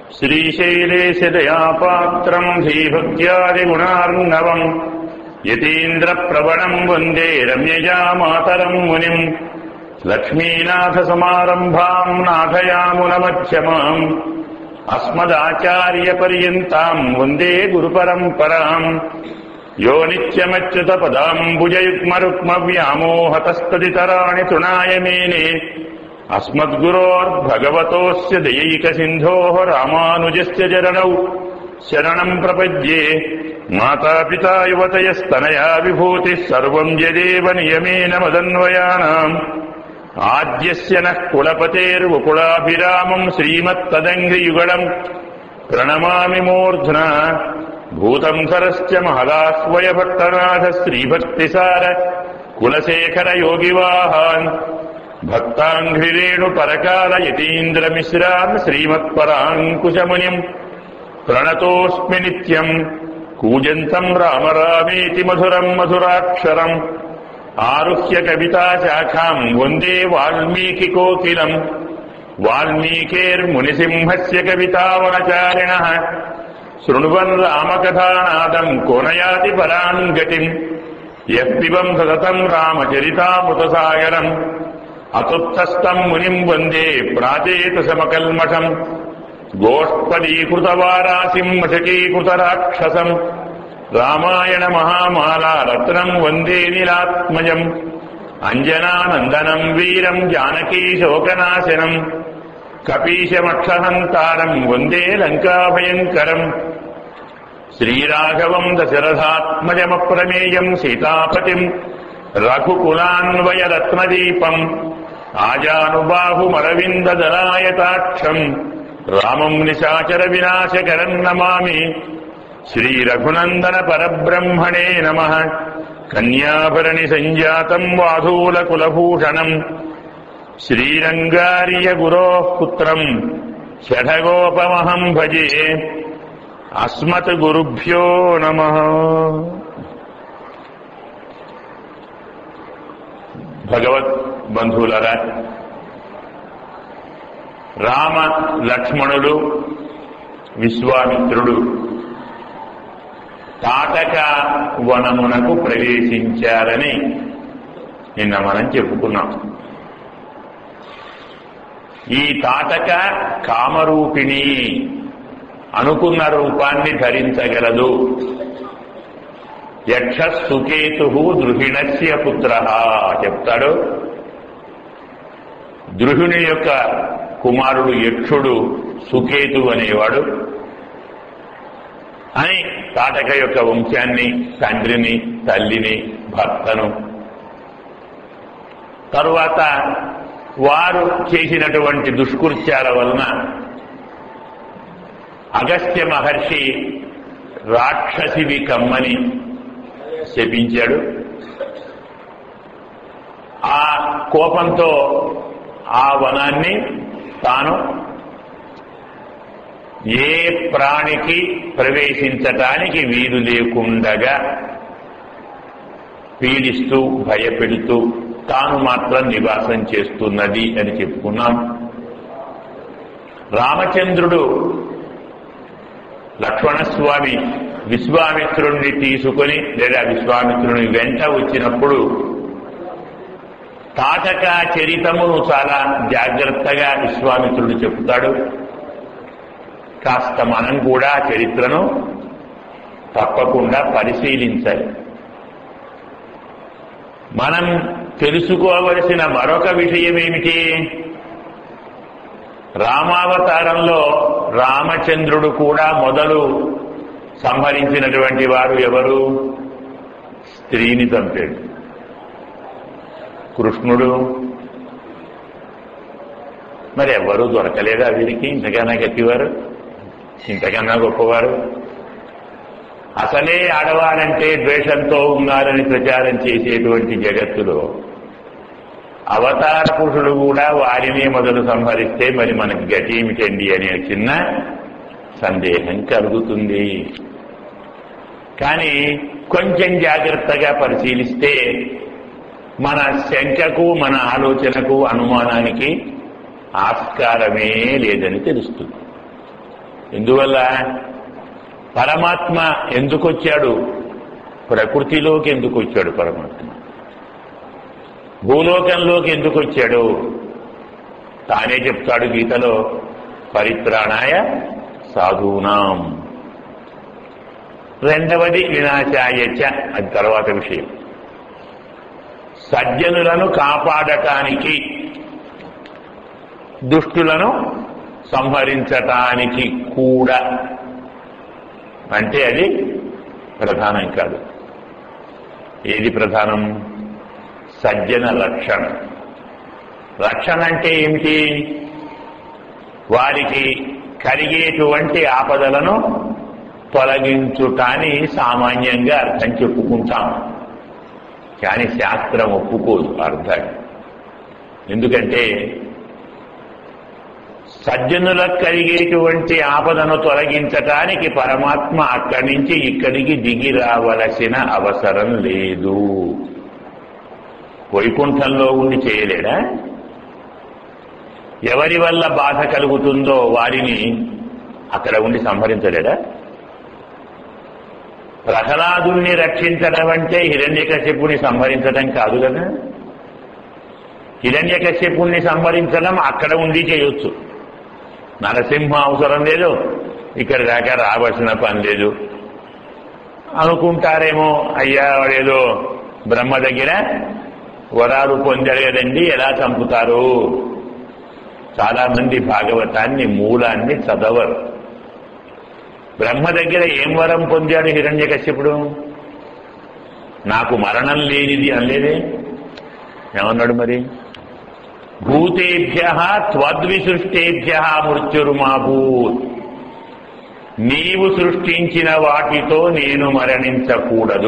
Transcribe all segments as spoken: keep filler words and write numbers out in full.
శ్రీశైలేశదయాపాత్రం ధీభక్త్యాదిగుణార్ణవం యతీంద్రప్రవణం వందే రమ్యజా మాతరం మునిం లక్ష్మీనాథసమారంభాం నాథయామునమధ్యమాం అస్మదాచార్యపర్యంతాం వందే గురుపరంపరాం యో నిత్యమచ్యుతపదాంబుజయుగ్మరుక్మవ్యామోహతస్తదితరాణి తృణాయ మేనే అస్మద్గురోర్భగవతోస్య దయైకసింధోః రామానుజస్య చరణౌ శరణం ప్రపద్యే. మాతాపితా యువతయస్తనయా విభూతిః సర్వం యదేవ నియమేన మదన్వయానాం ఆద్యస్య నః కులపతేర్వకులాభిరామం శ్రీమత్తదంఘ్రియుగళం ప్రణమామి మూర్ధ్నా. భూతం సరశ్చ మహదాస్వయ భట్టనాథ శ్రీభక్తిసార కులశేఖర యోగివాహాన్ భక్తాంఘ్రిరేణు పరకాల యతీంద్రమిశ్రాన్ శ్రీమత్పరాంకుశమునిం ప్రణతోస్మి నిత్యం. కూజంతం రామ రామేతి మధురం మధురాక్షరం ఆరుహ్య కవితాశాఖాం వందే వాల్మీకికోకిలం. వాల్మీకేర్మునిసింహస్య కవితావనచారిణః శృణ్వన్ రామకథానాదం కోనయాతి పరాం గతిం. యః పిబం సతతం రామచరితామృతసాగరం అతుత్తస్తం మునిం వందే ప్రాచేతసమకల్మషం. గోష్పదీకృతవారాసిం మశకీకృతరాక్షసం రామాయణ మహామాలా రత్నం వందే నీలాత్మజం. అంజనానందనం వీరం జానకీ శోకనాశనం కపీశమక్షహంతారం వందే లంకాభయంకరం. శ్రీరాఘవం దశరథాత్మజమప్రమేయం సీతాపతిం రఘుకులాన్వయరత్నదీపం ఆజానుబాహుమరవిందదలాయతాక్షం రామం నిశాచర వినాశకరం నమామి. శ్రీరఘునందన పరబ్రహ్మణే నమః. కన్యాభరణి సంజాతం వాధూలకులభూషణం శ్రీరంగార్య గురోః పుత్రం షఢగోపమహం భజే. అస్మత్ గురుభ్యో నమః. భగవత్ బంధువులరా, రామ లక్ష్మణులు విశ్వామిత్రుడు తాటక వనమునకు ప్రవేశించారని నిన్న మనం చెప్పుకున్నాం. ఈ తాటక కామరూపిణి, అనుకున్న రూపాన్ని ధరించగలదు. యక్ష సుకేతు ద్రుహిణస్య పుత్ర చెప్తాడు. ద్రుహిణి యొక్క కుమారుడు యక్షుడు సుకేతు అనేవాడు అని తాటక యొక్క వంశాన్ని, తండ్రిని, తల్లిని, భర్తను, తరువాత వారు చేసినటువంటి దుష్కృత్యాల వలన అగస్త్య మహర్షి రాక్షసివి కమ్మని శపించాడు. ఆ కోపంతో ఆ వనాన్ని తాను ఏ ప్రాణికి ప్రవేశించటానికి వీలు లేకుండగా పీడిస్తూ భయపెడుతూ తాను మాత్రం నివాసం చేస్తున్నది అని చెప్పుకున్నాం. రామచంద్రుడు లక్ష్మణస్వామి విశ్వామిత్రుణ్ణి తీసుకుని లేదా విశ్వామిత్రుని వెంట వచ్చినప్పుడు తాటక చరితమును చాలా జాగ్రత్తగా విశ్వామిత్రుడు చెప్తాడు. కాస్త మనం కూడా చరిత్రను తప్పకుండా పరిశీలించాలి. మనం తెలుసుకోవలసిన మరొక విషయం ఏమిటి? రామావతారంలో రామచంద్రుడు కూడా మొదలు సంహరించినటువంటి వారు ఎవరు? స్త్రీని చంపాడు. కృష్ణుడు మరి ఎవ్వరూ దొరకలేదా వీరికి? ఇంతకన్నా గట్టివారు, ఇంతకన్నా గొప్పవారు? అసలే ఆడవారంటే ద్వేషంతో ఉన్నారని ప్రచారం చేసేటువంటి జగత్తులో అవతార పురుషులు కూడా వారినే మొదలు సంహరిస్తే మరి మనకి గతి ఏమిటండి అనే చిన్న సందేహం కలుగుతుంది. కానీ కొంచెం జాగ్రత్తగా పరిశీలిస్తే మన శంకకు, మన ఆలోచనకు, అనుమానానికి ఆస్కారమే లేదని తెలుస్తుంది. ఎందువల్ల? పరమాత్మ ఎందుకు వచ్చాడు? ప్రకృతిలోకి ఎందుకు వచ్చాడు పరమాత్మ? భూలోకంలోకి ఎందుకు వచ్చాడు? తానే చెప్తాడు గీతలో, పరిత్రాణాయ సాధూనాం. రెండవది వినాశాయచ, అది తర్వాత విషయం. సజ్జనులను కాపాడటానికి, దుష్టులను సంహరించటానికి కూడా. అంటే అది ప్రధానం కాదు. ఏది ప్రధానం? సజ్జన రక్షణ. రక్షణ అంటే ఏమిటి? వారికి కలిగేటువంటి ఆపదలను తొలగించుటాని సామాన్యంగా అర్థం చెప్పుకుంటాం. కానీ శాస్త్రం ఒప్పుకోదు అర్థం. ఎందుకంటే సజ్జనులకు కలిగేటువంటి ఆపదను తొలగించటానికి పరమాత్మ అక్కడి నుంచి ఇక్కడికి దిగి రావలసిన అవసరం లేదు. వైకుంఠంలో ఉండి చేయలేడా? ఎవరి వల్ల బాధ కలుగుతుందో వారిని అక్కడ ఉండి సంహరించలేడా? ప్రహ్లాదుణ్ణి రక్షించడం అంటే హిరణ్యకశ్యపుని సంహరించడం కాదు కదా. హిరణ్యకశ్యపుణ్ణి సంహరించడం అక్కడ ఉండి చేయొచ్చు. నరసింహ అవసరం లేదు, ఇక్కడ దాకా రావాల్సిన పని లేదు అనుకుంటారేమో. అయ్యా వాడేదో బ్రహ్మ దగ్గర వరాలు పొందారు కదండి, ఎలా చంపుతారు? చాలా మంది భాగవతాన్ని మూలాన్ని చదవరు. బ్రహ్మ దగ్గర ఏం వరం పొందాడు హిరణ్యకశ్యపుడు? నాకు మరణం లేనిది అనలేదే. ఏమన్నాడు మరి? భూతేభ్య త్వద్విసృష్టేభ్య మృత్యుర్మాభూత్. నీవు సృష్టించిన వాటితో నేను మరణించకూడదు.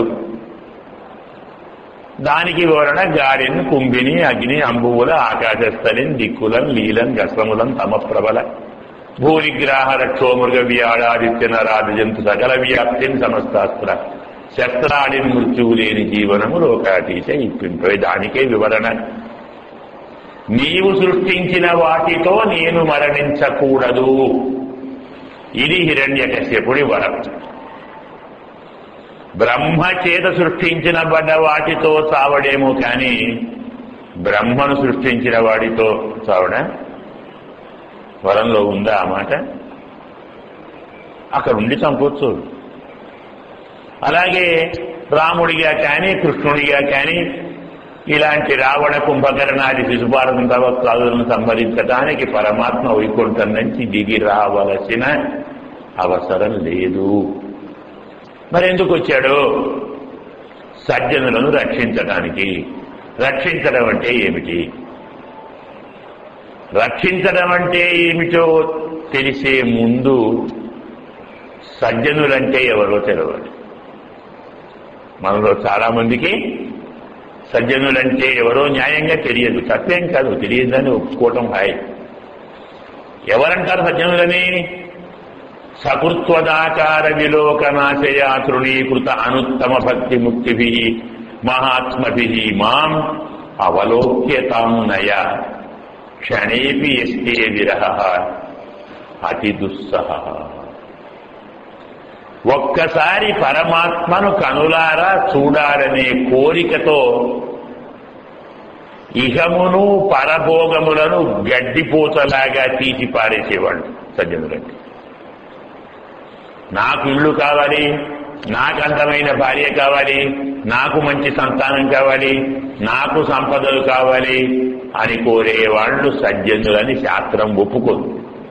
దానికి వివరణ గాడిని, కుంభిని, అగ్ని, అంబువుల, ఆకాశస్థలిన్, దిక్కులన్, లీలన్, గస్రములన్, తమప్రబల, భూరిగ్రాహ రక్షో మృగ వ్యాడాదిత్య నరాది జంతు సకల వ్యాప్తిని సమస్తాస్త్ర శస్త్రాడిని మృత్యువు లేని జీవనము లోకాతీత ఇప్పింపే. దానికే వివరణ. నీవు సృష్టించిన వాటితో నేను మరణించకూడదు. ఇది హిరణ్యకశ్యపుడి వరం. బ్రహ్మ చేత సృష్టించిన బడ్డ వాటితో చావడేమో కానీ బ్రహ్మను సృష్టించిన వాడితో చావడా? వరంలో ఉందా ఆ మాట? అక్కడ ఉండి చంపొచ్చు. అలాగే రాముడిగా కానీ కృష్ణుడిగా కానీ ఇలాంటి రావణ కుంభకర్ణాది శిశుపాలను తవత్వాదులను సంహరించడానికి పరమాత్మ వైకుంఠం నుంచి దిగి రావలసిన అవసరం లేదు. మరెందుకు వచ్చాడు? సజ్జనులను రక్షించడానికి. రక్షించడం అంటే ఏమిటి? రక్షించడం అంటే ఏమిటో తెలిసే ముందు సజ్జనులంటే ఎవరో తెలవాలి. మనలో చాలా మందికి సజ్జనులంటే ఎవరో న్యాయంగా తెలియదు. తప్పేం కాదు, తెలియదని ఒప్పుకోవటం హాయ్. ఎవరంటారు సజ్జనులని? సకృత్వదాకార విలోకనాశయా తృణీకృత అనుత్తమ భక్తి ముక్తిభి మహాత్మభి మాం అవలోక్యతాం నయ క్షణేపి ఎస్తే విరహ అతి దుస్సహ. ఒక్కసారి పరమాత్మను కనులారా చూడాలనే కోరికతో ఇహమును పరభోగములను గడ్డిపోతలాగా తీసి పారేసేవాళ్ళు సజ్జనులంటే. నాకు ఇళ్ళు కావాలి, నాకు అందమైన భార్య కావాలి, నాకు మంచి సంతానం కావాలి, నాకు సంపదలు కావాలి అని కోరేవాళ్లు సజ్జనులని శాస్త్రం ఒప్పుకోదు.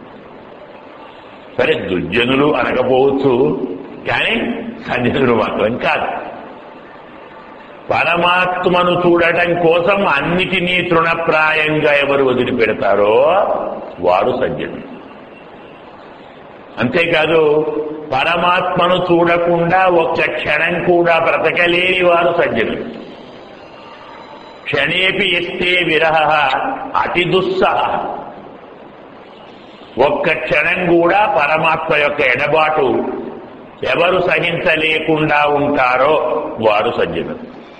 సరే దుర్జనులు అనకపోవచ్చు, కానీ సజ్జనులు మాత్రం కాదు. పరమాత్మను చూడటం కోసం అన్నిటినీ తృణప్రాయంగా ఎవరు వదిలిపెడతారో వారు సజ్జనులు. అంతేకాదు పరమాత్మను చూడకుండా ఒక్క క్షణం కూడా బ్రతకలేని వారు సజ్జనులు. క్షణేపి ఎస్తే విరహ అతి దుస్సహ. ఒక్క క్షణం కూడా పరమాత్మ యొక్క ఎడబాటు ఎవరు సహించలేకుండా ఉంటారో వారు సజ్జనులు.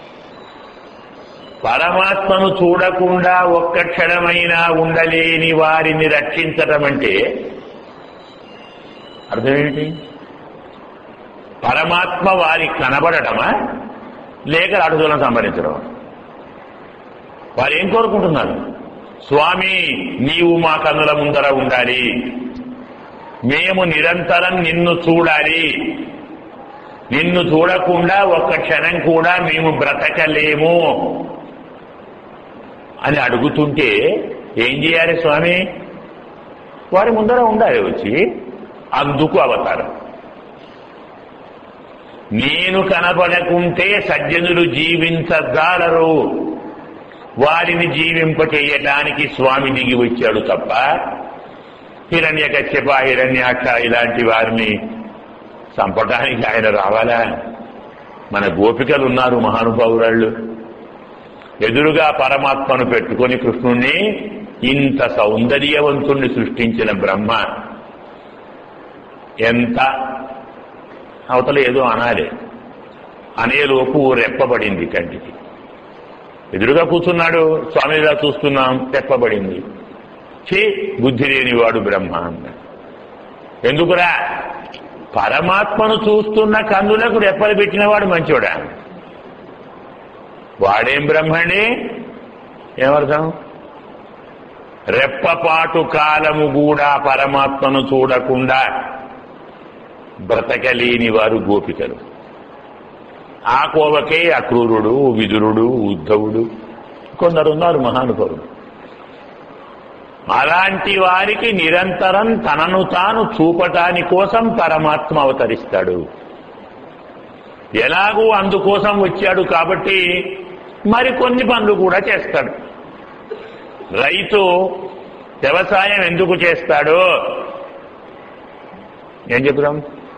పరమాత్మను చూడకుండా ఒక్క క్షణమైనా ఉండలేని వారిని రక్షించటం అంటే అర్థమేమిటి? పరమాత్మ వారికి కనబడటమా లేక అడుగులను సంపాదించడం? వారు ఏం కోరుకుంటున్నారు? స్వామి, నీవు మా కన్నుల ముందర ఉండాలి, మేము నిరంతరం నిన్ను చూడాలి, నిన్ను చూడకుండా ఒక్క క్షణం కూడా మేము బ్రతకలేము అని అడుగుతుంటే ఏం చేయాలి స్వామి? వారి ముందర ఉండాలి వచ్చి. అందుకు అవతారం. నేను కనబడకుంటే సజ్జనులు జీవించగలరు, వారిని జీవింపచేయటానికి స్వామి దిగి వచ్చాడు తప్ప హిరణ్యకశ్యప, హిరణ్యాక్ష ఇలాంటి వారిని చంపడానికి ఆయన రావాలా? మన గోపికలు ఉన్నారు మహానుభావురాళ్ళు, ఎదురుగా పరమాత్మను పెట్టుకొని కృష్ణుణ్ణి, ఇంత సౌందర్యవంతుణ్ణి సృష్టించిన బ్రహ్మ ఎంత అవతల ఏదో అనాలి, అనేలోపు రెప్పబడింది కంటికి. ఎదురుగా కూర్చున్నాడు, స్వామిగా చూస్తున్నాం, రెప్పబడింది. చే బుద్ధి లేనివాడు బ్రహ్మ అన్నాడు. ఎందుకురా? పరమాత్మను చూస్తున్న కన్నులకు రెప్పలు పెట్టినవాడు మంచోడా? వాడేం బ్రహ్మణి? ఏమర్థం? రెప్పపాటు కాలము కూడా పరమాత్మను చూడకుండా బ్రతకలేని వారు గోపికలు. ఆ కోవకే అక్రూరుడు, విదురుడు, ఉద్ధవుడు కొందరున్నారు మహానుభావులు. అలాంటి వారికి నిరంతరం తనను తాను చూపటాని కోసం పరమాత్మ అవతరిస్తాడు. ఎలాగూ అందుకోసం వచ్చాడు కాబట్టి మరికొన్ని పనులు కూడా చేస్తాడు. రైతు వ్యవసాయం ఎందుకు చేస్తాడో ఏం చెప్తాం?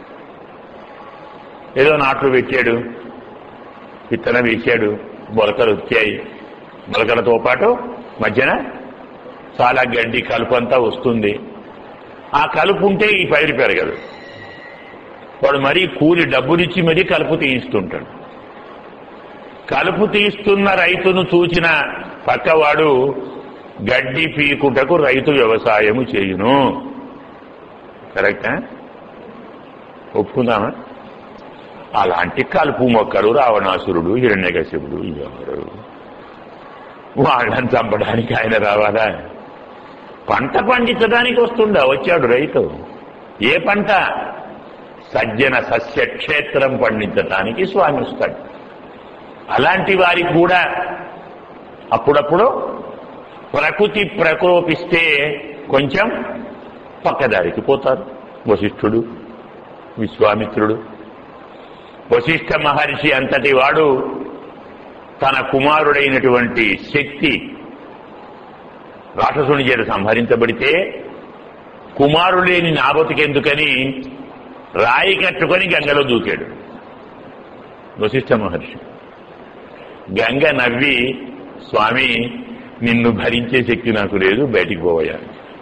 ఏదో నాట్లు పెట్టాడు, విత్తనం వేసాడు, మొలకలు వచ్చాయి, మొలకలతో పాటు మధ్యన చాలా గడ్డి కలుపు అంతా వస్తుంది. ఆ కలుపు ఉంటే ఈ పైరు పెరగదు. వాడు మరీ కూలి డబ్బులిచ్చి మరీ కలుపు తీయిస్తుంటాడు. కలుపు తీస్తున్న రైతును చూచిన పక్కవాడు గడ్డి పీకుటకు రైతు వ్యవసాయము చేయును. కరెక్టా? ఒప్పుకుందామా? అలాంటి కలుపు మొక్కలు రావణాసురుడు, హిరణ్యకశిపుడు ఎవరు? వాళ్ళని చంపడానికి ఆయన రావాలా? పంట పండించడానికి వస్తుందా? వచ్చాడు రైతు. ఏ పంట? సజ్జన సస్యక్షేత్రం పండించటానికి స్వామి వస్తాడు. అలాంటి వారికి కూడా అప్పుడప్పుడు ప్రకృతి ప్రకోపిస్తే కొంచెం పక్కదారికి పోతారు. వశిష్ఠుడు, విశ్వామిత్రుడు. వశిష్ఠ మహర్షి అంతటి వాడు తన కుమారుడైనటువంటి శక్తి రాక్షసుని చేత సంహరించబడితే కుమారుడు లేని నా బతుకెందుకని రాయి కట్టుకొని గంగలో దూకాడు వశిష్ఠ మహర్షి. గంగ నవ్వి, స్వామి నిన్ను భరించే శక్తి నాకు లేదు, బయటికి పోవయ్యా.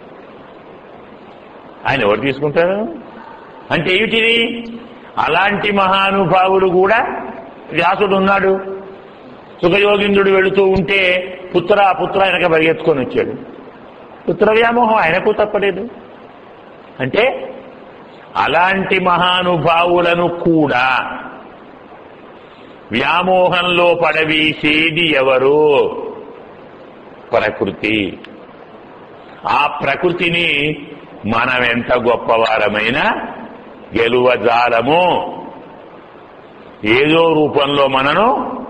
ఆయన ఎవరు తీసుకుంటారు? అంటే ఏమిటిది? అలాంటి మహానుభావులు కూడా, వ్యాసుడు ఉన్నాడు, సుఖయోగింద్రుడు వెళుతూ ఉంటే పుత్ర పుత్ర ఆయనక పరిగెత్తుకొని వచ్చాడు. పుత్ర వ్యామోహం ఆయనకు తప్పలేదు. అంటే అలాంటి మహానుభావులను కూడా వ్యామోహంలో పడవీసేది ఎవరు? ప్రకృతి. ఆ ప్రకృతిని మనం ఎంత గొప్పవారమైనా గెలువజాలము. ఏదో రూపంలో మనను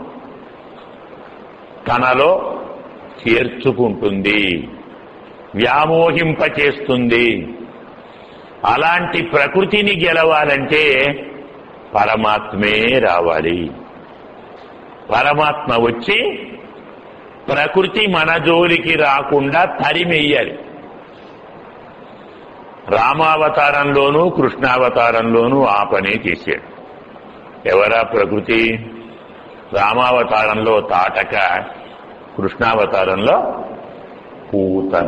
తనలో చేర్చుకుంటుంది, వ్యామోహింపచేస్తుంది. అలాంటి ప్రకృతిని గెలవాలంటే పరమాత్మే రావాలి. పరమాత్మ వచ్చి ప్రకృతి మన జోలికి రాకుండా తరిమెయ్యాలి. రామావతారంలోనూ కృష్ణావతారంలోనూ ఆ పనే చేశాడు. ఎవరా ప్రకృతి? రామావతారంలో తాటక, కృష్ణావతారంలో పూతన.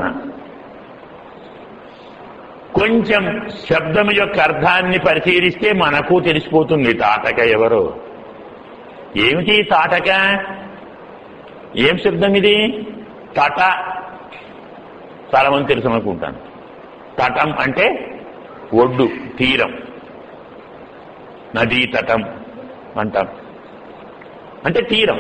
కొంచెం శబ్దం యొక్క అర్థాన్ని పరిశీలిస్తే మనకు తెలిసిపోతుంది తాటక ఎవరో. ఏమిటి తాటక? ఏం శబ్దం ఇది? తట. చాలా మంది తెలుసు అనుకుంటాను. తటం అంటే ఒడ్డు, తీరం, నదీ తటం అంటాం, అంటే తీరం.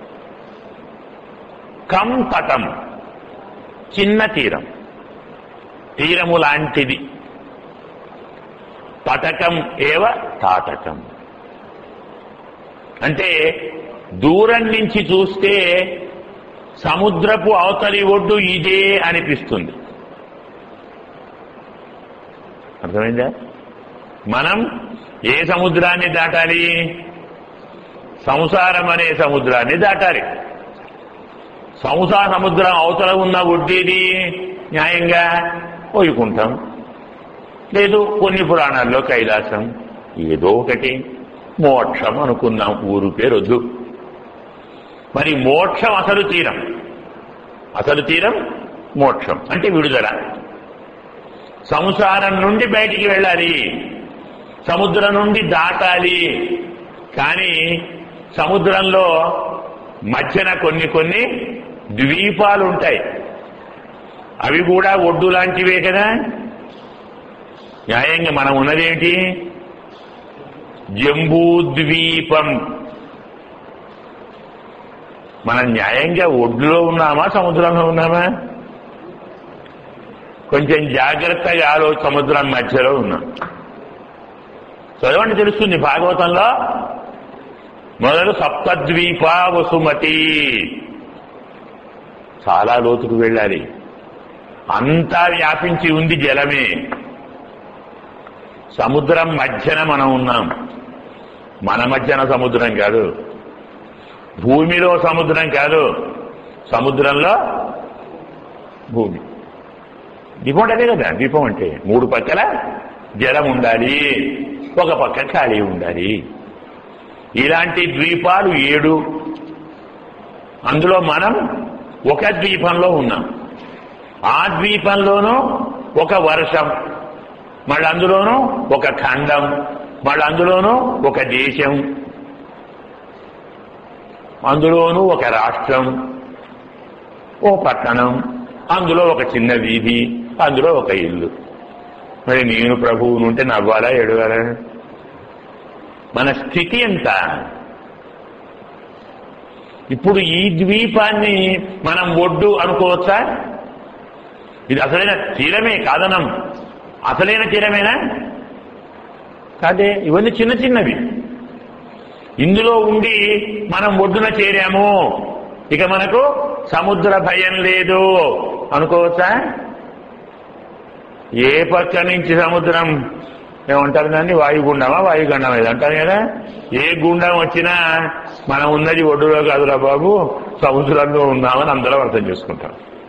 కం తటం, చిన్న తీరం, తీరము లాంటిది. తటకం ఏవ తాటకం, అంటే దూరం నుంచి చూస్తే సముద్రపు అవతలి ఒడ్డు ఇదే అనిపిస్తుంది. అర్థమైందా? మనం ఏ సముద్రాన్ని దాటాలి? సంసారం అనే సముద్రాన్ని దాటాలి. సంసార సముద్రం అవతల ఉన్న ఒడ్డేది? న్యాయంగా వైకుంఠం, లేదు కొన్ని పురాణాల్లో కైలాసం, ఏదో ఒకటి. మోక్షం అనుకున్నాం, ఊరు పేరు వద్దు. మరి మోక్షం అసలు తీరం, అసలు తీరం మోక్షం అంటే విడుదల. సంసారం నుండి బయటికి వెళ్ళాలి, సముద్రం నుండి దాటాలి. కానీ సముద్రంలో మధ్యన కొన్ని కొన్ని ద్వీపాలు ఉంటాయి, అవి కూడా ఒడ్డు లాంటివే కదా. న్యాయంగా మనం ఉన్నదేమిటి? జంబూద్వీపం. మనం న్యాయంగా ఒడ్డులో ఉన్నామా సముద్రంలో ఉన్నామా? కొంచెం జాగ్రత్తగా ఆలో సముద్రం మధ్యలో ఉన్నాం. చదవండి, తెలుస్తుంది భాగవతంలో. మొదలు సప్తద్వీప వసుమతి, చాలా లోతుకు వెళ్ళాలి. అంతా వ్యాపించి ఉంది జలమే. సముద్రం మధ్యన మనం ఉన్నాం. మన మధ్యన సముద్రం కాదు, భూమిలో సముద్రం కాదు, సముద్రంలో భూమి. దీపం అదే కదా. దీపం అంటే మూడు పక్కల జలం ఉండాలి, ఒక పక్క ఖాళీ ఉండాలి. ఇలాంటి ద్వీపాలు ఏడు. అందులో మనం ఒక ద్వీపంలో ఉన్నాం. ఆ ద్వీపంలోనూ ఒక వర్షం, మళ్ళీ అందులోనూ ఒక ఖండం, మళ్ళీ అందులోనూ ఒక దేశం, అందులోనూ ఒక రాష్ట్రం, ఓ పట్టణం, అందులో ఒక చిన్న వీధి, అందులో ఒక ఇల్లు. మరి నేను ప్రభువును ఉంటే నవ్వాలా ఏడవాలా? మన స్థితి ఎంత? ఇప్పుడు ఈ ద్వీపాన్ని మనం ఒడ్డు అనుకోవచ్చా? ఇది అసలైన తీరమే కాదనం. అసలైన తీరమేనా? కాదే. ఇవన్నీ చిన్న చిన్నవి. ఇందులో ఉండి మనం ఒడ్డున చేరాము, ఇక మనకు సముద్ర భయం లేదు అనుకోవచ్చా? ఏ పక్క నుంచి సముద్రం ఏమంటారు దాన్ని? వాయుగుండమా వాయుగండం ఏది అంటారు కదా. ఏ గుండం వచ్చినా మనం ఉన్నది ఒడ్డులో కాదురా బాబు, సముద్రంలో ఉన్నామని అందరం అర్థం చేసుకుంటాం.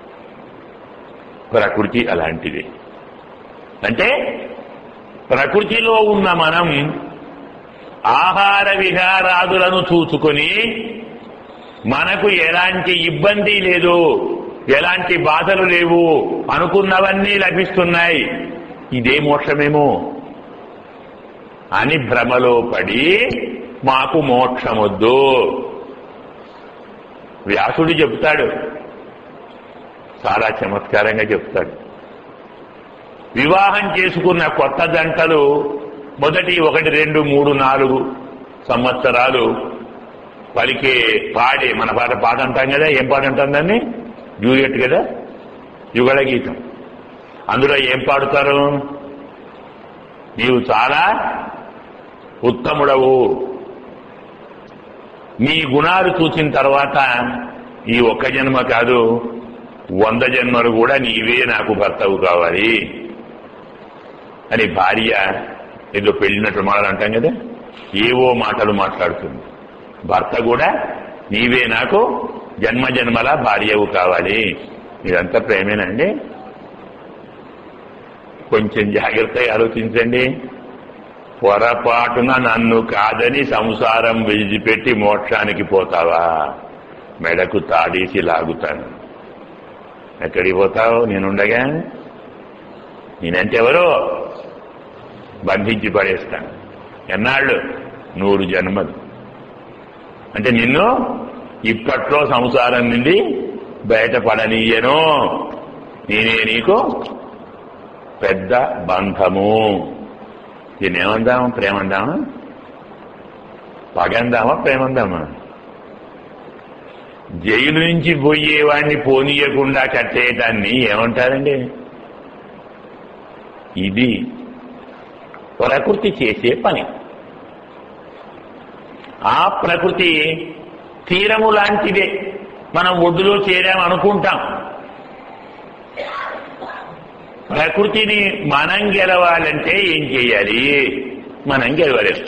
ప్రకృతి అలాంటిది. అంటే ప్రకృతిలో ఉన్న మనం ఆహార విహారాదులను చూసుకొని మనకు ఎలాంటి ఇబ్బంది లేదు, ఎలాంటి బాధలు లేవు, అనుకున్నవన్నీ లభిస్తున్నాయి, ఇదే మోక్షమేమో అని భ్రమలో పడి మాకు మోక్షమొద్దు. వ్యాసుడు చెప్తాడు, చాలా చమత్కారంగా చెప్తాడు. వివాహం చేసుకున్న కొత్త జంటలు మొదటి ఒకటి రెండు మూడు నాలుగు సంవత్సరాలు పలికే పాడే మన పాట పాట అంటాం కదా. ఏం పాట అంటాం దాన్ని? జూలియట్ కదా, యుగళ గీతం. అందులో ఏం పాడుతారు? నీవు చాలా ఉత్తముడవు, నీ గుణాలు చూసిన తర్వాత ఈ ఒక్క జన్మ కాదు వంద జన్మలు కూడా నీవే నాకు భర్తవు కావాలి అని భార్య ఏదో పెళ్ళినట్టు మాటలు అంటాం కదా, ఏవో మాటలు మాట్లాడుతుంది. భర్త కూడా నీవే నాకు జన్మ జన్మల భార్యవు కావాలి. ఇదంతా ప్రేమేనండి? కొంచెం జాగ్రత్తగా ఆలోచించండి. పొరపాటున నన్ను కాదని సంసారం విడిచిపెట్టి మోక్షానికి పోతావా? మెడకు తాడేసి లాగుతాను. ఎక్కడికి పోతావు? నేనుండగా నేనంటే ఎవరో బంధించి పడేస్తాను. ఎన్నాళ్ళు? నూరు జన్మలు. అంటే నిన్ను ఇప్పట్లో సంసారం నుండి బయటపడనీయను. నేనే నీకు పెద్ద బంధము. దీన్ని ఏమందామా? ప్రేమందామా? పగందామా? ప్రేమందామా? జైలు నుంచి పోయేవాడిని పోనీయకుండా కట్టేయటాన్ని ఏమంటారండి? ఇది ప్రకృతి చేసే పని. ఆ ప్రకృతి తీరము లాంటిదే. మనం ఒడ్డులో చేరామనుకుంటాం. ప్రకృతిని మనం గెలవాలంటే ఏం చేయాలి? మనం గెలవలేదు.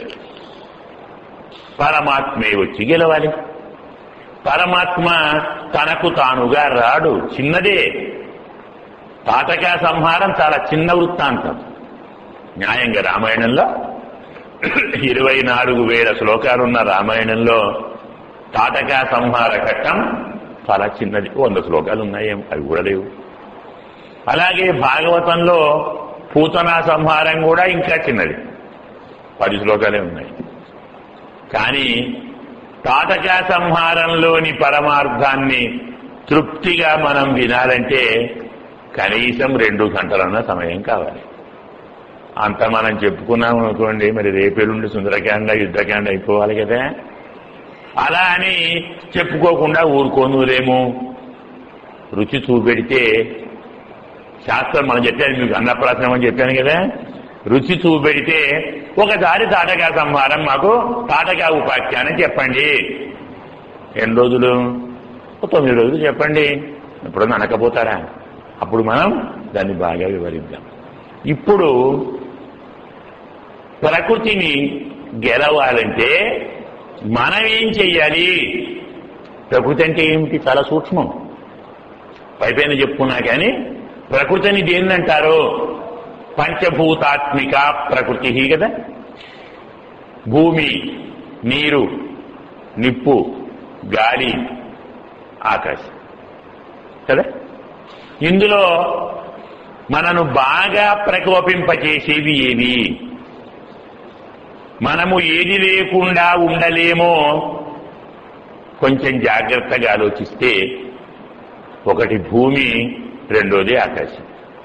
పరమాత్మే వచ్చి గెలవాలి. పరమాత్మ తనకు తానుగా రాడు, చిన్నదే. తాటకా సంహారం చాలా చిన్న వృత్తాంతం. న్యాయంగా రామాయణంలో ఇరవై నాలుగు వేల శ్లోకాలున్న రామాయణంలో తాటకా సంహార ఘట్టం చాలా చిన్నది. వంద శ్లోకాలు ఉన్నాయేం, అవి కూడా లేవు. అలాగే భాగవతంలో పూతనా సంహారం కూడా ఇంకా చిన్నది, పది శ్లోకాలే ఉన్నాయి. కానీ తాటకా సంహారంలోని పరమార్థాన్ని తృప్తిగా మనం వినాలంటే కనీసం రెండు గంటలన్న సమయం కావాలి. అంత మనం చెప్పుకున్నాం అనుకోండి, మరి రేపెల్లుండి సుందరకాండ యుద్ధకాండ అయిపోవాలి కదా. అలా అని చెప్పుకోకుండా ఊరుకోనులేము. రుచి చూపెడితే శాస్త్రం మనం చెప్పాను, మీకు అన్నప్రాసనం అని చెప్పాను కదా. రుచి చూపెడితే ఒకసారి తాటకా సంహారం మాకు తాటకా ఉపాఖ్యానం చెప్పండి. ఎన్ని రోజులు? తొమ్మిది రోజులు చెప్పండి. ఎప్పుడన్నా అనకపోతారా? అప్పుడు మనం దాన్ని బాగా వివరిద్దాం. ఇప్పుడు ప్రకృతిని గెలవాలంటే మనం ఏం చెయ్యాలి? ప్రకృతి అంటే ఏమిటి? చాలా సూక్ష్మం. పైపైన చెప్పుకున్నా కానీ ప్రకృతిని దేన్నంటారు? పంచభూతాత్మిక ప్రకృతి కదా. భూమి, నీరు, నిప్పు, గాలి, ఆకాశం కదా. ఇందులో మనను బాగా ప్రకోపింపచేసేవి ఏవి? మనము ఏది లేకుండా ఉండలేమో కొంచెం జాగ్రత్తగా ఆలోచిస్తే ఒకటి భూమి, రెండోది ఆకాశం.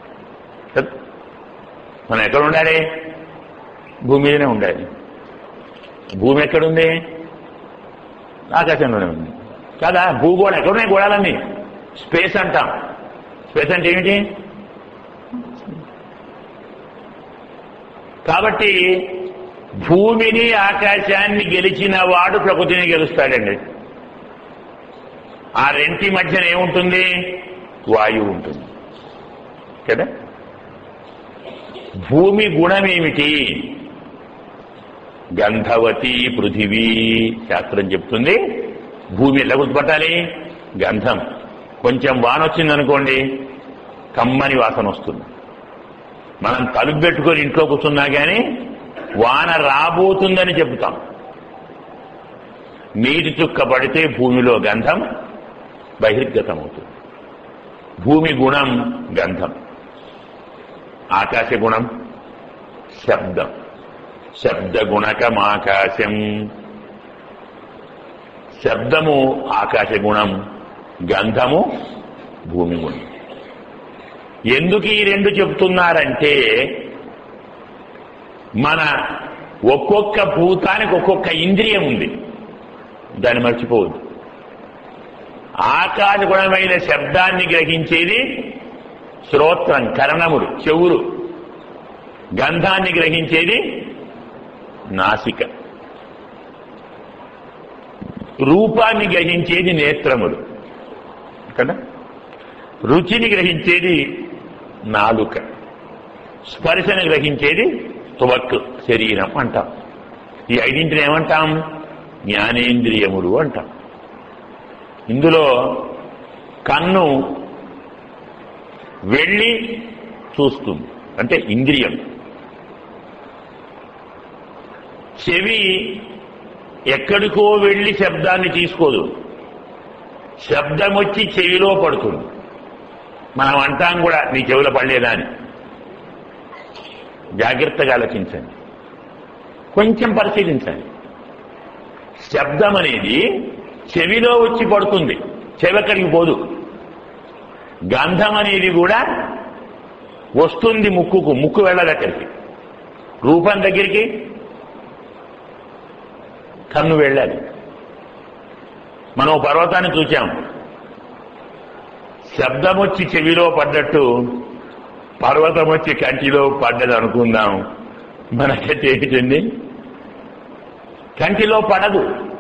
మనం ఎక్కడ ఉండాలి? భూమి మీదనే ఉండాలి. భూమి ఎక్కడుంది? ఆకాశంలోనే ఉంది కదా. భూగోళం ఎక్కడున్నాయి? గోళాలన్నీ స్పేస్ అంటాం. స్పేస్ అంటే ఏమిటి? కాబట్టి భూమిని ఆకాశాన్ని గెలిచిన వాడు ప్రకృతిని గెలుస్తాడండి. ఆ రెంటి మధ్యన ఏముంటుంది? వాయువు ఉంటుంది కదా. భూమి గుణమేమిటి? గంధవతి పృథివీ. శాస్త్రం చెప్తుంది భూమి ఎలా గుర్తుపట్టాలి? గంధం. కొంచెం వాన వచ్చిందనుకోండి, కమ్మని వాసన వస్తుంది. మనం తలుపు పెట్టుకొని ఇంట్లో కూర్చున్నా కానీ వాన రాబోతుందని చెబుతాం. నీటి చుక్క పడితే భూమిలో గంధం బహిర్గతమవుతుంది. భూమి గుణం గంధం. ఆకాశ గుణం శబ్దం. శబ్దగుణకమాకాశం. శబ్దము ఆకాశ గుణం, గంధము భూమి గుణం. ఎందుకు ఈ రెండు చెప్తున్నారంటే మన ఒక్కొక్క భూతానికి ఒక్కొక్క ఇంద్రియం ఉంది, దాన్ని మర్చిపోవద్దు. ఆకాశ గుణమైన శబ్దాన్ని గ్రహించేది శ్రోత్రం, కర్ణములు, చెవులు. గంధాన్ని గ్రహించేది నాసిక. రూపాన్ని గ్రహించేది నేత్రములు కదా. రుచిని గ్రహించేది నాలుక. స్పర్శను గ్రహించేది త్వక్, శరీరం అంటాం. ఈ ఐదింటిని ఏమంటాం? జ్ఞానేంద్రియములు అంటాం. ఇందులో కన్ను వెళ్ళి చూస్తుంది, అంటే ఇంద్రియం. చెవి ఎక్కడికో వెళ్ళి శబ్దాన్ని తీసుకోదు, శబ్దం వచ్చి చెవిలో పడుతుంది. మనం అంటాం కూడా నీ చెవిలో పడలేదా అని. జాగ్రత్తగా ఆలోచించండి, కొంచెం పరిశీలించండి. శబ్దం అనేది చెవిలో వచ్చి పడుతుంది, చెవి ఎక్కడికి పోదు. గంధం అనేది కూడా వస్తుంది ముక్కుకు, ముక్కు వెళ్ళదు అక్కడికి. రూపం దగ్గరికి కన్ను వెళ్ళాలి. మనం పర్వతాన్ని చూచాం, శబ్దం వచ్చి చెవిలో పడ్డట్టు పర్వతం వచ్చి కంటిలో పడ్డది అనుకుందాం. మనకైతే ఏంటండి, కంటిలో పడదు.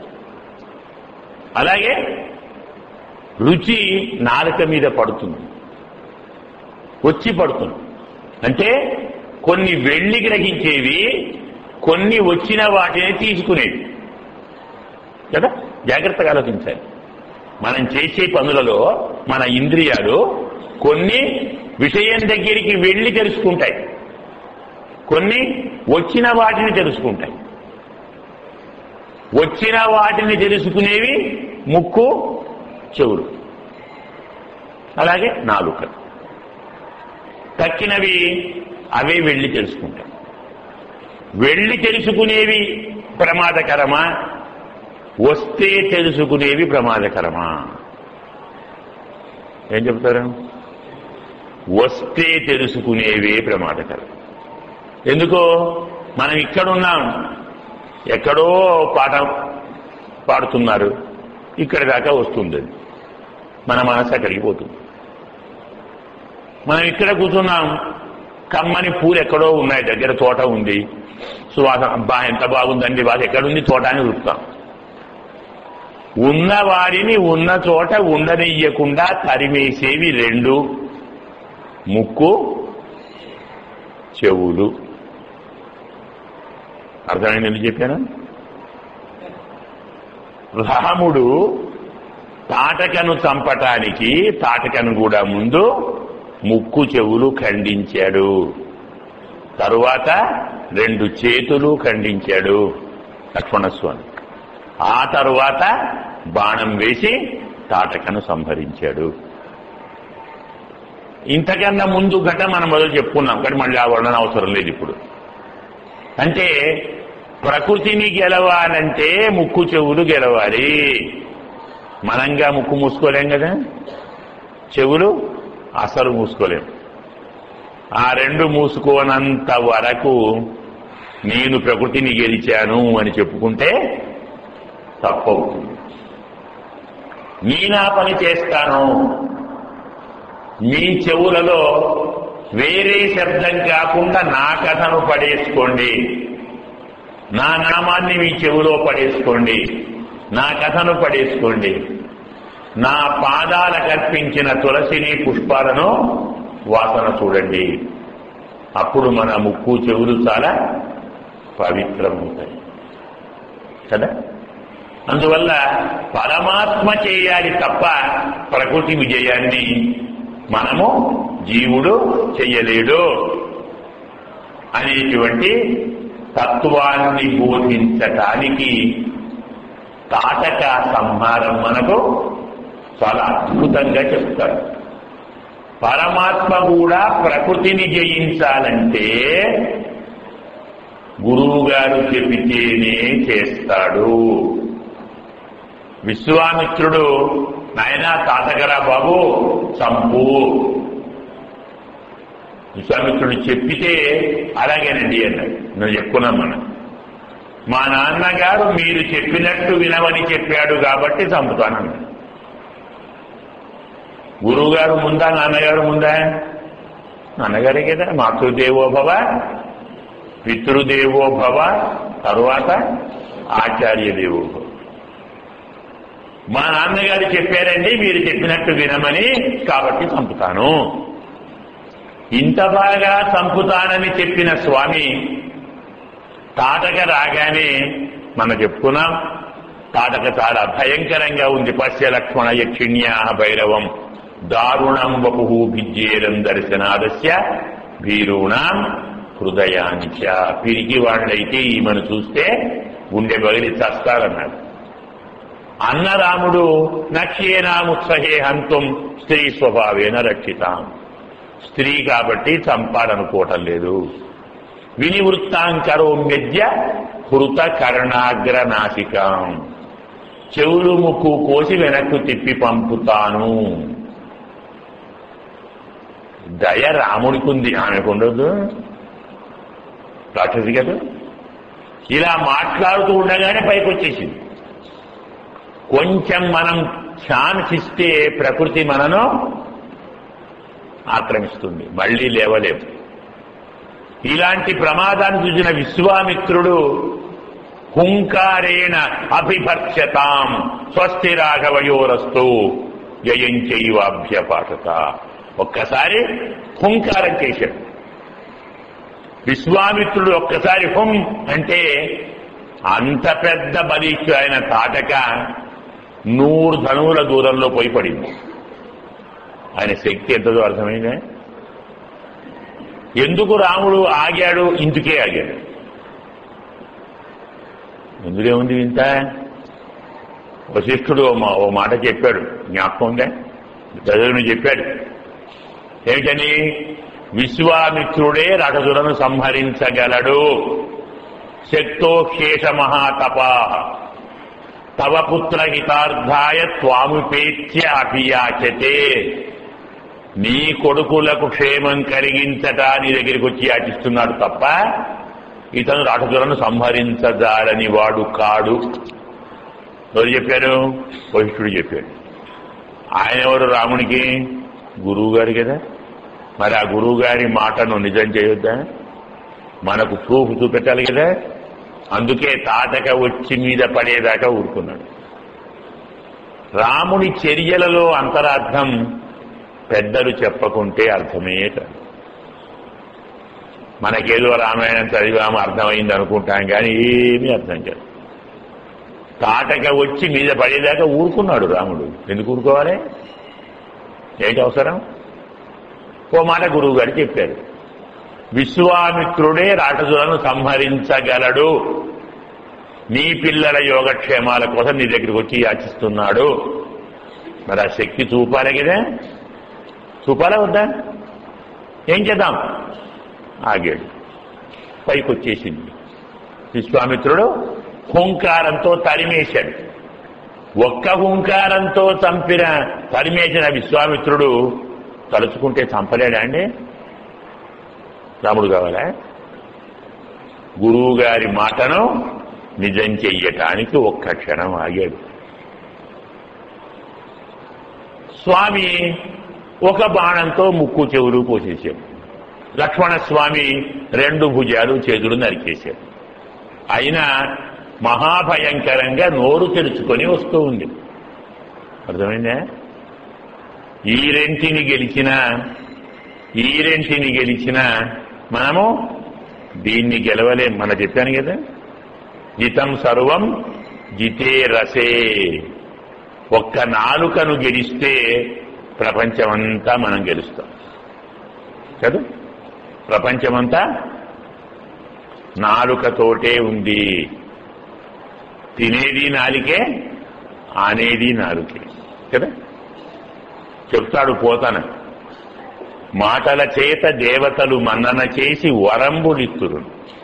అలాగే రుచి నాలుక మీద పడుతుంది, వచ్చి పడుతుంది. అంటే కొన్ని వెళ్ళి గ్రహించేవి, కొన్ని వచ్చిన వాటిని తీసుకునేవి కదా. జాగ్రత్తగా ఆలోచించాలి. మనం చేసే పనులలో మన ఇంద్రియాలు కొన్ని విషయం దగ్గరికి వెళ్ళి తెలుసుకుంటాయి, కొన్ని వచ్చిన వాటిని తెలుసుకుంటాయి. వచ్చిన వాటిని తెలుసుకునేవి ముక్కు, చెవులు, అలాగే నాలుక. తక్కినవి అవే వెళ్ళి తెలుసుకుంటాయి. వెళ్ళి తెలుసుకునేవి ప్రమాదకరమా, వస్తే తెలుసుకునేవి ప్రమాదకరమా? ఏం చెప్తారు? వస్తే తెలుసుకునేవే ప్రమాదకరం. ఎందుకో మనం ఇక్కడున్నాం, ఎక్కడో పాట పాడుతున్నారు, ఇక్కడి దాకా వస్తుంది, మన మనసు అక్కడికి పోతుంది. మనం ఇక్కడ కూర్చున్నాం, కమ్మని పూలు ఎక్కడో ఉన్నాయి, దగ్గర తోట ఉంది, సువాసన, అబ్బా ఎంత బాగుందండి, వాళ్ళు ఎక్కడుంది తోట అని చూస్తాం. ఉన్న వారిని ఉన్న చోట ఉండనియ్యకుండా తరిమేసేవి రెండు, ముక్కు, చెవులు. అర్థమైంది ఎందుకు చెప్పాను? రాముడు తాటకను చంపటానికి తాటకను కూడా ముందు ముక్కు చెవులు ఖండించాడు, తరువాత రెండు చేతులు ఖండించాడు లక్ష్మణస్వామి. ఆ తరువాత బాణం వేసి తాటకను సంహరించాడు. ఇంతకన్నా ముందు ఘటన మనం మొదలు చెప్పుకున్నాం, కానీ మళ్ళీ ఆ వర్ణన అవసరం లేదు ఇప్పుడు. అంటే ప్రకృతిని గెలవాలంటే ముక్కు చెవులు గెలవాలి. మనంగా ముక్కు మూసుకోలేం కదా, చెవులు అసలు మూసుకోలేం. ఆ రెండు మూసుకోనంత వరకు నేను ప్రకృతిని గెలిచాను అని చెప్పుకుంటే తప్పవుతుంది. నేనా పని చేస్తాను, మీ చెవులలో వేరే శబ్దం కాకుండా నా కథను పడేసుకోండి, నా నామాన్ని మీ చెవులో పడేసుకోండి, నా కథను పడేసుకోండి, నా పాదాల కల్పించిన తులసిని పుష్పాలను వాసన చూడండి. అప్పుడు మన ముక్కు చెవులు చాలా పవిత్రమవుతాయి కదా. అందువల్ల పరమాత్మ చేయాలి తప్ప ప్రకృతి విజయాన్ని మనము జీవుడు చెయ్యలేడు అనేటువంటి తత్వాన్ని బోధించటానికి తాటక సంహారం మనకు చాలా అద్భుతంగా చెప్తాడు. పరమాత్మ కూడా ప్రకృతిని జయించాలంటే గురువు గారు చెబితేనే చేస్తాడు. విశ్వామిత్రుడు, నాయనా తాతగరా బాబు చంపు. విశ్వామిత్రుడు చెప్పితే అలాగేనండి అన్నాడు. నేను చెప్పుకున్నాం మనం, మా నాన్నగారు మీరు చెప్పినట్టు వినవని చెప్పాడు కాబట్టి చంపుతానన్నాడు. గురువు గారు ముందా, నాన్నగారు ముందా? నాన్నగారే కదా. మాతృదేవోభవ, పితృదేవోభవ, తరువాత ఆచార్య దేవోభవ. మా నాన్నగారు చెప్పారండి మీరు చెప్పినట్టు వినమని, కాబట్టి చంపుతాను. ఇంత బాగా చంపుతానని చెప్పిన స్వామి తాటక రాగానే మనం చెప్పుకున్నాం, తాటక చాలా భయంకరంగా ఉంది. పశ్య లక్ష్మణ యక్షిణ్యా భైరవం దారుణం వపుః భిజ్యేరం దర్శనాదస్య భీరూణాం హృదయాని చ. పిరికి వాళ్ళైతే ఈమెను చూస్తే గుండె బగిలి చస్తారన్నాడు. అన్న రాముడు నక్ష్యేనాముత్సహే హంతుం స్త్రీ స్వభావేన రక్షితాం. స్త్రీ కాబట్టి చంపాలనుకోవటం లేదు. వినివృత్తాంకరోమ్యజ్య హృత కర్ణాగ్ర నాసికాం. చెవులు ముక్కు కోసి వెనక్కు తిప్పి పంపుతాను. దయ రాముడికి ఉంది, ఆమెకు ఉండదు, రాక్షసి కదా. ఇలా మాట్లాడుతూ ఉండగానే పైకి వచ్చేసింది. కొంచెం మనం ఛాన్స్ ఇస్తే ప్రకృతి మనను ఆక్రమిస్తుంది, మళ్లీ లేవలేము. ఇలాంటి ప్రమాదాన్ని చూసిన విశ్వామిత్రుడు హుంకారేణ అభిభర్షతాం స్వస్తి రాఘవయోరస్తు జయంచైవాభ్యపాఠత. ఒక్కసారి హుంకారం చేశాడు విశ్వామిత్రుడు. ఒక్కసారి హుం అంటే అంత పెద్ద బలిష్ఠు ఆయన తాటక నూరు ధనువుల దూరంలో పోయి పడింది. ఆయన శక్తి ఎంతదో అర్థమైందే. ఎందుకు రాముడు ఆగాడు? ఇందుకే ఆగాడు. ఎందుకే ఉంది ఇంత? వశిష్ఠుడు ఓ మాట చెప్పాడు, జ్ఞాపకం ఉందే? ప్రజలను చెప్పాడు ఏమిటని? విశ్వామిత్రుడే రాక్షసులను సంహరించగలడు. శక్తో శేష మహాతపా తవ పుత్ర హితార్థాయ త్వాముపేత్య అభియాచతే. నీ కొడుకులకు క్షేమం కలిగించట నీ దగ్గరికి వచ్చి యాచిస్తున్నాడు తప్ప ఇతను రాక్షసులను సంహరించజాలని వాడు కాడు. ఎవరు చెప్పారు? వశిష్ఠుడు చెప్పాడు. ఆయన ఎవరు? రామునికి గురువు గారు కదా. మరి ఆ గురువు గారి మాటను నిజం చేయొద్దా? మనకు ప్రూఫ్ చూపెట్టాలి కదా. అందుకే తాటక వచ్చి మీద పడేదాకా ఊరుకున్నాడు. రాముని చర్యలలో అంతరార్థం పెద్దలు చెప్పకుంటే అర్థమే కాదు. మనకేదో రామాయణం చదివాము అర్థమైంది అనుకుంటాం కానీ ఏమీ అర్థం కాదు. తాటక వచ్చి మీద పడేదాకా ఊరుకున్నాడు రాముడు. ఎందుకు ఊరుకోవాలి? ఏంటి అవసరం? ఓ మాట గురువు గారు చెప్పారు, విశ్వామిత్రుడే రాక్షసులను సంహరించగలడు. నీ పిల్లల యోగక్షేమాల కోసం నీ దగ్గరికి వచ్చి యాచిస్తున్నాడు. మరి ఆ శక్తి చూపాలి కదా. చూపాలా వద్దా? ఏం చేద్దాం? ఆగాడు. పైకి వచ్చేసింది. విశ్వామిత్రుడు హుంకారంతో తరిమేశాడు. ఒక్క హుంకారంతో చంపిన తరిమేసిన విశ్వామిత్రుడు తలుచుకుంటే చంపలేడా అండి? రాముడు కావాలా? గురువు గారి మాటను నిజం చెయ్యటానికి ఒక్క క్షణం ఆగాడు. స్వామి ఒక బాణంతో ముక్కు చెవులు కోసేశాడు. లక్ష్మణస్వామి రెండు భుజాలు చేతులు నరికేశాడు. అయినా మహాభయంకరంగా నోరు తెరుచుకొని వస్తూ ఉంది. అర్థమైందా? ఈ రెంటిని గెలిచిన ఈ రెంటిని గెలిచిన మనము దీన్ని గెలవలేం. మన చెప్పాను కదా, జితం సర్వం జితే రసే. ఒక్క నాలుకను గెలిస్తే ప్రపంచమంతా మనం గెలుస్తాం కదా. ప్రపంచమంతా నాలుకతోటే ఉంది. తినేది నాలుకే, ఆనేది నాలుకే కదా. చెప్తాడు పోతన, మాటల చేత దేవతలు మన్నన చేసి వరంబులిత్తురు,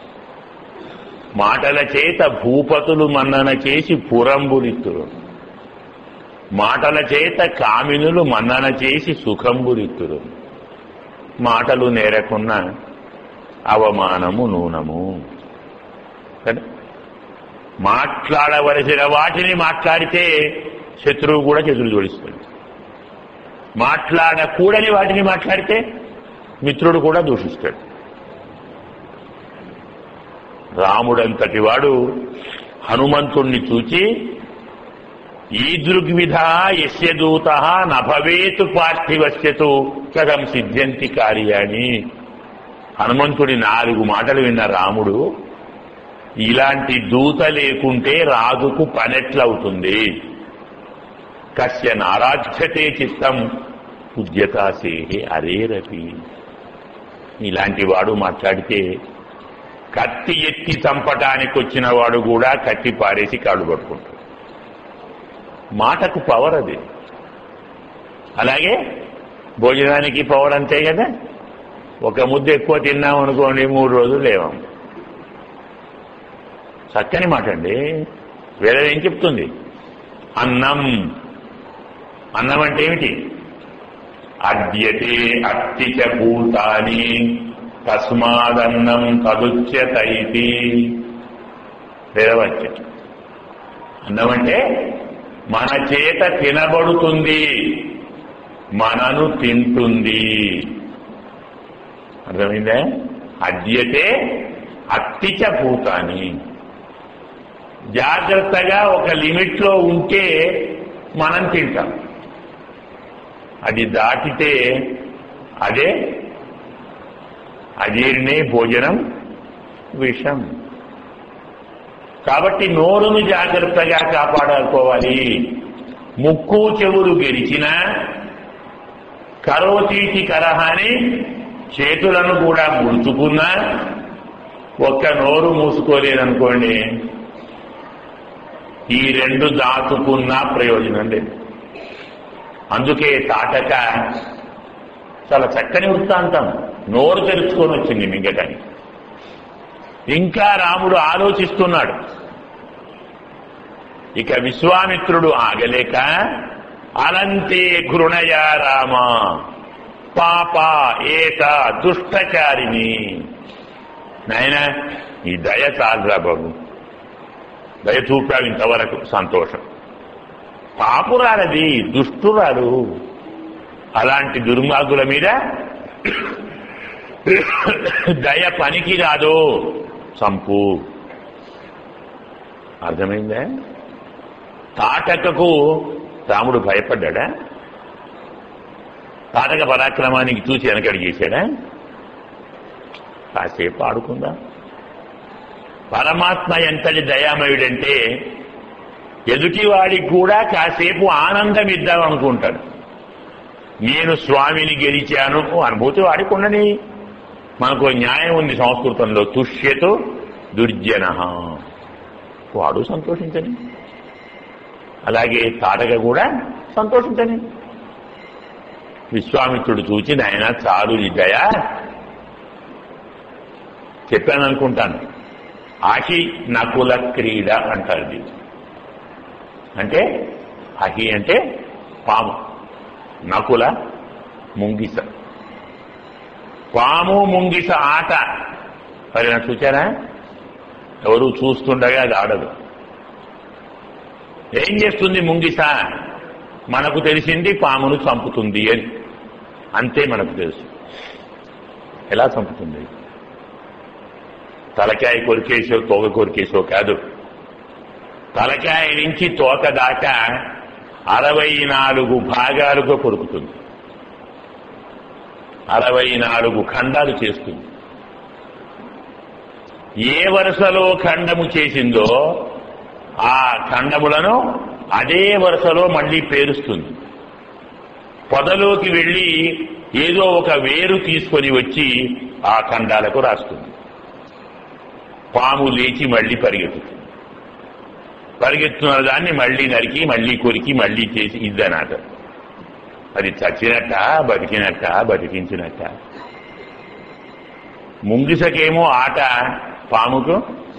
మాటల చేత భూపతులు మన్నన చేసి పురంబులిత్తురు, మాటల చేత కామినులు మన్నన చేసి సుఖంబులిత్తురు, మాటలు నేరకున్న అవమానము నూనము కదా. మాట్లాడవలసిన వాటిని మాట్లాడితే శత్రువు కూడా చేతులు జోడిస్తాడు. మాట్లాడకూడని వాటిని మాట్లాడితే మిత్రుడు కూడా దూషిస్తాడు. రాముడంతటి వాడు హనుమంతుణ్ణి చూచి ఈదృగ్విధ యస్య దూత నభవేతు పార్థివస్యతు కథం సిద్ధ్యంతి కార్యాణి. హనుమంతుడి నాలుగు మాటలు విన్న రాముడు, ఇలాంటి దూత లేకుంటే రాజుకు పనెట్లవుతుంది. కస్య నారాధ్యతే చిత్తం ఉద్యతాసేహి అరేరపి. ఇలాంటి వాడు మాట్లాడితే కత్తి ఎత్తి చంపటానికి వచ్చిన వాడు కూడా కత్తి పారేసి కాళ్ళు పట్టుకుంటాడు. మాటకు పవర్ అది. అలాగే భోజనానికి పవర్ అంతే కదా. ఒక ముద్ద ఎక్కువ తిన్నాం అనుకోండి, మూడు రోజులు లేవాం. చక్కని మాట అండి. వేరే ఏం చెప్తుంది? అన్నం. అన్నం అంటే ఏమిటి? అద్యతే అత్తి చ భూతాని తస్మాదన్నం తదుచ్యతైతి. వేదవాక్యం. అన్నం అంటే మన చేత తినబడుతుంది, మనను తింటుంది. అర్థమైందా? అద్యతే అత్తి చ భూతాని. జాగ్రత్తగా ఒక లిమిట్ లో ఉంటే మనం తింటాం, అది దాటితే అదే అజీర్ణే భోజనం విషం. కాబట్టి నోరును జాగ్రత్తగా కాపాడుకోవాలి. ముక్కు చెవులు గెలిచినా కరోతీటి కరహాని చేతులను కూడా ముడుచుకున్నా ఒక్క నోరు మూసుకోలేదనుకోండి, ఈ రెండు దాచుకున్నా ప్రయోజనం లేదు. అందుకే తాటక చాలా చక్కని వృత్తాంతం. నోరు తెరుచుకొని వచ్చింది మింగటానికి. ఇంకా రాముడు ఆలోచిస్తున్నాడు. ఇక విశ్వామిత్రుడు ఆగలేక అనంతే ఘృణయా రామ పాప ఏత దుష్టచారిణి. నాయన ఈ దయ చాలురా బాబు, దయ చూపావు ఇంతవరకు సంతోషం. పాపురాలది, దుష్టురాలు, అలాంటి దుర్మార్గుల మీద దయ పనికి రాదు, చంపు. అర్థమైందా? తాటకకు రాముడు భయపడ్డా? తాటక పరాక్రమానికి చూసి వెనకడి చేశాడా? కాసేపు ఆడుకుందా. పరమాత్మ ఎంతటి దయామయుడంటే ఎదుటివాడికి కూడా కాసేపు ఆనందం ఇద్దామనుకుంటాడు. నేను స్వామిని గెలిచాను అనుభూతి వాడికి ఉండని. మనకు న్యాయం ఉంది సంస్కృతంలో, తుష్యతో దుర్జన, వాడు సంతోషించని. అలాగే తాటక కూడా సంతోషించని. విశ్వామిత్రుడు చూచి నాయన చాలు ఈ దయ, చెప్పాను అనుకుంటాను. అహి నకుల క్రీడ అంటారు దీన్ని. అంటే అహి అంటే పాము, నకుల ముంగిస. పాము ముంగిస ఆట మరి నాకు చూచారా? ఎవరు చూస్తుండగా అది ఆడదు. ఏం చేస్తుంది ముంగిస? మనకు తెలిసింది పామును చంపుతుంది అని, అంతే మనకు తెలుసు. ఎలా చంపుతుంది? తలకాయ కొరికేసో తోక కొరికేసో కాదు. తలకాయ నుంచి తోక దాకా అరవై నాలుగు భాగాలుగా కొరుకుతుంది, అరవై నాలుగు ఖండాలు చేస్తుంది. ఏ వరుసలో ఖండము చేసిందో ఆ ఖండములను అదే వరుసలో మళ్లీ పేరుస్తుంది. పొదలోకి వెళ్లి ఏదో ఒక వేరు తీసుకొని వచ్చి ఆ ఖండాలకు రాస్తుంది. పాము లేచి మళ్లీ పరిగెత్తుతుంది. పరిగెత్తున్న దాన్ని మళ్లీ నరికి మళ్లీ కొరికి మళ్లీ చేసి ఇద్దనాట. అది చచ్చినట్ట, బతికినట్ట, బతికించినట్ట. ముంగిసకేమో ఆట, పాముకు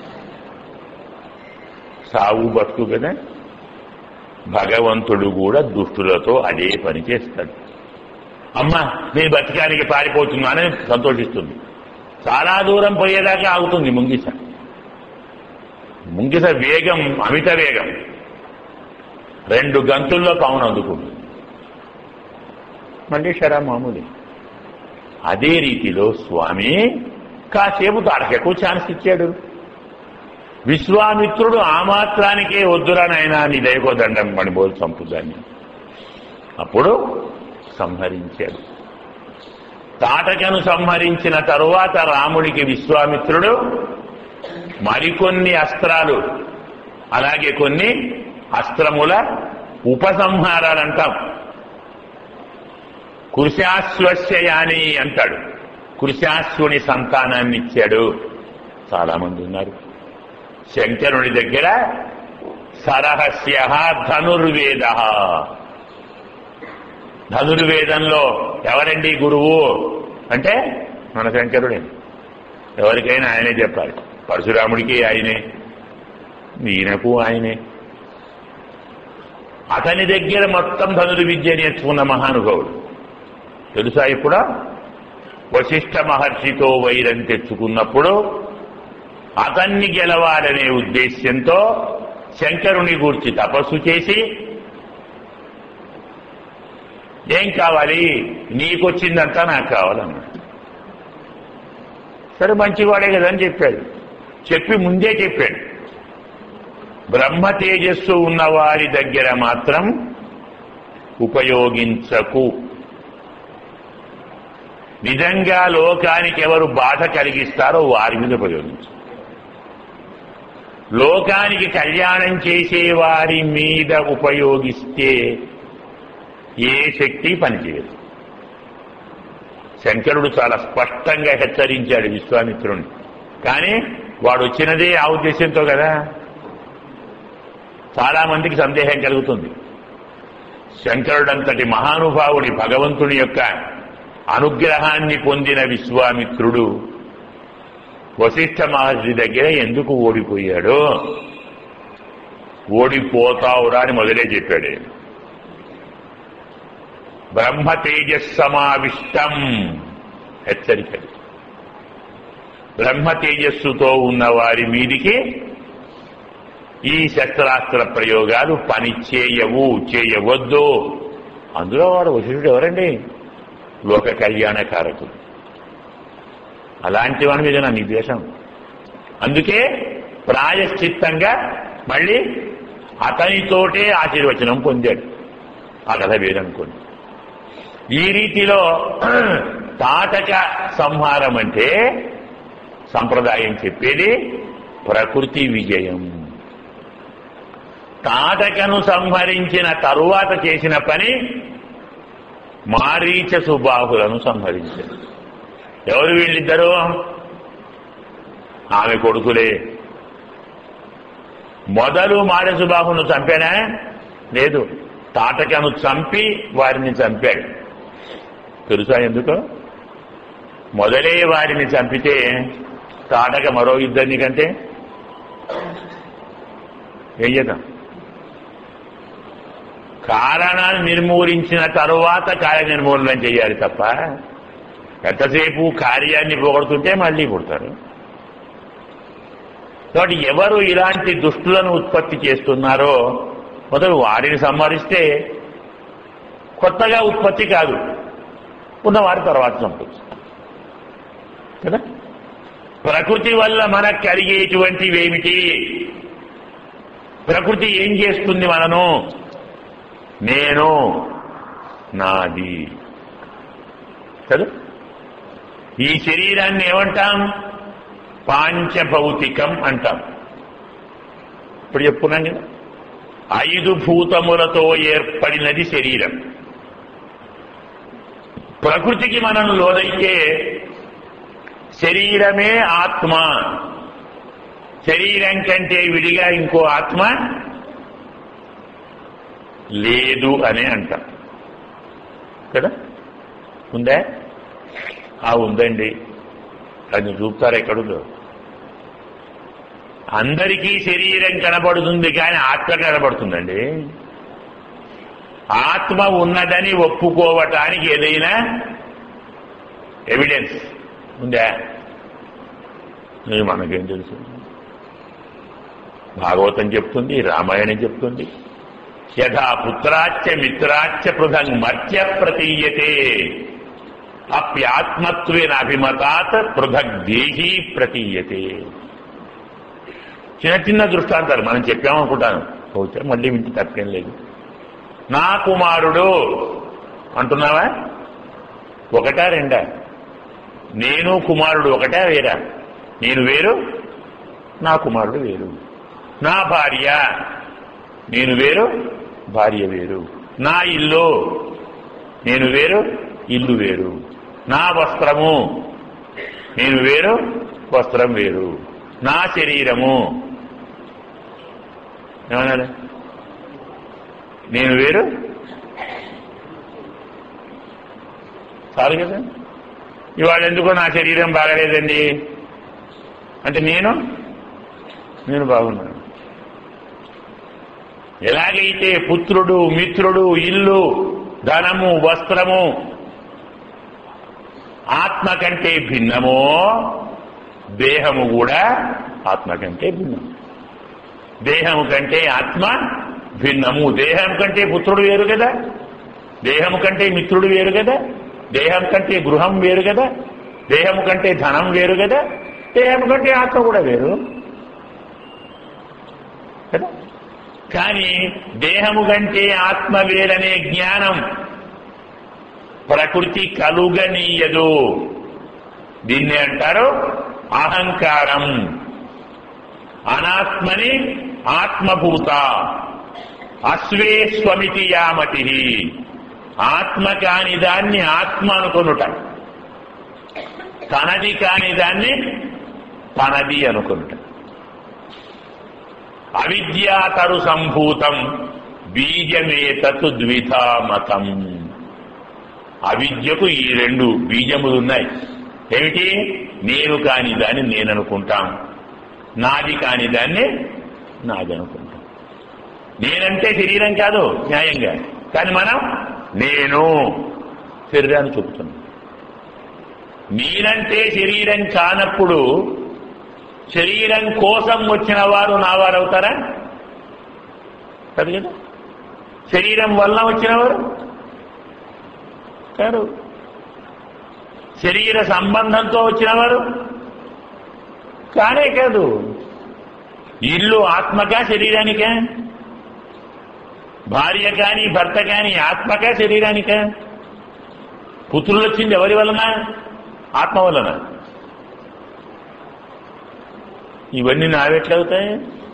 సావు బతుకు కదా. భగవంతుడు కూడా దుష్టులతో అదే పని చేస్తాడు. అమ్మా నేను బతికానికి పారిపోతున్నానని సంతోషిస్తుంది. చాలా దూరం పోయేదాకా ఆగుతుంది ముంగిస. ముంగిస వేగం అమిత వేగం. రెండు గంతుల్లో పామును అందుకుంటుంది, మళ్ళీ షరా మామూలు. అదే రీతిలో స్వామి కాసేపు తాటకకు ఛాన్స్ ఇచ్చాడు. విశ్వామిత్రుడు ఆ మాత్రానికే వద్దురానైనా నీ దయకో దండం పడిపోలు చంపుదాన్ని. అప్పుడు సంహరించాడు. తాటకను సంహరించిన తరువాత రాముడికి విశ్వామిత్రుడు మరికొన్ని అస్త్రాలు, అలాగే కొన్ని అస్త్రముల ఉపసంహారాలంటాం. కృశాశ్వస్యయాని అంటాడు. కృశాశ్వుని సంతానాన్ని ఇచ్చాడు. చాలా మంది ఉన్నారు. శంకరుని దగ్గర సరహస్య ధనుర్వేద. ధనుర్వేదంలో ఎవరండి గురువు అంటే మన శంకరుడే. ఎవరికైనా ఆయనే చెప్పాలి. పరశురాముడికి ఆయనే, ఈయనకు ఆయనే. అతని దగ్గర మొత్తం ధనుర్విద్య నేర్చుకున్న మహానుభావుడు. తెలుసా? ఇప్పుడు వశిష్ఠ మహర్షితో వైరం తెచ్చుకున్నప్పుడు అతన్ని గెలవాలనే ఉద్దేశ్యంతో శంకరుని గూర్చి తపస్సు చేసి, ఏం కావాలి, నీకొచ్చిందంతా నాకు కావాలన్నాడు. సరే మంచివాడే కదా అని చెప్పాడు. చెప్పి ముందే చెప్పాడు, బ్రహ్మ తేజస్సు ఉన్నవారి దగ్గర మాత్రం ఉపయోగించకు. నిజంగా లోకానికి ఎవరు బాధ కలిగిస్తారో వారి మీద ఉపయోగించు. లోకానికి కళ్యాణం చేసే వారి మీద ఉపయోగిస్తే ఏ శక్తి పనిచేయదు. శంకరుడు చాలా స్పష్టంగా హెచ్చరించాడు విశ్వామిత్రుని. కానీ వాడు వచ్చినదే ఆ ఉద్దేశంతో కదా. చాలా మందికి సందేహం కలుగుతుంది. శంకరుడంతటి మహానుభావుడి భగవంతుని యొక్క అనుగ్రహాన్ని పొందిన విశ్వామిత్రుడు వశిష్ఠ మహర్షి దగ్గర ఎందుకు ఓడిపోయాడు? ఓడిపోతావురా అని మొదలే చెప్పాడు. బ్రహ్మ తేజస్సమావిష్టం హెచ్చరిక. బ్రహ్మ తేజస్సుతో ఉన్న వారి మీదికి ఈ శస్త్రాస్త్ర ప్రయోగాలు పని చేయవు, చేయవద్దు. అందులో వాడు వశిష్ఠుడు ఎవరండి? లోక కళ్యాణకారకుడు. అలాంటి వాడి మీద నా నిర్దేశం. అందుకే ప్రాయశ్చిత్తంగా మళ్ళీ అతనితోటే ఆశీర్వచనం పొందాడు. ఆ కథ వేరనుకోండి. ఈ రీతిలో తాటక సంహారం అంటే సంప్రదాయం చెప్పేది ప్రకృతి విజయం. తాటకను సంహరించిన తరువాత చేసిన పని మారీచ సుబాహులను సంహరించారు. ఎవరు వీళ్ళిద్దరూ? ఆమె కొడుకులే. మొదలు మారీచసుబాహును చంపానా? లేదు, తాటకను చంపి వారిని చంపాడు. తెలుసా ఎందుకు? మొదలే వారిని చంపితే తాటక మరో ఇద్దరిని కంటే ఏం చేద్దాం? కారణాన్ని నిర్మూలించిన తరువాత కార్య నిర్మూలన చేయాలి తప్ప ఎంతసేపు కార్యాన్ని పొగడుతుంటే మళ్ళీ పుడతారు. కాబట్టి ఎవరు ఇలాంటి దుష్టులను ఉత్పత్తి చేస్తున్నారో మొదలు వారిని సంహరిస్తే కొత్తగా ఉత్పత్తి కాదు, ఉన్నవారి తర్వాత చంపచ్చు కదా. ప్రకృతి వల్ల మనకు కలిగేటువంటివేమిటి? ప్రకృతి ఏం చేస్తుంది మనను? నేను, నాది కదా. ఈ శరీరాన్ని ఏమంటాం? పాంచభౌతికం అంటాం. ఇప్పుడు చెప్పుకున్నాం కదా, ఐదు భూతములతో ఏర్పడినది శరీరం. ప్రకృతికి మనం లోనైతే శరీరమే ఆత్మ. శరీరం కంటే విడిగా ఇంకో ఆత్మ లేదు అని అంటాం కదా. ఉందా? ఆ ఉందండి. అది చూపుతారు ఎక్కడుందో. అందరికీ శరీరం కనబడుతుంది కానీ ఆత్మ కనబడుతుందండి. ఆత్మ ఉన్నదని ఒప్పుకోవటానికి ఏదైనా ఎవిడెన్స్ ఉందా? మనకేం తెలుసు? భాగవతం చెప్తుంది, రామాయణం చెప్తుంది. యథా పుత్రాచ్చ మిత్రాచ్చ పృథంగ్ మర్త్య ప్రతీయతే అప్యాత్మత్వేన అభిమతాత్ పృథగ్ దేహీ ప్రతీయతే. చిన్న చిన్న దృష్టాంతాలు మనం చెప్పామనుకుంటాను, బహుశా మళ్ళీ వింటే తప్పేం లేదు. నా కుమారుడు అంటున్నావా? ఒకటా రెండా? నేను కుమారుడు ఒకటా వేరా? నేను వేరు, నా కుమారుడు వేరు. నా భార్య, నేను వేరు, భార్య వేరు. నా ఇల్లు, నేను వేరు, ఇల్లు వేరు. నా వస్త్రము, నేను వేరు, వస్త్రం వేరు. నా శరీరము, ఏమన్నా నేను వేరు, చాలు కదా. ఇవాళ ఎందుకో నా శరీరం బాగలేదండి అంటే నేను నేను బాగున్నాను. ఎలాగైతే పుత్రుడు, మిత్రుడు, ఇల్లు, ధనము, వస్త్రము ఆత్మ కంటే భిన్నమో దేహము కూడా ఆత్మ కంటే భిన్నము. దేహము కంటే ఆత్మ భిన్నము. దేహం కంటే పుత్రుడు వేరు కదా, దేహము కంటే మిత్రుడు వేరు కదా, దేహం కంటే గృహం వేరు కదా, దేహము కంటే ధనం వేరు కదా, దేహం కంటే ఆత్మ కూడా వేరు కదా. కానీ దేహము కంటే ఆత్మ వేరనే జ్ఞానం ప్రకృతి కలుగనీయదు. దీన్ని అంటారు అహంకారం. అనాత్మని ఆత్మభూత అస్వే స్వమితి యామతి. ఆత్మ కాని దాన్ని ఆత్మ అనుకొనుట, తనది కాని దాన్ని తనది అనుకొనుట. అవిద్యాతరు సంభూతం బీజమేతతు ద్విధా మతం. అవిద్యకు ఈ రెండు బీజములున్నాయి. ఏమిటి? నేను కాని దాన్ని నేను అనుకుంటాం, నాది కాని దాన్ని నాది అనుకుంటాం. నేనంటే శరీరం కాదు న్యాయంగా, కానీ మనం నేను శరీరాన్ని చూపుతున్నాం. నేనంటే శరీరం కానప్పుడు శరీరం కోసం వచ్చిన వారు నావారు అవుతారా? కాదు కదా. శరీరం వల్ల వచ్చినవారు కాదు. శరీర సంబంధంతో వచ్చినవారు కానే కాదు. ఇల్లు ఆత్మకా శరీరానికా? భార్య కాని భర్త కాని ఆత్మకా శరీరానికా? పుత్రులు వచ్చింది ఎవరి వలన? ఆత్మ వలన. ఇవన్నీ నావెట్లవుతాయి?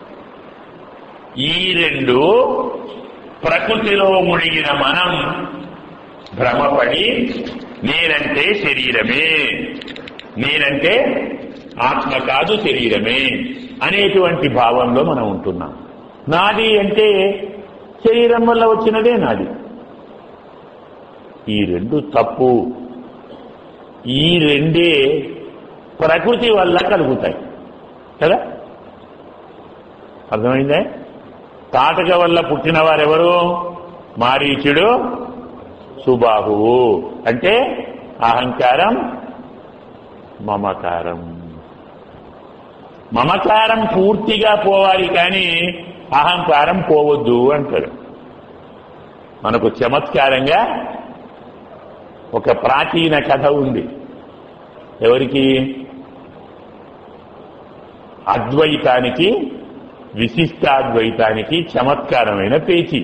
ఈ రెండు ప్రకృతిలో మునిగిన మనం భ్రమపడి నేనంటే శరీరమే, నేనంటే ఆత్మ కాదు శరీరమే అనేటువంటి భావంలో మనం ఉంటున్నాం. నాది అంటే శరీరం వల్ల వచ్చినదే నాది. ఈ రెండు తప్పు. ఈ రెండే ప్రకృతి వల్ల కలుగుతాయి కదా. అర్థమైందే? తాటక వల్ల పుట్టిన వారెవరు? మారీచుడు, సుబాహువు. అంటే అహంకారం, మమకారం. మమకారం పూర్తిగా పోవాలి, కానీ అహంకారం పోవద్దు అంటారు. మనకు చమత్కారంగా ఒక ప్రాచీన కథ ఉంది. ఎవరికి? అద్వైతానికి, విశిష్టాద్వైతానికి చమత్కారమైన పేచి.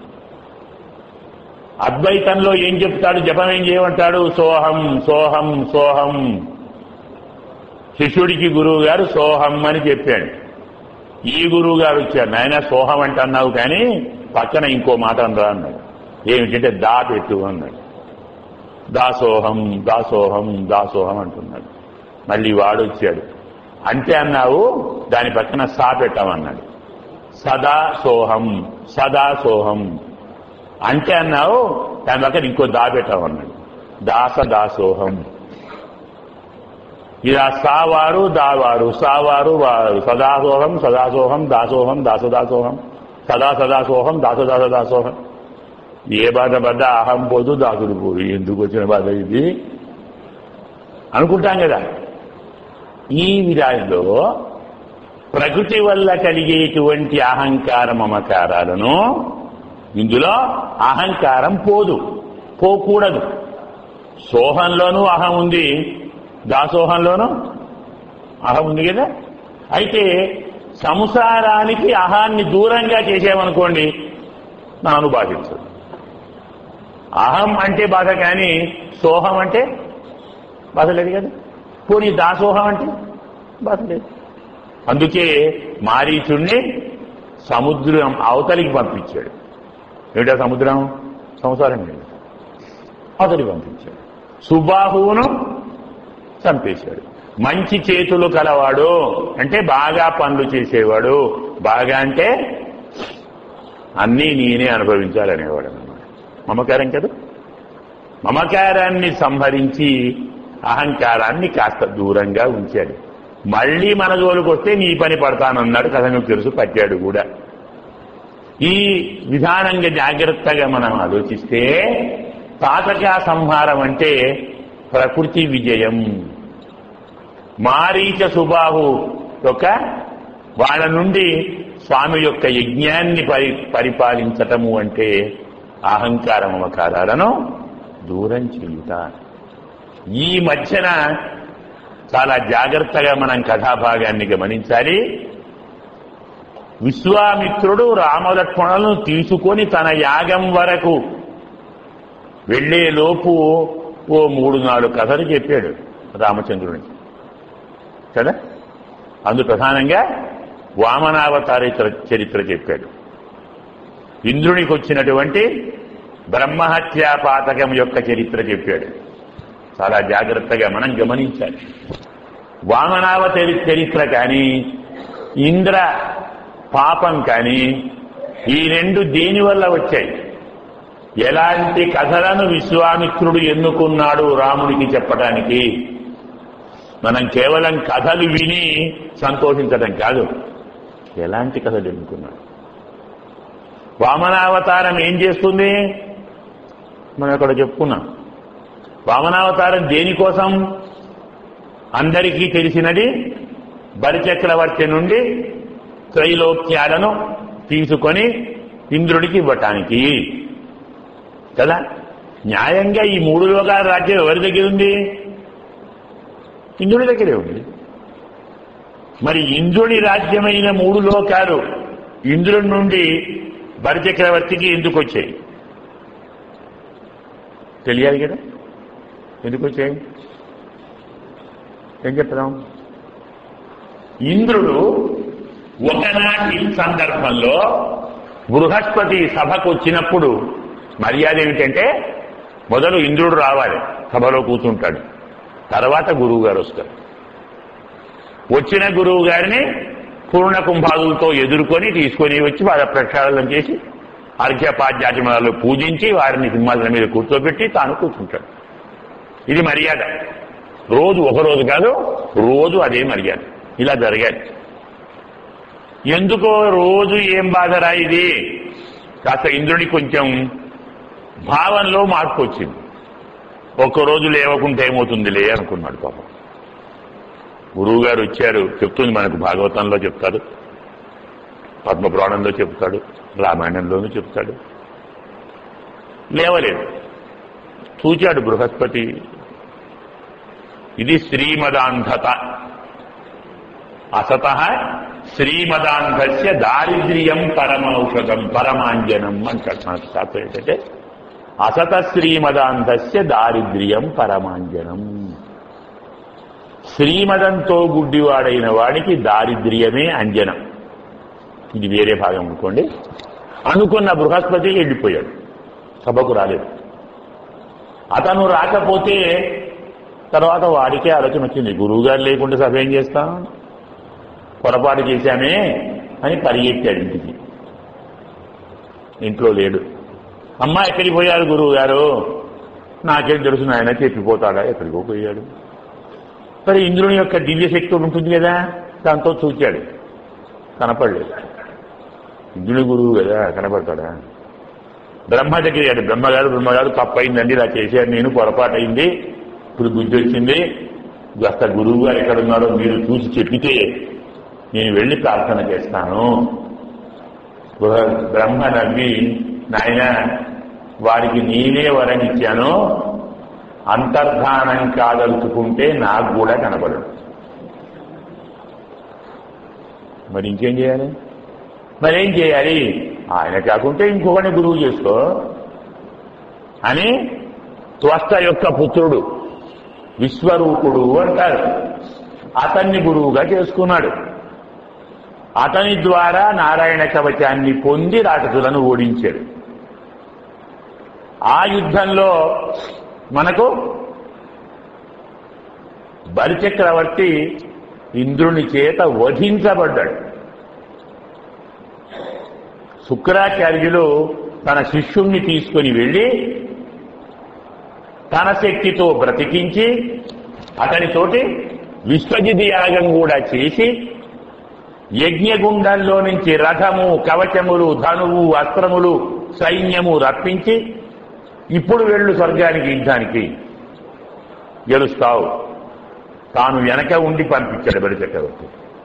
అద్వైతంలో ఏం చెప్తాడు? జపం ఏం చేయమంటాడు? సోహం సోహం సోహం. శిష్యుడికి గురువు గారు సోహం అని చెప్పాడు. ఈ గురువు గారు వచ్చారు, నాయన సోహం అంటే అన్నావు కానీ పక్కన ఇంకో మాట అనరా అన్నాడు. ఏమిటంటే దా పెట్టు అన్నాడు. దాసోహం దాసోహం దాసోహం అంటున్నాడు. మళ్ళీ వాడు వచ్చాడు, అంటే అన్నావు దాని పక్కన సా పెట్టామన్నాడు. సదా సోహం సదా సోహం. అంటే అన్నావు దాని పక్కన ఇంకో దా పెట్టామన్నాడు. దాస దాసోహం. ఇలా సావారు దావారు, సావారు వారు. సదాసోహం సదాసోహం దాసోహం దాసదాసోహం సదా సదాసోహం దాసదాస దాసోహం. ఏ బాధ పడ్డా అహం పోదు దాసుడు పోదు. ఎందుకు వచ్చిన బాధ ఇది అనుకుంటాం కదా. ఈ విధానంలో ప్రకృతి వల్ల కలిగేటువంటి అహంకార మమకారాలను ఇందులో అహంకారం పోదు, పోకూడదు. సోహంలోనూ అహం ఉంది, దాసోహంలోనూ అహం ఉంది కదా. అయితే సంసారానికి అహాన్ని దూరంగా చేసామనుకోండి, నాను బాధించదు. అహం అంటే బాధ, కానీ సోహం అంటే బాధ లేదు కదా. పోనీ దాసోహం అంటే బాధ లేదు. అందుకే మారీచుణ్ణి సముద్రం అవతలికి పంపించాడు. ఏమిటా సముద్రం? సంసారం లేదు. అవతలికి పంపించాడు. సుబాహువును చంపేశాడు. మంచి చేతులు కలవాడు అంటే బాగా పనులు చేసేవాడు. బాగా అంటే అన్నీ నేనే అనుభవించాలనేవాడు అన్నమాట. మమకారం కదా. మమకారాన్ని సంహరించి అహంకారాన్ని కాస్త దూరంగా ఉంచాడు. మళ్లీ మన జోలికి వస్తే నీ పని పడతానన్నాడు. కథ మీకు తెలుసు, పట్టాడు కూడా. ఈ విధానంగా జాగ్రత్తగా మనం ఆలోచిస్తే తాటకా సంహారం అంటే ప్రకృతి విజయం. మారీచ సుబాహు యొక్క వాళ్ళ నుండి స్వామి యొక్క యజ్ఞాన్ని పరి పరిపాలించటము అంటే అహంకార మమకారాలను దూరం చేయుట. ఈ మధ్యన చాలా జాగ్రత్తగా మనం కథాభాగాన్ని గమనించాలి. విశ్వామిత్రుడు రామలక్ష్మణులను తీసుకొని తన యాగం వరకు వెళ్లేలోపు ఓ మూడు నాలుగు కథలు చెప్పాడు రామచంద్రునికి కదా. అందు ప్రధానంగా వామనావతార చరిత్ర చెప్పాడు. ఇంద్రునికి వచ్చినటువంటి బ్రహ్మహత్యా పాతకం యొక్క చరిత్ర చెప్పాడు. చాలా జాగ్రత్తగా మనం గమనించాలి. వామనావతారి చరిత్ర కానీ ఇంద్ర పాపం కానీ ఈ రెండు దేని వల్ల వచ్చాయి? ఎలాంటి కథలను విశ్వామిత్రుడు ఎన్నుకున్నాడు రాముడికి చెప్పడానికి? మనం కేవలం కథలు విని సంతోషించడం కాదు, ఎలాంటి కథలు ఎన్నుకున్నాడు. వామనావతారం ఏం చేస్తుంది మనం ఇక్కడ చెప్పుకున్నాం. వామనావతారం దేనికోసం? అందరికీ తెలిసినది బలిచక్రవర్తి నుండి త్రైలోక్యాలను తీసుకొని ఇంద్రుడికి ఇవ్వటానికి కదా. న్యాయంగా ఈ మూడు లోకాల రాజ్యం ఎవరి దగ్గర ఉంది? ఇంద్రుడి దగ్గరే ఉంది. మరి ఇంద్రుడి రాజ్యమైన మూడు లోకాలు ఇంద్రుడి నుండి బలిచక్రవర్తికి ఎందుకు వచ్చాయి? తెలియాలి కదా ఎందుకు వచ్చాయి. ఏం చెప్తాం? ఇంద్రుడు ఒకనాటి సందర్భంలో బృహస్పతి సభకు వచ్చినప్పుడు మర్యాద ఏమిటంటే మొదలు ఇంద్రుడు రావాలి, సభలో కూర్చుంటాడు, తర్వాత గురువు గారు వస్తారు. వచ్చిన గురువు గారిని పూర్ణ కుంభాదులతో ఎదుర్కొని తీసుకొని వచ్చి వాళ్ళ ప్రక్షాళనం చేసి అర్ఘ్యపాద్యాచమనాలు పూజించి వారిని సింహాసనం మీద కూర్చోబెట్టి తాను కూర్చుంటాడు. ఇది మర్యాద. రోజు ఒకరోజు కాదు, రోజు అదే మర్యాద. ఇలా జరగాలి. ఎందుకో రోజు ఏం బాధరా ఇది? కాస్త ఇంద్రుడి కొంచెం భావంలో మార్పు వచ్చింది. ఒక్కరోజు లేవకుంటే ఏమవుతుందిలే అనుకున్నాడు పాపం. గురువు గారు వచ్చారు, చెప్తుంది మనకు భాగవతంలో చెప్తాడు, పద్మపురాణంలో చెప్తాడు, రామాయణంలోనూ చెప్తాడు. లేవలేదు. చూచాడు బృహస్పతి. ఇది శ్రీమదాంధత. అసత శ్రీమదాంధస్య దారిద్ర్యం పరమౌషధం పరమాంజనం అంటాడు మనకు శాస్త్రం. ఏంటంటే అసత శ్రీమదాంధస్య దారిద్ర్యం పరమాంజనం. శ్రీమదంతో గుడ్డివాడైన వాడికి దారిద్ర్యమే అంజనం. ఇది వేరే భాగం అనుకోండి. అనుకున్న బృహస్పతి వెళ్ళిపోయాడు, సభకు రాలేదు. అతను రాకపోతే తర్వాత వాడికే ఆలోచన వచ్చింది, గురువు గారు లేకుండా సభ ఏం చేస్తాం, పొరపాటు చేశామే అని పరిగెత్తాడు ఇంటికి. ఇంట్లో లేడు. అమ్మ ఎక్కడికి పోయారు గురువు గారు? నాకేం తెలుసు నాయన, చెప్పిపోతాడా? ఎక్కడికో పోయాడు. మరి ఇంద్రుని యొక్క దివ్యశక్తి ఉంటుంది కదా, దాంతో చూచాడు, కనపడలేదు. ఇంద్రుని గురువు కదా, కనపడతాడా? బ్రహ్మ దగ్గర బ్రహ్మగారు బ్రహ్మగారు తప్పైందండి, ఇలా చేశారు నేను, పొరపాటు అయింది, ఇప్పుడు బుద్ధి వచ్చింది, కాస్త గురువు గారు ఎక్కడున్నారో మీరు చూసి చెప్పితే నేను వెళ్ళి ప్రార్థన చేస్తాను. బ్రహ్మ నవ్వి, నాయన వారికి నేనే వరం ఇచ్చాను, అంతర్ధానం కాదలుచుకుంటే నాకు కూడా కనపడదు. మరి ఇంకేం చేయాలి? మరేం చేయాలి? ఆయన కాకుంటే ఇంకొకరిని గురువు చేసుకో అని త్వష్ట యొక్క పుత్రుడు విశ్వరూపుడు అంటారు, అతన్ని గురువుగా చేసుకున్నాడు. అతని ద్వారా నారాయణ కవచాన్ని పొంది రాక్షసులను ఓడించాడు. ఆ యుద్ధంలో మనకు బలిచక్రవర్తి ఇంద్రుని చేత వధించబడ్డాడు. శుక్రాచార్యులు తన శిష్యుణ్ణి తీసుకుని వెళ్లి తన శక్తితో బ్రతికించి అతనితోటి విశ్వజిత్ యాగం కూడా చేసి యజ్ఞగుండంలో నుంచి రథము, కవచములు, ధనువు, అస్త్రములు, సైన్యము రప్పించి ఇప్పుడు వెళ్ళు స్వర్గానికి యుద్ధానికి గెలుస్తావు. తాను వెనక ఉండి పంపించాడు బలి చక్రవర్తి.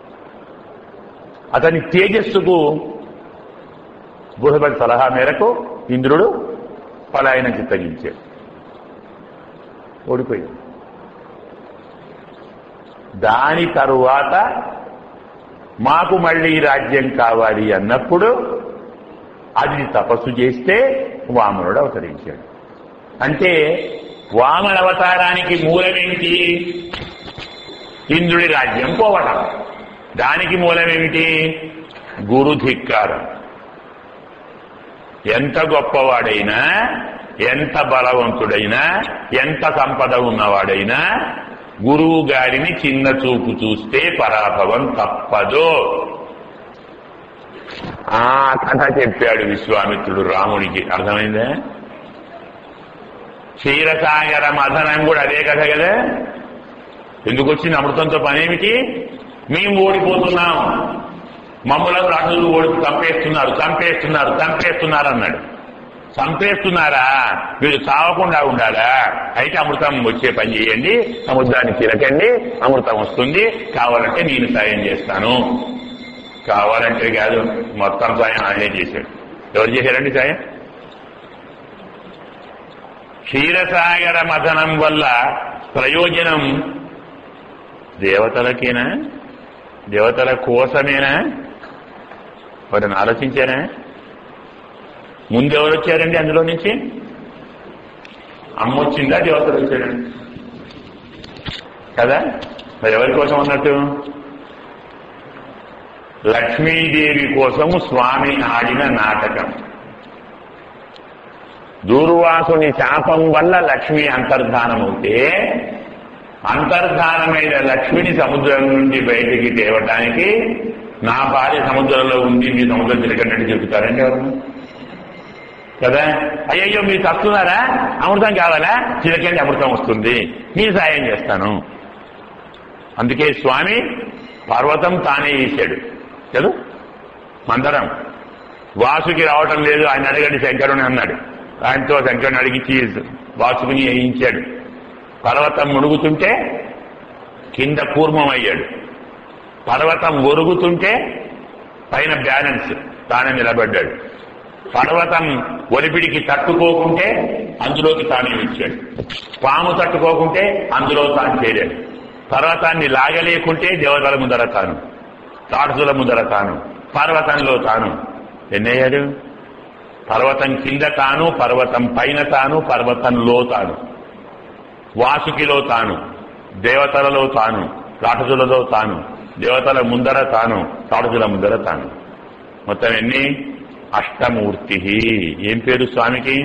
అతని తేజస్సుకు బృహస్పతి సలహా మేరకు ఇంద్రుడు పలాయనం చిత్తగించాడు. ఓడిపోయింది. దాని తరువాత మాకు మళ్ళీ రాజ్యం కావాలి అన్నప్పుడు అది తపస్సు చేస్తే వామనుడు అవతరించాడు. అంటే వామన అవతారానికి మూలమేమిటి? ఇంద్రుడి రాజ్యం పోవటం. దానికి మూలమేమిటి? గురుధిక్కారం. ఎంత గొప్పవాడైనా, ఎంత బలవంతుడైనా, ఎంత సంపద ఉన్నవాడైనా గురువు గారిని చిన్న చూపు చూస్తే పరాభవం తప్పదు. ఆ కథ చెప్పాడు విశ్వామిత్రుడు రాముడికి. అర్థమైందా? క్షీరసాగర మథనం కూడా అదే కథ కదా. ఎందుకు వచ్చింది? అమృతంతో పనేమిటి? మేము ఓడిపోతున్నాం, మమ్మల్ని రాజులు ఓడి చంపేస్తున్నారు చంపేస్తున్నారు చంపేస్తున్నారు అన్నాడు. చంపేస్తున్నారా? మీరు చావకుండా ఉండాలా? అయితే అమృతం వచ్చే పని చేయండి, సముద్రాన్ని చిరకండి, అమృతం వస్తుంది, కావాలంటే నేను సాయం చేస్తాను. కావాలంటే కాదు, మొత్తం సాయం ఆయనే చేశాడు. ఎవరు చేశారండి సాయం? క్షీరసాగర మథనం వల్ల ప్రయోజనం దేవతలకేనా? దేవతల కోసమేనా? వాటిని ఆలోచించారా? ముందెవరు వచ్చారండి అందులో నుంచి? అమ్మ వచ్చిందా, దేవతలు వచ్చారండి కదా? మరి ఎవరి కోసం అన్నట్టు? లక్ష్మీదేవి కోసం స్వామి ఆడిన నాటకం. దూర్వాసుని శాపం వల్ల లక్ష్మి అంతర్ధానమవుతే అంతర్ధానమైన లక్ష్మిని సముద్రం నుండి బయటికి తేవటానికి నా భార్య సముద్రంలో ఉంది, మీ సముద్రం తిరగండి చెబుతారండి ఎవరు కదా? అయ్యయ్యో మీరు తప్పుతున్నారా, అమృతం కావాలా, చిరకండి అమృతం వస్తుంది, మీ సాయం చేస్తాను. అందుకే స్వామి పర్వతం తానే చేశాడు కదా. మందరం వాసుకి రావటం లేదు, ఆయన అడగండి శంకరుని అన్నాడు. ఆయనతో శంకరుని అడిగి వాసుకుని వేయించాడు. పర్వతం మునుగుతుంటే కింద కూర్మం అయ్యాడు. పర్వతం ఒరుగుతుంటే పైన బ్యాలెన్స్ తానే నిలబడ్డాడు. పర్వతం ఒలిపిడికి తట్టుకోకుంటే అందులోకి తానే ఇచ్చాడు. పాము తట్టుకోకుంటే అందులో తాను చేరాడు. పర్వతాన్ని లాగలేకుంటే దేవతల ముందర తాను, తాడుల ముందర తాను, పర్వతంలో తాను. ఎన్నయ్యాడు? పర్వతం కింద తాను, పర్వతం పైన తాను, పర్వతంలో తాను, వాసుకిలో తాను, దేవతలలో తాను, రాక్షసులలో తాను, దేవతల ముందర తాను, తాడుల ముందర తాను. మొత్తం ఎన్ని? అష్టమూర్తి. ఏం పేరు స్వామికి?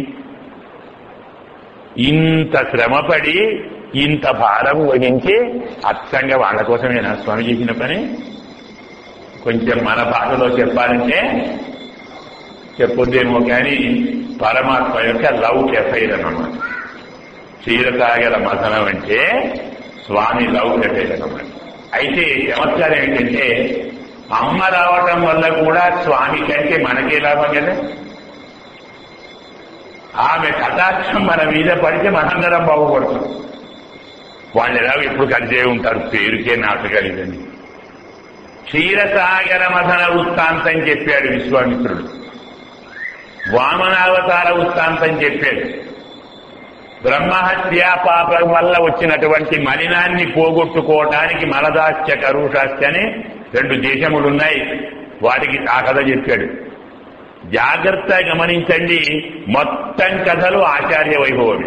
ఇంత శ్రమపడి ఇంత భారం వహించి అచ్చంగా వాళ్ళ కోసమేనా స్వామి చేసిన పని? కొంచెం మన భాషలో చెప్పాలంటే చెప్పొద్దేమో కానీ పరమాత్మ యొక్క లవ్ ఎఫైర్ అన్నమాట. క్షీరసాగర మథనం అంటే స్వామి లవ్ ఎఫైర్ అన్నమాట. అయితే చమత్కారం ఏంటంటే అమ్మ రావటం వల్ల కూడా స్వామి కంటే మనకే లాభం కదా. ఆమె కటాక్షం మన మీద పడితే మనందరం బాగుపడతాం. వాళ్ళు ఎలా ఎప్పుడు కలిసే ఉంటారు, పేరుకే నాటగలిగని. క్షీరసాగర మథన వృత్తాంతం చెప్పాడు విశ్వామిత్రుడు. వామనావతార వృత్తాంతం చెప్పాడు. బ్రహ్మహత్య పాపం వల్ల వచ్చినటువంటి మలినాన్ని పోగొట్టుకోవటానికి మలదాస్య కరుషాస్య అని రెండు దేశములున్నాయి, వాటికి ఆ కథ చెప్పాడు. జాగ్రత్త గమనించండి, మొత్తం కథలు ఆచార్య వైభవమే.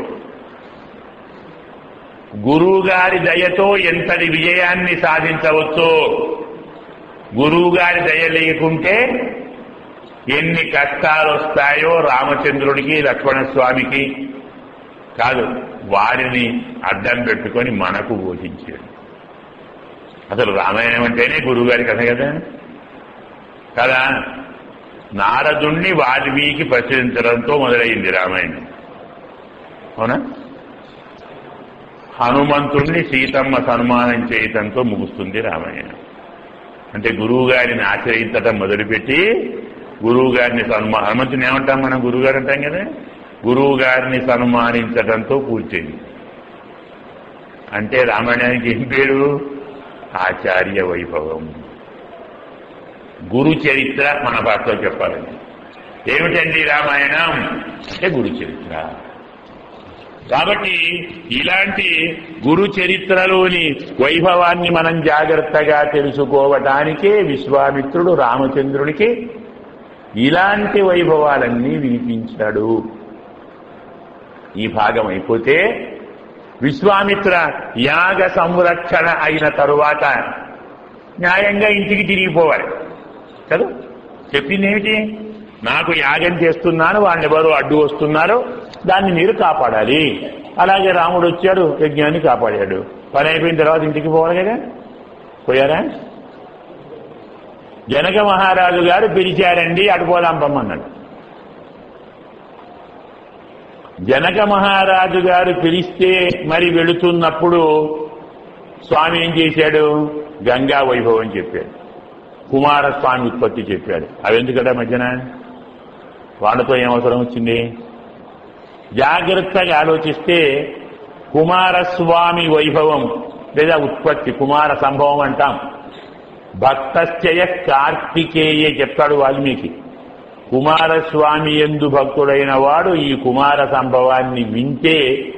గురువుగారి దయతో ఎంతటి విజయాన్ని సాధించవచ్చో, గురువుగారి దయ లేకుంటే ఎన్ని కష్టాలు వస్తాయో రామచంద్రుడికి, లక్ష్మణస్వామికి కాదు, వారిని అడ్డం పెట్టుకొని మనకు బోధించాడు. అసలు రామాయణం అంటేనే గురువుగారి కథ కదా కదా. నారదుణ్ణి వాల్మీకి ప్రశ్నించడంతో మొదలైంది రామాయణం, అవునా? హనుమంతుణ్ణి సీతమ్మ సన్మానం చేయటంతో ముగుస్తుంది రామాయణం. అంటే గురువు గారిని ఆశ్రయించటం మొదలుపెట్టి గురువు గారిని సన్మా హనుమంతుని ఏమంటాం మనం? గురువు గారు అంటాం కదా. గురువు గారిని సన్మానించటంతో పూర్తయింది. అంటే రామాయణానికి ఏం పేరు? ఆచార్య వైభవం. గురు చరిత్ర మన భాషలో చెప్పాలండి. ఏమిటండి రామాయణం అంటే గురు చరిత్ర. కాబట్టి ఇలాంటి గురు చరిత్రలోని వైభవాన్ని మనం జాగ్రత్తగా తెలుసుకోవటానికే విశ్వామిత్రుడు రామచంద్రునికి ఇలాంటి వైభవాలన్నీ వినిపించాడు. ఈ భాగం అయిపోతే విశ్వామిత్ర యాగ సంరక్షణ అయిన తరువాత న్యాయంగా ఇంటికి తిరిగిపోవాలి కదా. చెప్పింది ఏమిటి? నాకు యాగం చేస్తున్నాను, వాళ్ళని ఎవరు అడ్డు వస్తున్నారు, దాన్ని మీరు కాపాడాలి. అలాగే రాముడు వచ్చాడు, యజ్ఞాన్ని కాపాడాడు. పని అయిపోయిన తర్వాత ఇంటికి పోవాలి కదా. పోయారా? జనక మహారాజు గారు పిలిచారండి, అటుపోదాం పమ్మన్నాడు. జనక మహారాజు గారు పిలిస్తే మరి వెళుతున్నప్పుడు స్వామి ఏం చేశాడు? గంగా వైభవం చెప్పాడు, కుమారస్వామి ఉత్పత్తి చెప్పాడు. అవి ఎందుకట మధ్యన? వాళ్ళతో ఏం అవసరం వచ్చింది? జాగ్రత్తగా ఆలోచిస్తే కుమారస్వామి వైభవం లేదా ఉత్పత్తి, కుమార సంభవం అంటాం. భక్తశ్చయ కార్తికేయ చెప్తాడు వాల్మీకి. కుమారస్వామి యందు భక్తుడైన వాడు ఈ కుమార సంభవాన్ని వింటే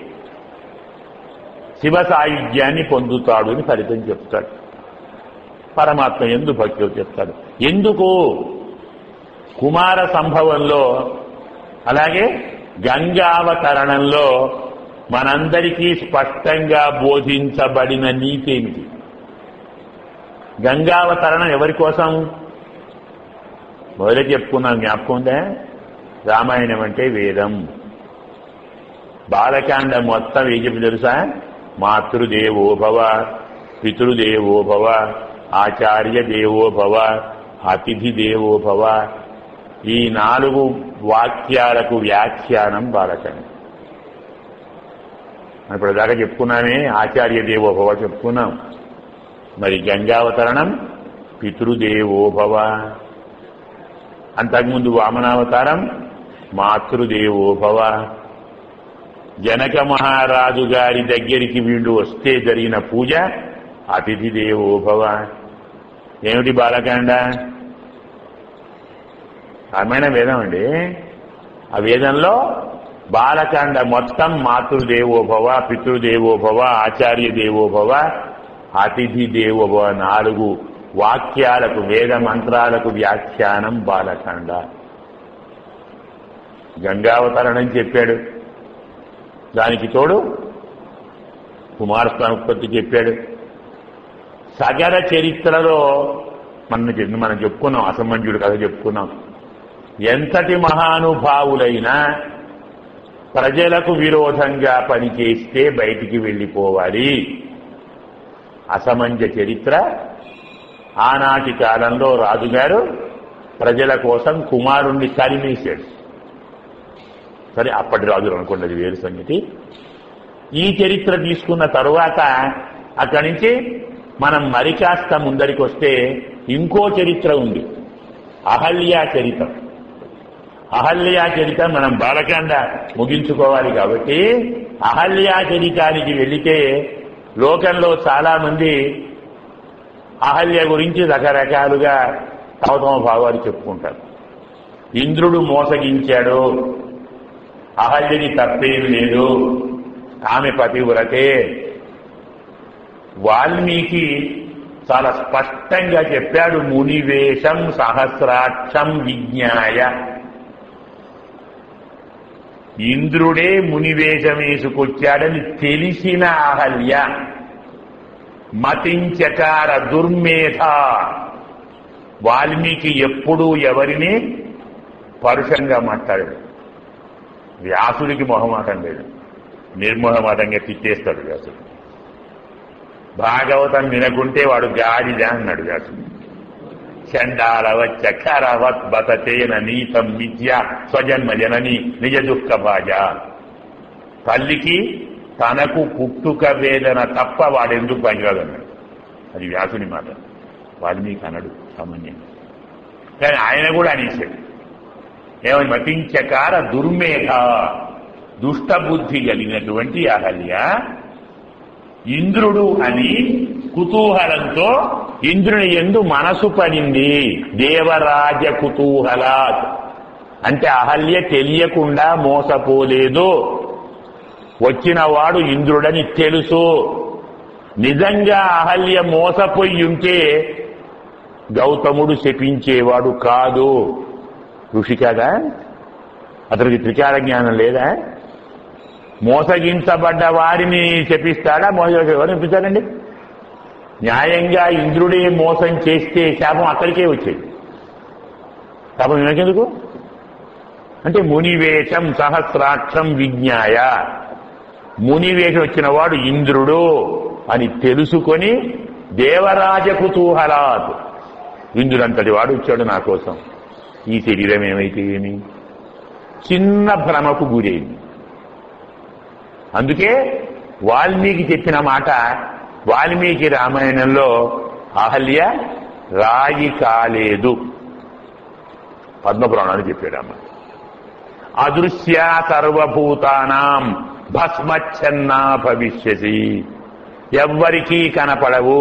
శివ సాయుధ్యాన్ని పొందుతాడు అని ఫలితం చెప్తాడు. పరమాత్మ యందు భక్తుడు చెప్తాడు. ఎందుకు? కుమార సంభవంలో అలాగే గంగావతరణంలో మనందరికీ స్పష్టంగా బోధించబడిన నీతి ఏమిటి? గంగావతరణం ఎవరి కోసం? మొదలు చెప్పుకున్నాం, జ్ఞాపకం ఉందా? రామాయణం అంటే వేదం. బాలకాండ మొత్తం ఏం చెప్పి తెలుసా? మాతృదేవోభవ, పితృదేవోభవ, ఆచార్య దేవోభవ, అతిథి దేవోభవ. ఈ నాలుగు వాక్యాలకు వ్యాఖ్యానం బాలకాండ. ఇప్పుడు దాకా చెప్పుకున్నామే, ఆచార్య దేవోభవ చెప్పుకున్నాం. మరి గంగావతరణం పితృదేవోభవ, అంతకుముందు వామనావతారం మాతృదేవోభవ. జనక మహారాజు గారి దగ్గరికి వీళ్ళు వస్తే జరిగిన పూజ అతిథి దేవోభవ. ఏమిటి బాలకాండ? రామాయణ వేదం అండి. ఆ వేదంలో బాలకాండ మొత్తం మాతృదేవోభవ, పితృదేవోభవ, ఆచార్య దేవోభవ, అతిథి దేవోభవ నాలుగు వాక్యాలకు, వేద మంత్రాలకు వ్యాఖ్యానం బాలకాండ. గంగావతరణం చెప్పాడు, దానికి తోడు కుమారస్వామి ఉత్పత్తి చెప్పాడు. సగర చరిత్రలో మనం మనం చెప్పుకున్నాం, అసమంజుడు కథ చెప్పుకున్నాం. ఎంతటి మహానుభావులైనా ప్రజలకు విరోధంగా పనిచేస్తే బయటికి వెళ్ళిపోవాలి. అసమంజ చరిత్ర. ఆనాటి కాలంలో రాజుగారు ప్రజల కోసం కుమారుణ్ణి తరిమేశాడు. సరే, అప్పటి రాజులు అనుకోండి, అది వేరు సంగతి. ఈ చరిత్ర తీసుకున్న తరువాత అక్కడి నుంచి మనం మరి కాస్త ముందరికి వస్తే ఇంకో చరిత్ర ఉంది, అహల్యా చరిత్ర. అహల్యా చరిత్ర మనం బాలకాండ ముగించుకోవాలి కాబట్టి అహల్యా చరితానికి వెళితే లోకంలో చాలా మంది అహల్య గురించి రకరకాలుగా తమ తమ భావాలు చెప్పుకుంటారు. ఇంద్రుడు మోసగించాడు, అహల్యని తప్పేం లేదు, ఆమె పతివ్రతే. వాల్మీకి చాలా స్పష్టంగా చెప్పాడు, మునివేషం సహస్రాక్షం విజ్ఞాయ. ఇంద్రుడే మునివేషం వేసుకొచ్చాడని తెలిసిన అహల్య మతించకార దుర్మేధ. వాల్మీకి ఎప్పుడూ ఎవరిని పరుషంగా మాట్లాడాడు. వ్యాసుడికి మొహమాటం లేదు, నిర్మోహమాటంగా తిట్టేస్తాడు వ్యాసుడు. భాగవతం వినకుంటే వాడు గాడిద అన్నాడు వ్యాసుడు. చండాలవచ్చ కరవత్ బతతేన నీతం మిథ్య స్వజన్మ జనని నిజ దుఃఖ భాజ. తల్లికి తనకు పుట్టుక వేదన తప్ప వాడెందుకు పనిరాదన్నాడు. అది వ్యాసుని మాట, వాల్మీకి అన్నాడు సామాన్యంగా. కానీ ఆయన కూడా అనేసాడు, ఏమని? మతించకార దుర్మేధ, దుష్టబుద్ధి కలిగినటువంటి అహల్య ఇంద్రుడు అని కుతూహలంతో ఇంద్రుని యందు మనసు పడింది. దేవరాజ కుతూహలాత్ అంటే అహల్య తెలియకుండా మోసపోలేదు. వచ్చిన వాడు ఇంద్రుడని తెలుసు. నిజంగా అహల్య మోసపోయి ఉంటే గౌతముడు శపించేవాడు కాదు. ఋషి కాదా? అతనికి త్రికార జ్ఞానం లేదా? మోసగించబడ్డ వారిని శపిస్తాడా? మోసగించబడి శపిస్తాడండి? న్యాయంగా ఇంద్రుడే మోసం చేస్తే శాపం అక్కడికే వచ్చేది. శాపం వినకెందుకు? అంటే మునివేషం సహస్రాక్షం విజ్ఞాయ, మునివేషం వచ్చిన వాడు ఇంద్రుడు అని తెలుసుకొని దేవరాజ కుతూహలాత్, ఇంద్రుడంతటి వాడు వచ్చాడు నా కోసం. ఈ శరీరం ఏమైతే ఏమి చిన్న భ్రమకు గురైంది. అందుకే వాల్మీకి చెప్పిన మాట, వాల్మీకి రామాయణంలో అహల్య రాయి కాలేదు, పద్మపురాణాలు చెప్పాడమ్మ. అదృశ్య సర్వభూతానాం భస్మచ్ఛన్నా భవిష్యసి, ఎవ్వరికీ కనపడవు,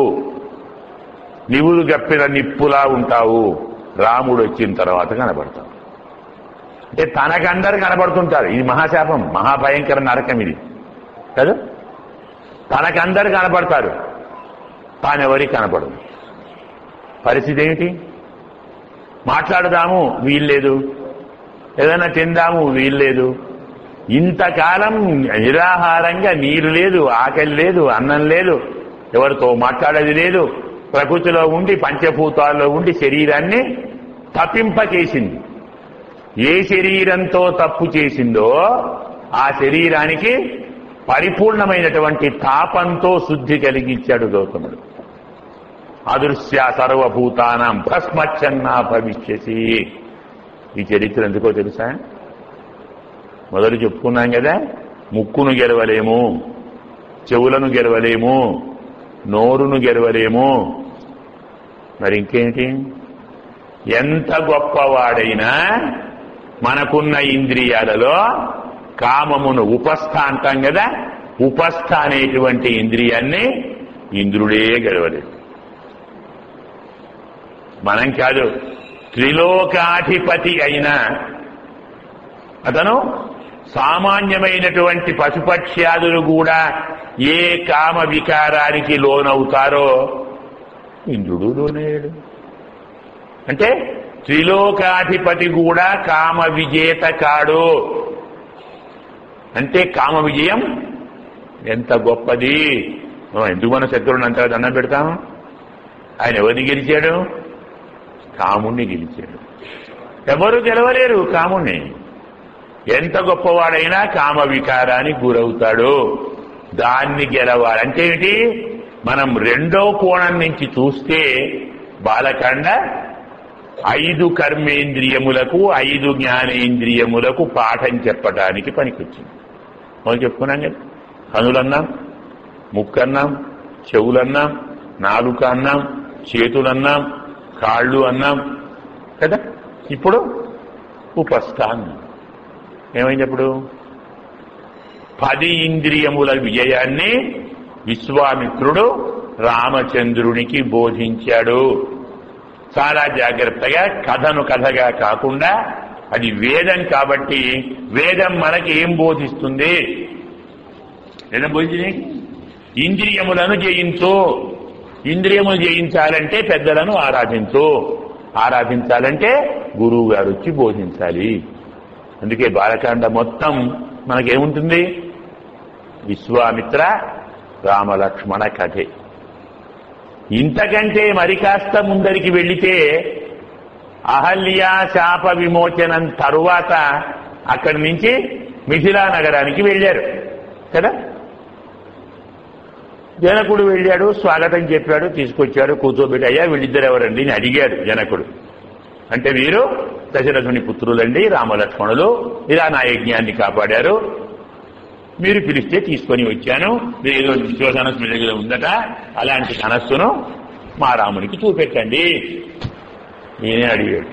నివులు గప్పిన నిప్పులా ఉంటావు, రాముడు వచ్చిన తర్వాత కనపడతావు. అంటే తనకందరు కనపడుతుంటారు. ఇది మహాశాపం, మహాభయంకర నరకం ఇది కదా. తనకందరు కనపడతారు, తానెవరికి కనపడదు. పరిస్థితి ఏమిటి? మాట్లాడదాము వీల్లేదు, ఏదైనా తిందాము వీల్లేదు. ఇంతకాలం నిరాహారంగా నీరు లేదు, ఆకలి లేదు, అన్నం లేదు, ఎవరితో మాట్లాడేది లేదు, ప్రకృతిలో ఉండి పంచభూతాల్లో ఉండి శరీరాన్ని తప్పింపచేసింది. ఏ శరీరంతో తప్పు చేసిందో ఆ శరీరానికి పరిపూర్ణమైనటువంటి తాపంతో శుద్ధి కలిగించాడు గౌతముడు. అదృశ్య సర్వభూతానాం భస్మచ్ఛన్నా భవిష్యసి. ఈ చరిత్ర ఎందుకో తెలుసా? మొదలు చెప్పుకున్నాం కదా, ముక్కును గెలవలేము, చెవులను గెలవలేము, నోరును గెలవలేము, మరి ఇంకేంటి? ఎంత గొప్పవాడైనా మనకున్న ఇంద్రియాలలో కామమును ఉపస్థ అంటాం కదా, ఉపస్థ అనేటువంటి ఇంద్రియాన్ని ఇంద్రుడే గెలవలేదు. మనం కాదు, త్రిలోకాధిపతి అయిన అతను సామాన్యమైనటువంటి పశుపక్ష్యాదులు కూడా ఏ కామ వికారానికి లోనవుతారో ఇంద్రుడు లోనయ్యాడు. అంటే త్రిలోకాధిపతి కూడా కామ విజేత కాడు. అంటే కామ విజయం ఎంత గొప్పది. ఎందుకు మన శత్రువుని అంతగా దండం పెడతాం? ఆయన ఎవరిని గెలిచాడు? కాముణ్ణి గెలిచాడు. ఎవరు గెలవలేరు కాముణ్ణి. ఎంత గొప్పవాడైనా కామ వికారానికి గురవుతాడు. దాన్ని గెలవాలి అంటే ఏంటి? మనం రెండో కోణం నుంచి చూస్తే బాలకాండ ఐదు కర్మేంద్రియములకు ఐదు జ్ఞానేంద్రియములకు పాఠం చెప్పడానికి పనికొచ్చింది. మనం చెప్పుకున్నాం కదా, కనులన్నాం, ముక్కన్నాం, చెవులన్నాం, నాలుక అన్నాం, చేతులన్నాం, కాళ్ళు అన్నాం కదా. ఇప్పుడు ఉపస్థ అన్నాం. ఏమైంది? అప్పుడు పది ఇంద్రియముల విజయాన్ని విశ్వామిత్రుడు రామచంద్రునికి బోధించాడు. చాలా జాగ్రత్తగా, కథను కథగా కాకుండా, అది వేదం కాబట్టి వేదం మనకి ఏం బోధిస్తుంది? వేదం బోధించింది ఇంద్రియములను జయించు. ఇంద్రియములు జయించాలంటే పెద్దలను ఆరాధించు, ఆరాధించాలంటే గురువు గారు వచ్చి బోధించాలి. అందుకే బాలకాండ మొత్తం మనకేముంటుంది? విశ్వామిత్ర రామలక్ష్మణ కథే. ఇంతకంటే మరి కాస్త ముందరికి వెళితే అహల్యా శాప విమోచనం తరువాత అక్కడి నుంచి మిథిలా నగరానికి వెళ్ళారు కదా. జనకుడు వెళ్ళాడు, స్వాగతం చెప్పాడు, తీసుకొచ్చాడు, కూర్చోబెట్టి, అయ్యా వీళ్ళిద్దరు ఎవరండి అని అడిగాడు జనకుడు. అంటే వీరు దశరథుని పుత్రులండి, రామలక్ష్మణులు, ఇలా నా యజ్ఞాన్ని కాపాడారు, మీరు పిలిస్తే తీసుకొని వచ్చాను, మీరు ఏదో శివధనస్సు మీ దగ్గర ఉందట, అలాంటి ధనస్సును మా రామునికి చూపెట్టండి నేనే అడిగాడు.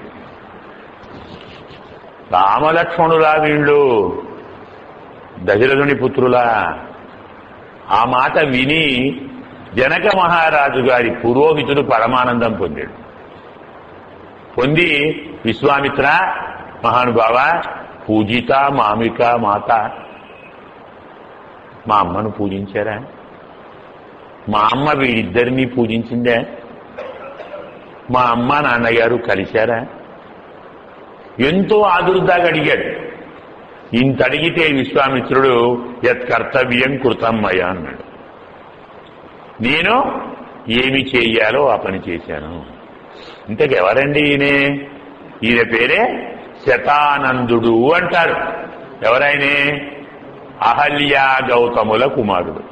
రామలక్ష్మణులా వీళ్ళు? దశరథుని పుత్రులా? ఆ మాట విని జనక మహారాజు గారి పురోహితుడు పరమానందం పొందాడు. పొంది విశ్వామిత్ర మహానుభావ, పూజిత మామిక మాత, మా అమ్మను పూజించారా? మా అమ్మ వీడిద్దరినీ పూజించిందే? మా అమ్మ నాన్నగారు కలిశారా? ఎంతో ఆదుర్దాగా అడిగాడు. ఇంత అడిగితే విశ్వామిత్రుడు యత్ కర్తవ్యం కృతం మయ అన్నాడు. నేను ఏమి చెయ్యాలో ఆ పని చేశాను. ఇంతకెవరండి ఈయనే? ఈయన పేరే శతానందుడు అంటారు. ఎవరైనే? అహల్యా గౌతముల కుమారుడు.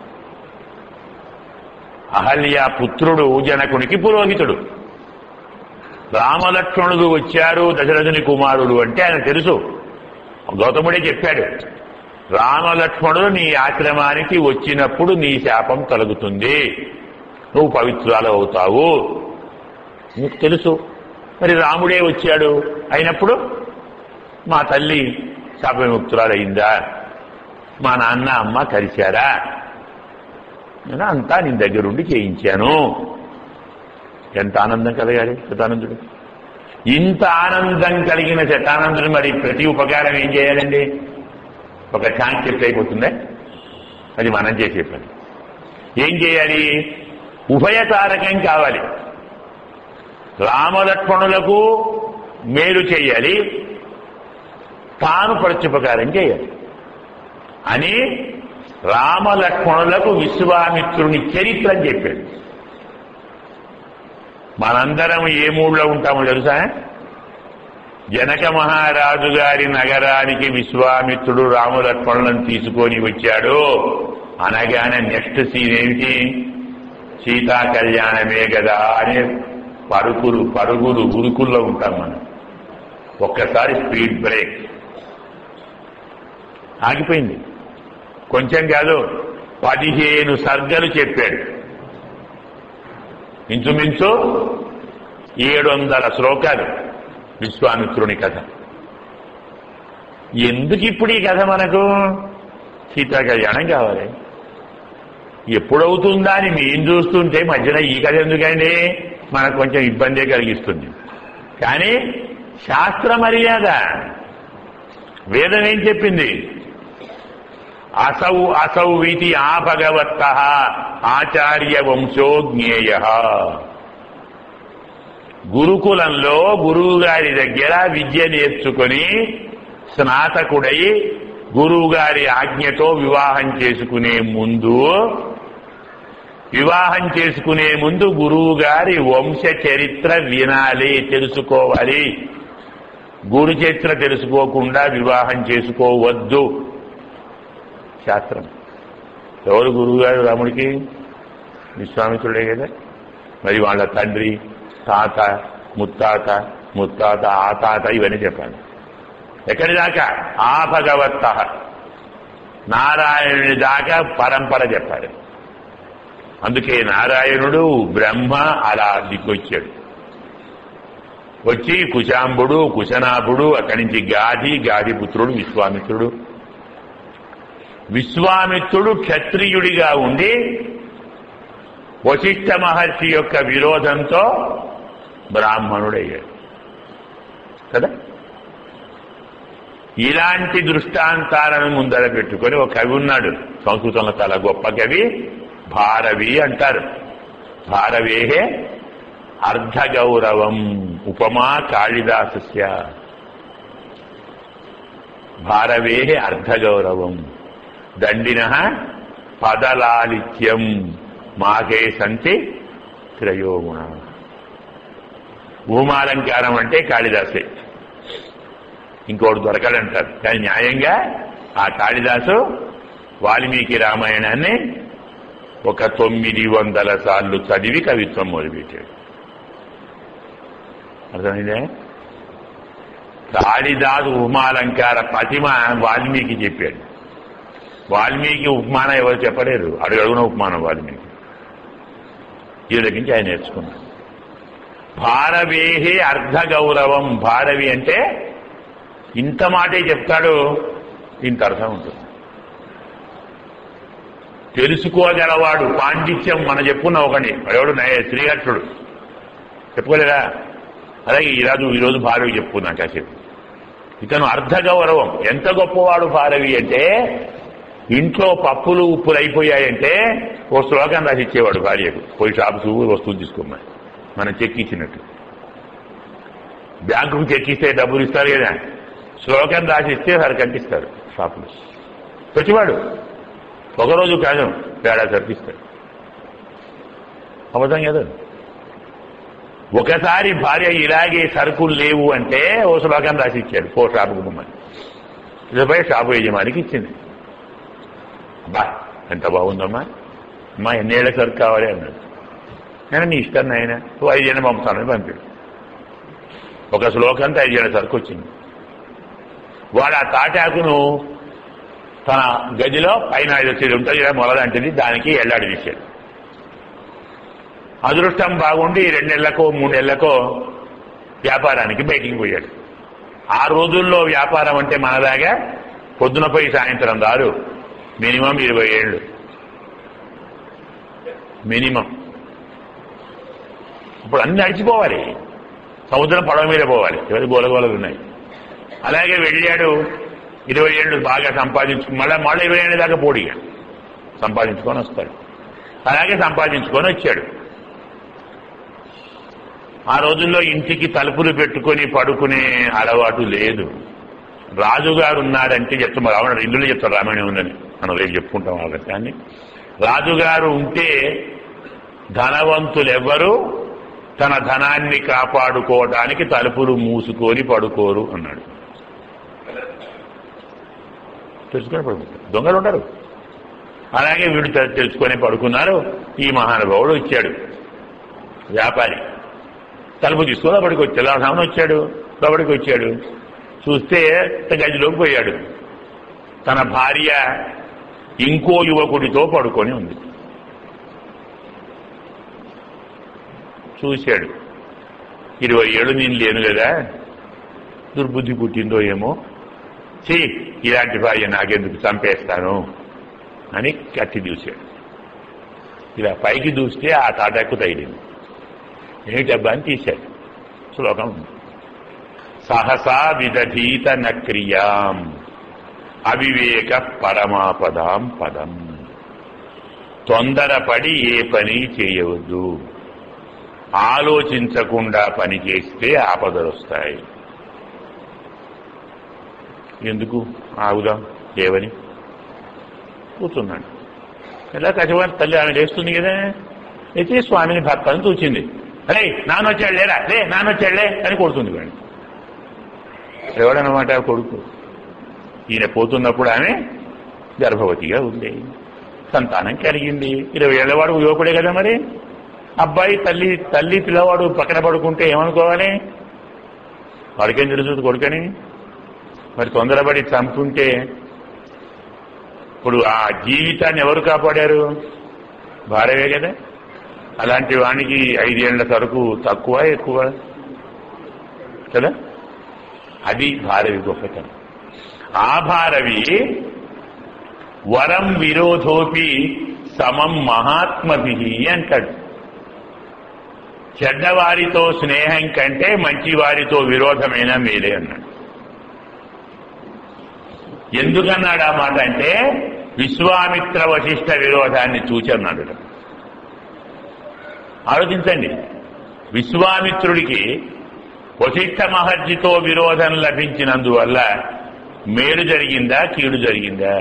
అహల్యా పుత్రుడు, జనకునికి పురోహితుడు. రామలక్ష్మణుడు వచ్చారు దశరథుని కుమారుడు అంటే ఆయన తెలుసు. గౌతముడే చెప్పాడు, రామలక్ష్మణుడు నీ ఆశ్రమానికి వచ్చినప్పుడు నీ శాపం తొలగుతుంది, నువ్వు పవిత్రాలు అవుతావు, నీకు తెలుసు. మరి రాముడే వచ్చాడు అయినప్పుడు మా తల్లి శాప విముక్తురాలయ్యిందా? మా నాన్న అమ్మ కలిశారా? నేను అంతా నీ దగ్గరుండి చేయించాను. ఎంత ఆనందం కలగాలి శతానందుడు. ఇంత ఆనందం కలిగిన శతానందుడు మరి ప్రతి ఉపకారం ఏం చేయాలండి? ఒక ఛాన్స్ చెప్తే అయిపోతుందే? అది మనం చేసే పని. ఏం చేయాలి? ఉభయతారకం కావాలి. రామలక్ష్మణులకు మేలు చేయాలి, తాను ప్రత్యుపకారం చేయాలి అని రామలక్ష్మణులకు విశ్వామిత్రుని చరిత్ర అని చెప్పాడు. మనందరం ఏ మూడ్లో ఉంటామో తెలుసా? జనక మహారాజు గారి నగరానికి విశ్వామిత్రుడు రామలక్ష్మణులను తీసుకొని వచ్చాడు అనగానే నెక్స్ట్ సీన్ ఏమిటి? సీతా కళ్యాణమే కదా అనే పరుగులు పరుగులు ఉరుకుల్లో ఉంటాం మనం. ఒక్కసారి స్పీడ్ బ్రేక్ ఆగిపోయింది. కొంచెం కాదు, పదిహేను సర్గలు చెప్పాడు. ఇంచుమించు ఏడు వందల శ్లోకాలు విశ్వామిత్రుని కథ. ఎందుకు ఇప్పుడు ఈ కథ మనకు? సీతా కళ్యాణం కావాలి. ఎప్పుడవుతుందా అని మేము చూస్తుంటే మధ్యన ఈ కథ ఎందుకండి? మనకు కొంచెం ఇబ్బందే కలిగిస్తుంది. కానీ శాస్త్ర మర్యాద, వేదం ఏం చెప్పింది? అసౌ అసౌ వీతి ఆ భగవత్త ఆచార్య వంశో జ్ఞేయ. గురుకులంలో గురువు గారి దగ్గర విద్య నేర్చుకుని స్నాతకుడై గురువు గారి ఆజ్ఞతో వివాహం చేసుకునే ముందు వివాహం చేసుకునే ముందు గురువు గారి వంశ చరిత్ర వినాలి, తెలుసుకోవాలి. గురు చరిత్ర తెలుసుకోకుండా వివాహం చేసుకోవద్దు. శాస్త్రం. ఎవరు గురువు గారు రాముడికి? విశ్వామిత్రుడే కదా. మరి వాళ్ళ తండ్రి, తాత, ముత్తాత, ముత్తాత, ఆ తాత ఇవన్నీ చెప్పాలి. ఎక్కడి దాకా? ఆ భగవత్త నారాయణుడి దాకా పరంపర చెప్పాలి. అందుకే నారాయణుడు బ్రహ్మ అలా దిగొచ్చాడు. వచ్చి కుశాంబుడు, కుశనాభుడు, అక్కడి నుంచి గాధి, గాధి పుత్రుడు విశ్వామిత్రుడు. విశ్వామిత్రుడు క్షత్రియుడిగా ఉండి వశిష్ఠ మహర్షి యొక్క విరోధంతో బ్రాహ్మణుడయ్యాడు కదా. ఇలాంటి దృష్టాంతాలను ముందర పెట్టుకొని ఒక కవి ఉన్నాడు సంస్కృతంలో, చాలా గొప్ప కవి, భారవి అంటారు. భారవేహే అర్ధగౌరవం ఉపమా కాళిదాసస్య. భారవేహే అర్ధగౌరవం దండిన పదలాలిత్యం మాకే సంతి త్రయోగుణ. భూమాలంకారం అంటే కాళిదాసే, ఇంకోటి దొరకడంటారు. కానీ న్యాయంగా ఆ కాళిదాసు వాల్మీకి రామాయణాన్ని ఒక తొమ్మిది వందల సార్లు చదివి కవిత్వం మొదలుపెట్టాడు. అర్థమైందే? కాళిదాసు ఉపమాలంకార ప్రతిమ వాల్మీకి చెప్పాడు. వాల్మీకి ఉపమానం ఎవరు చెప్పలేరు. అడుగు అడుగున ఉపమానం వాల్మీకి. ఈ దగ్గర నుంచి ఆయన నేర్చుకున్నాడు. భారవేహే అర్ధగౌరవం. భారవి అంటే ఇంత మాటే చెప్తాడు, ఇంత అర్థం ఉంటుంది. తెలుసుకోగలవాడు పాండిత్యం మన చెప్పుకున్న ఒకటి ఎవడు శ్రీహర్షుడు చెప్పుకోలేదా? అలాగే ఈరోజు ఈరోజు భారవి చెప్పుకున్నా కాసేపు. ఇతను అర్ధ గౌరవం. ఎంత గొప్పవాడు భారవి అంటే ఇంట్లో పప్పులు ఉప్పులు అయిపోయాయంటే ఓ శ్లోకం రాసి ఇచ్చేవాడు భార్యకు, పోయి షాపు చూపు వస్తువులు తీసుకోమని. మనం చెక్కిచ్చినట్టు బ్యాంకుకు చెక్కిస్తే డబ్బులు ఇస్తారు కదా, శ్లోకం రాసి ఇస్తే సరికి అంటిస్తారు షాపులు. వచ్చేవాడు ఒకరోజు కాదు తేడా సరిపిస్తాడు. అబద్ధం కదా. ఒకసారి భార్య ఇలాగే సరుకులు లేవు అంటే ఓ శ్లోకం రాసి ఇచ్చాడు, పో షాపుకు బొమ్మని. ఇదిపై షాపు యజమానికి ఇచ్చింది. అబ్బా ఎంత బాగుందమ్మా, అమ్మా ఎన్నేళ్ల సరుకు కావాలి అన్నాడు. నేను నీ ఇష్టం నాయన, ఓ ఐదేళ్ళు పంపుతానని పంపాడు. ఒక శ్లోకంతో ఐదేళ్ల సరుకు వచ్చింది. వాడు ఆ తాటాకును తన గదిలో పైన ఐదు వచ్చేది ఉంటుంది ఇలా మొలలాంటిది, దానికి ఎల్లాడి తీశాడు. అదృష్టం బాగుండి రెండేళ్లకో మూడేళ్లకో వ్యాపారానికి బయటికి పోయాడు. ఆ రోజుల్లో వ్యాపారం అంటే మనలాగా పొద్దున పోయి సాయంత్రం రారు, మినిమం ఇరవై ఏళ్ళు మినిమం. ఇప్పుడు అన్ని నడిచిపోవాలి, సముద్రం పడవ మీద పోవాలి, ఎవరి గోలగోలలు ఉన్నాయి. అలాగే వెళ్ళాడు, ఇరవై ఏళ్ళు బాగా సంపాదించుకు మళ్ళీ మళ్ళీ ఇరవై ఏళ్ళ దాకా పోడిగా సంపాదించుకొని వస్తాడు. అలాగే సంపాదించుకొని వచ్చాడు. ఆ రోజుల్లో ఇంటికి తలుపులు పెట్టుకొని పడుకునే అలవాటు లేదు. రాజుగారు ఉన్నాడంటే చెప్తాం, రావణ ఇల్లులో చెప్తారు రామాయణం ఉందని, మనం రేపు చెప్పుకుంటాం ఆ విషయాన్ని. రాజుగారు ఉంటే ధనవంతులెవ్వరూ తన ధనాన్ని కాపాడుకోవడానికి తలుపులు మూసుకొని పడుకోరు అన్నాడు. తెలుసుకొని పడుకుంటారు, దొంగలు ఉంటారు. అలాగే వీడు తెలుసుకొని పడుకున్నారు. ఈ మహానుభావుడు వచ్చాడు, వ్యాపారి. తలుపు తీసుకుని లోపలికి వచ్చాడు, సామాన్ వచ్చాడు, లోపలికి వచ్చాడు. చూస్తే గదిలోకి పోయాడు. తన భార్య ఇంకో యువకుడితో పడుకొని ఉంది. చూశాడు, ఇరవై ఏళ్ళు నేను లేను కదా, దుర్బుద్ధి పుట్టిందో ఏమో, చీ ఇలాంటి భార్య నాకెందుకు, చంపేస్తాను అని కత్తి దూశాడు. ఇలా పైకి దూస్తే ఆ తాటాకు తగిలింది. ఏమిటబ్బా అని తీశాడు. శ్లోకం ఉంది, సహసా విదధీత నక్రియాం అవివేక పరమాపదాం పదం. తొందరపడి ఏ పని చేయవద్దు, ఆలోచించకుండా పని చేస్తే ఆపదలు వస్తాయి. ఎందుకు ఆగుదాం లేవని కూర్చున్నాడు. ఇలా కశవారి తల్లి ఆమె లేస్తుంది కదా, అయితే స్వామిని భర్తను చూచింది. అరే నానొచ్చాడు లేరా, లే నానొచ్చాడులే అని కొడుతుంది. వాడిని ఎవడనమాట కొడుకు. ఈయన పోతున్నప్పుడు ఆమె గర్భవతిగా ఉంది, సంతానం కలిగింది. ఇరవై ఏళ్లవాడు యువకుడే కదా మరి. అబ్బాయి తల్లి తల్లి పిల్లవాడు పక్కన పడుకుంటే ఏమనుకోవాలి? వాడికేం తెలుస్తుంది కొడుకని. మరి తొందరపడి చంపుకుంటే ఇప్పుడు ఆ జీవితాన్ని ఎవరు కాపాడారు? భార్యవే కదా. అలాంటి వానికి ఐదేళ్ల సరుకు తక్కువ ఎక్కువ కదా. అది భారవి గొప్పతనం. ఆ భారవి వరం విరోధోపి సమం మహాత్మభి అంటాడు. చెడ్డవారితో స్నేహం కంటే మంచివారితో విరోధమైన మేలే అన్నాడు. ఎందుకన్నాడు ఆ మాట అంటే విశ్వామిత్ర వశిష్ఠ విరోధాన్ని చూచి అన్నాడు. ఆలోచించండి, విశ్వామిత్రుడికి వశిష్ఠ మహర్షితో విరోధం లభించినందువల్ల మేలు జరిగిందా కీడు జరిగిందా?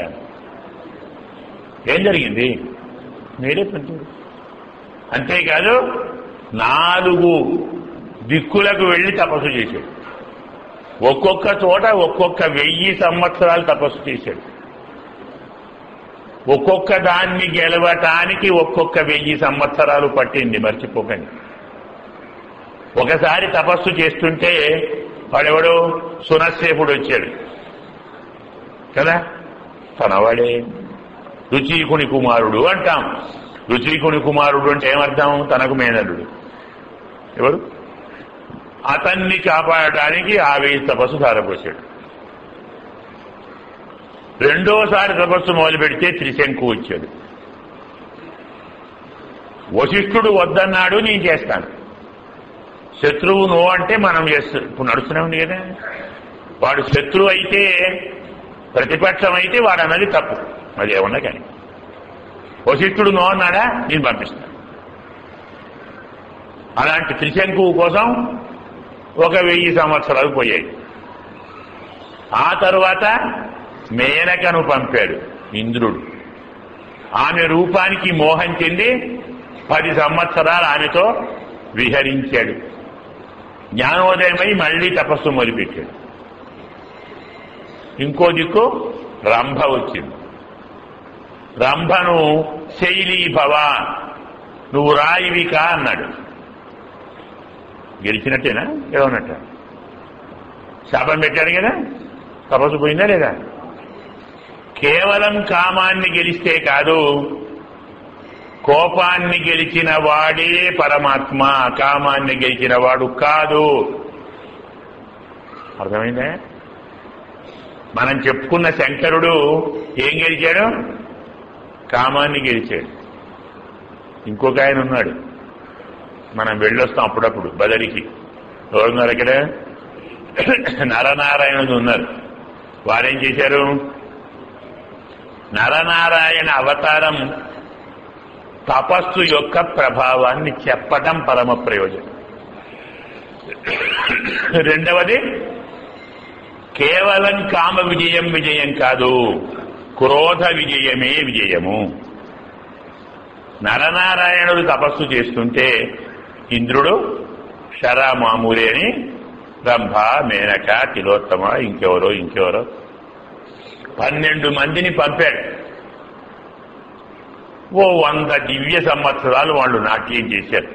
ఏం జరిగింది? మేలే పంచాడు. అంతేకాదు నాలుగు దిక్కులకు వెళ్లి తపస్సు చేశాడు. ఒక్కొక్క చోట ఒక్కొక్క వెయ్యి సంవత్సరాలు తపస్సు చేశాడు. ఒక్కొక్క దాన్ని గెలవటానికి ఒక్కొక్క వెయ్యి సంవత్సరాలు పట్టింది, మర్చిపోకండి. ఒకసారి తపస్సు చేస్తుంటే వాడెవడో సునశ్శేపుడు వచ్చాడు కదా, తనవాడే రుచీకుని కుమారుడు అంటాం. రుచీకుని కుమారుడు అంటే ఏమర్థం? తనకు మేనల్లుడు. ఎవరు? అతన్ని కాపాడటానికి ఆ వెయ్యి తపస్సు ధారపోశాడు. రెండోసారి తపస్సు మొదలు పెడితే త్రిశంకు వచ్చాడు. వశిష్ఠుడు వద్దన్నాడు, నేను చేస్తాను. శత్రువు నో అంటే మనం చేస్తాం. ఇప్పుడు నడుస్తూనే ఉంది కదా. వాడు శత్రువు అయితే, ప్రతిపక్షం అయితే వాడు అన్నది తప్పు, అది ఏమన్నా కానీ. వశిష్ఠుడు నో అన్నాడా, నేను పంపిస్తాను. అలాంటి త్రిశంకువు కోసం ఒక వెయ్యి సంవత్సరాలు పోయాయి. ఆ తరువాత మేనకను పంపాడు ఇంద్రుడు. ఆమె రూపానికి మోహం చెంది పది సంవత్సరాలు ఆమెతో విహరించాడు. జ్ఞానోదయమై మళ్లీ తపస్సు మొదలుపెట్టాడు. ఇంకో దిక్కు రంభ వచ్చింది. రంభను శైలీ భవ, నువ్వు రాయివిక అన్నాడు. గెలిచినట్టేనా ఏమన్నట్ట? శాపం పెట్టాడు కదా, తపస్సు పోయిందా లేదా? కేవలం కామాన్ని గెలిస్తే కాదు, కోపాన్ని గెలిచిన వాడే పరమాత్మ, కామాన్ని గెలిచిన వాడు కాదు. అర్థమైందా? మనం చెప్పుకున్న శంకరుడు ఏం గెలిచాడు? కామాన్ని గెలిచాడు. ఇంకొక ఆయన ఉన్నాడు, మనం వెళ్ళొస్తాం అప్పుడప్పుడు బదరికి. ఎవరున్నారు అక్కడ? నరనారాయణుడు ఉన్నారు. వారేం చేశారు? నరనారాయణ అవతారం తపస్సు యొక్క ప్రభావాన్ని చెప్పటం పరమ ప్రయోజనం. రెండవది, కేవలం కామ విజయం విజయం కాదు, క్రోధ విజయమే విజయము. నరనారాయణుడు తపస్సు చేస్తుంటే ఇంద్రుడు శర మామూలి అని రంభ, మేనక, తిలోత్తమ, ఇంకెవరో ఇంకెవరో పన్నెండు మందిని పంపాడు. ఓ వంద దివ్య సంవత్సరాలు వాళ్ళు నాట్యం చేశారు.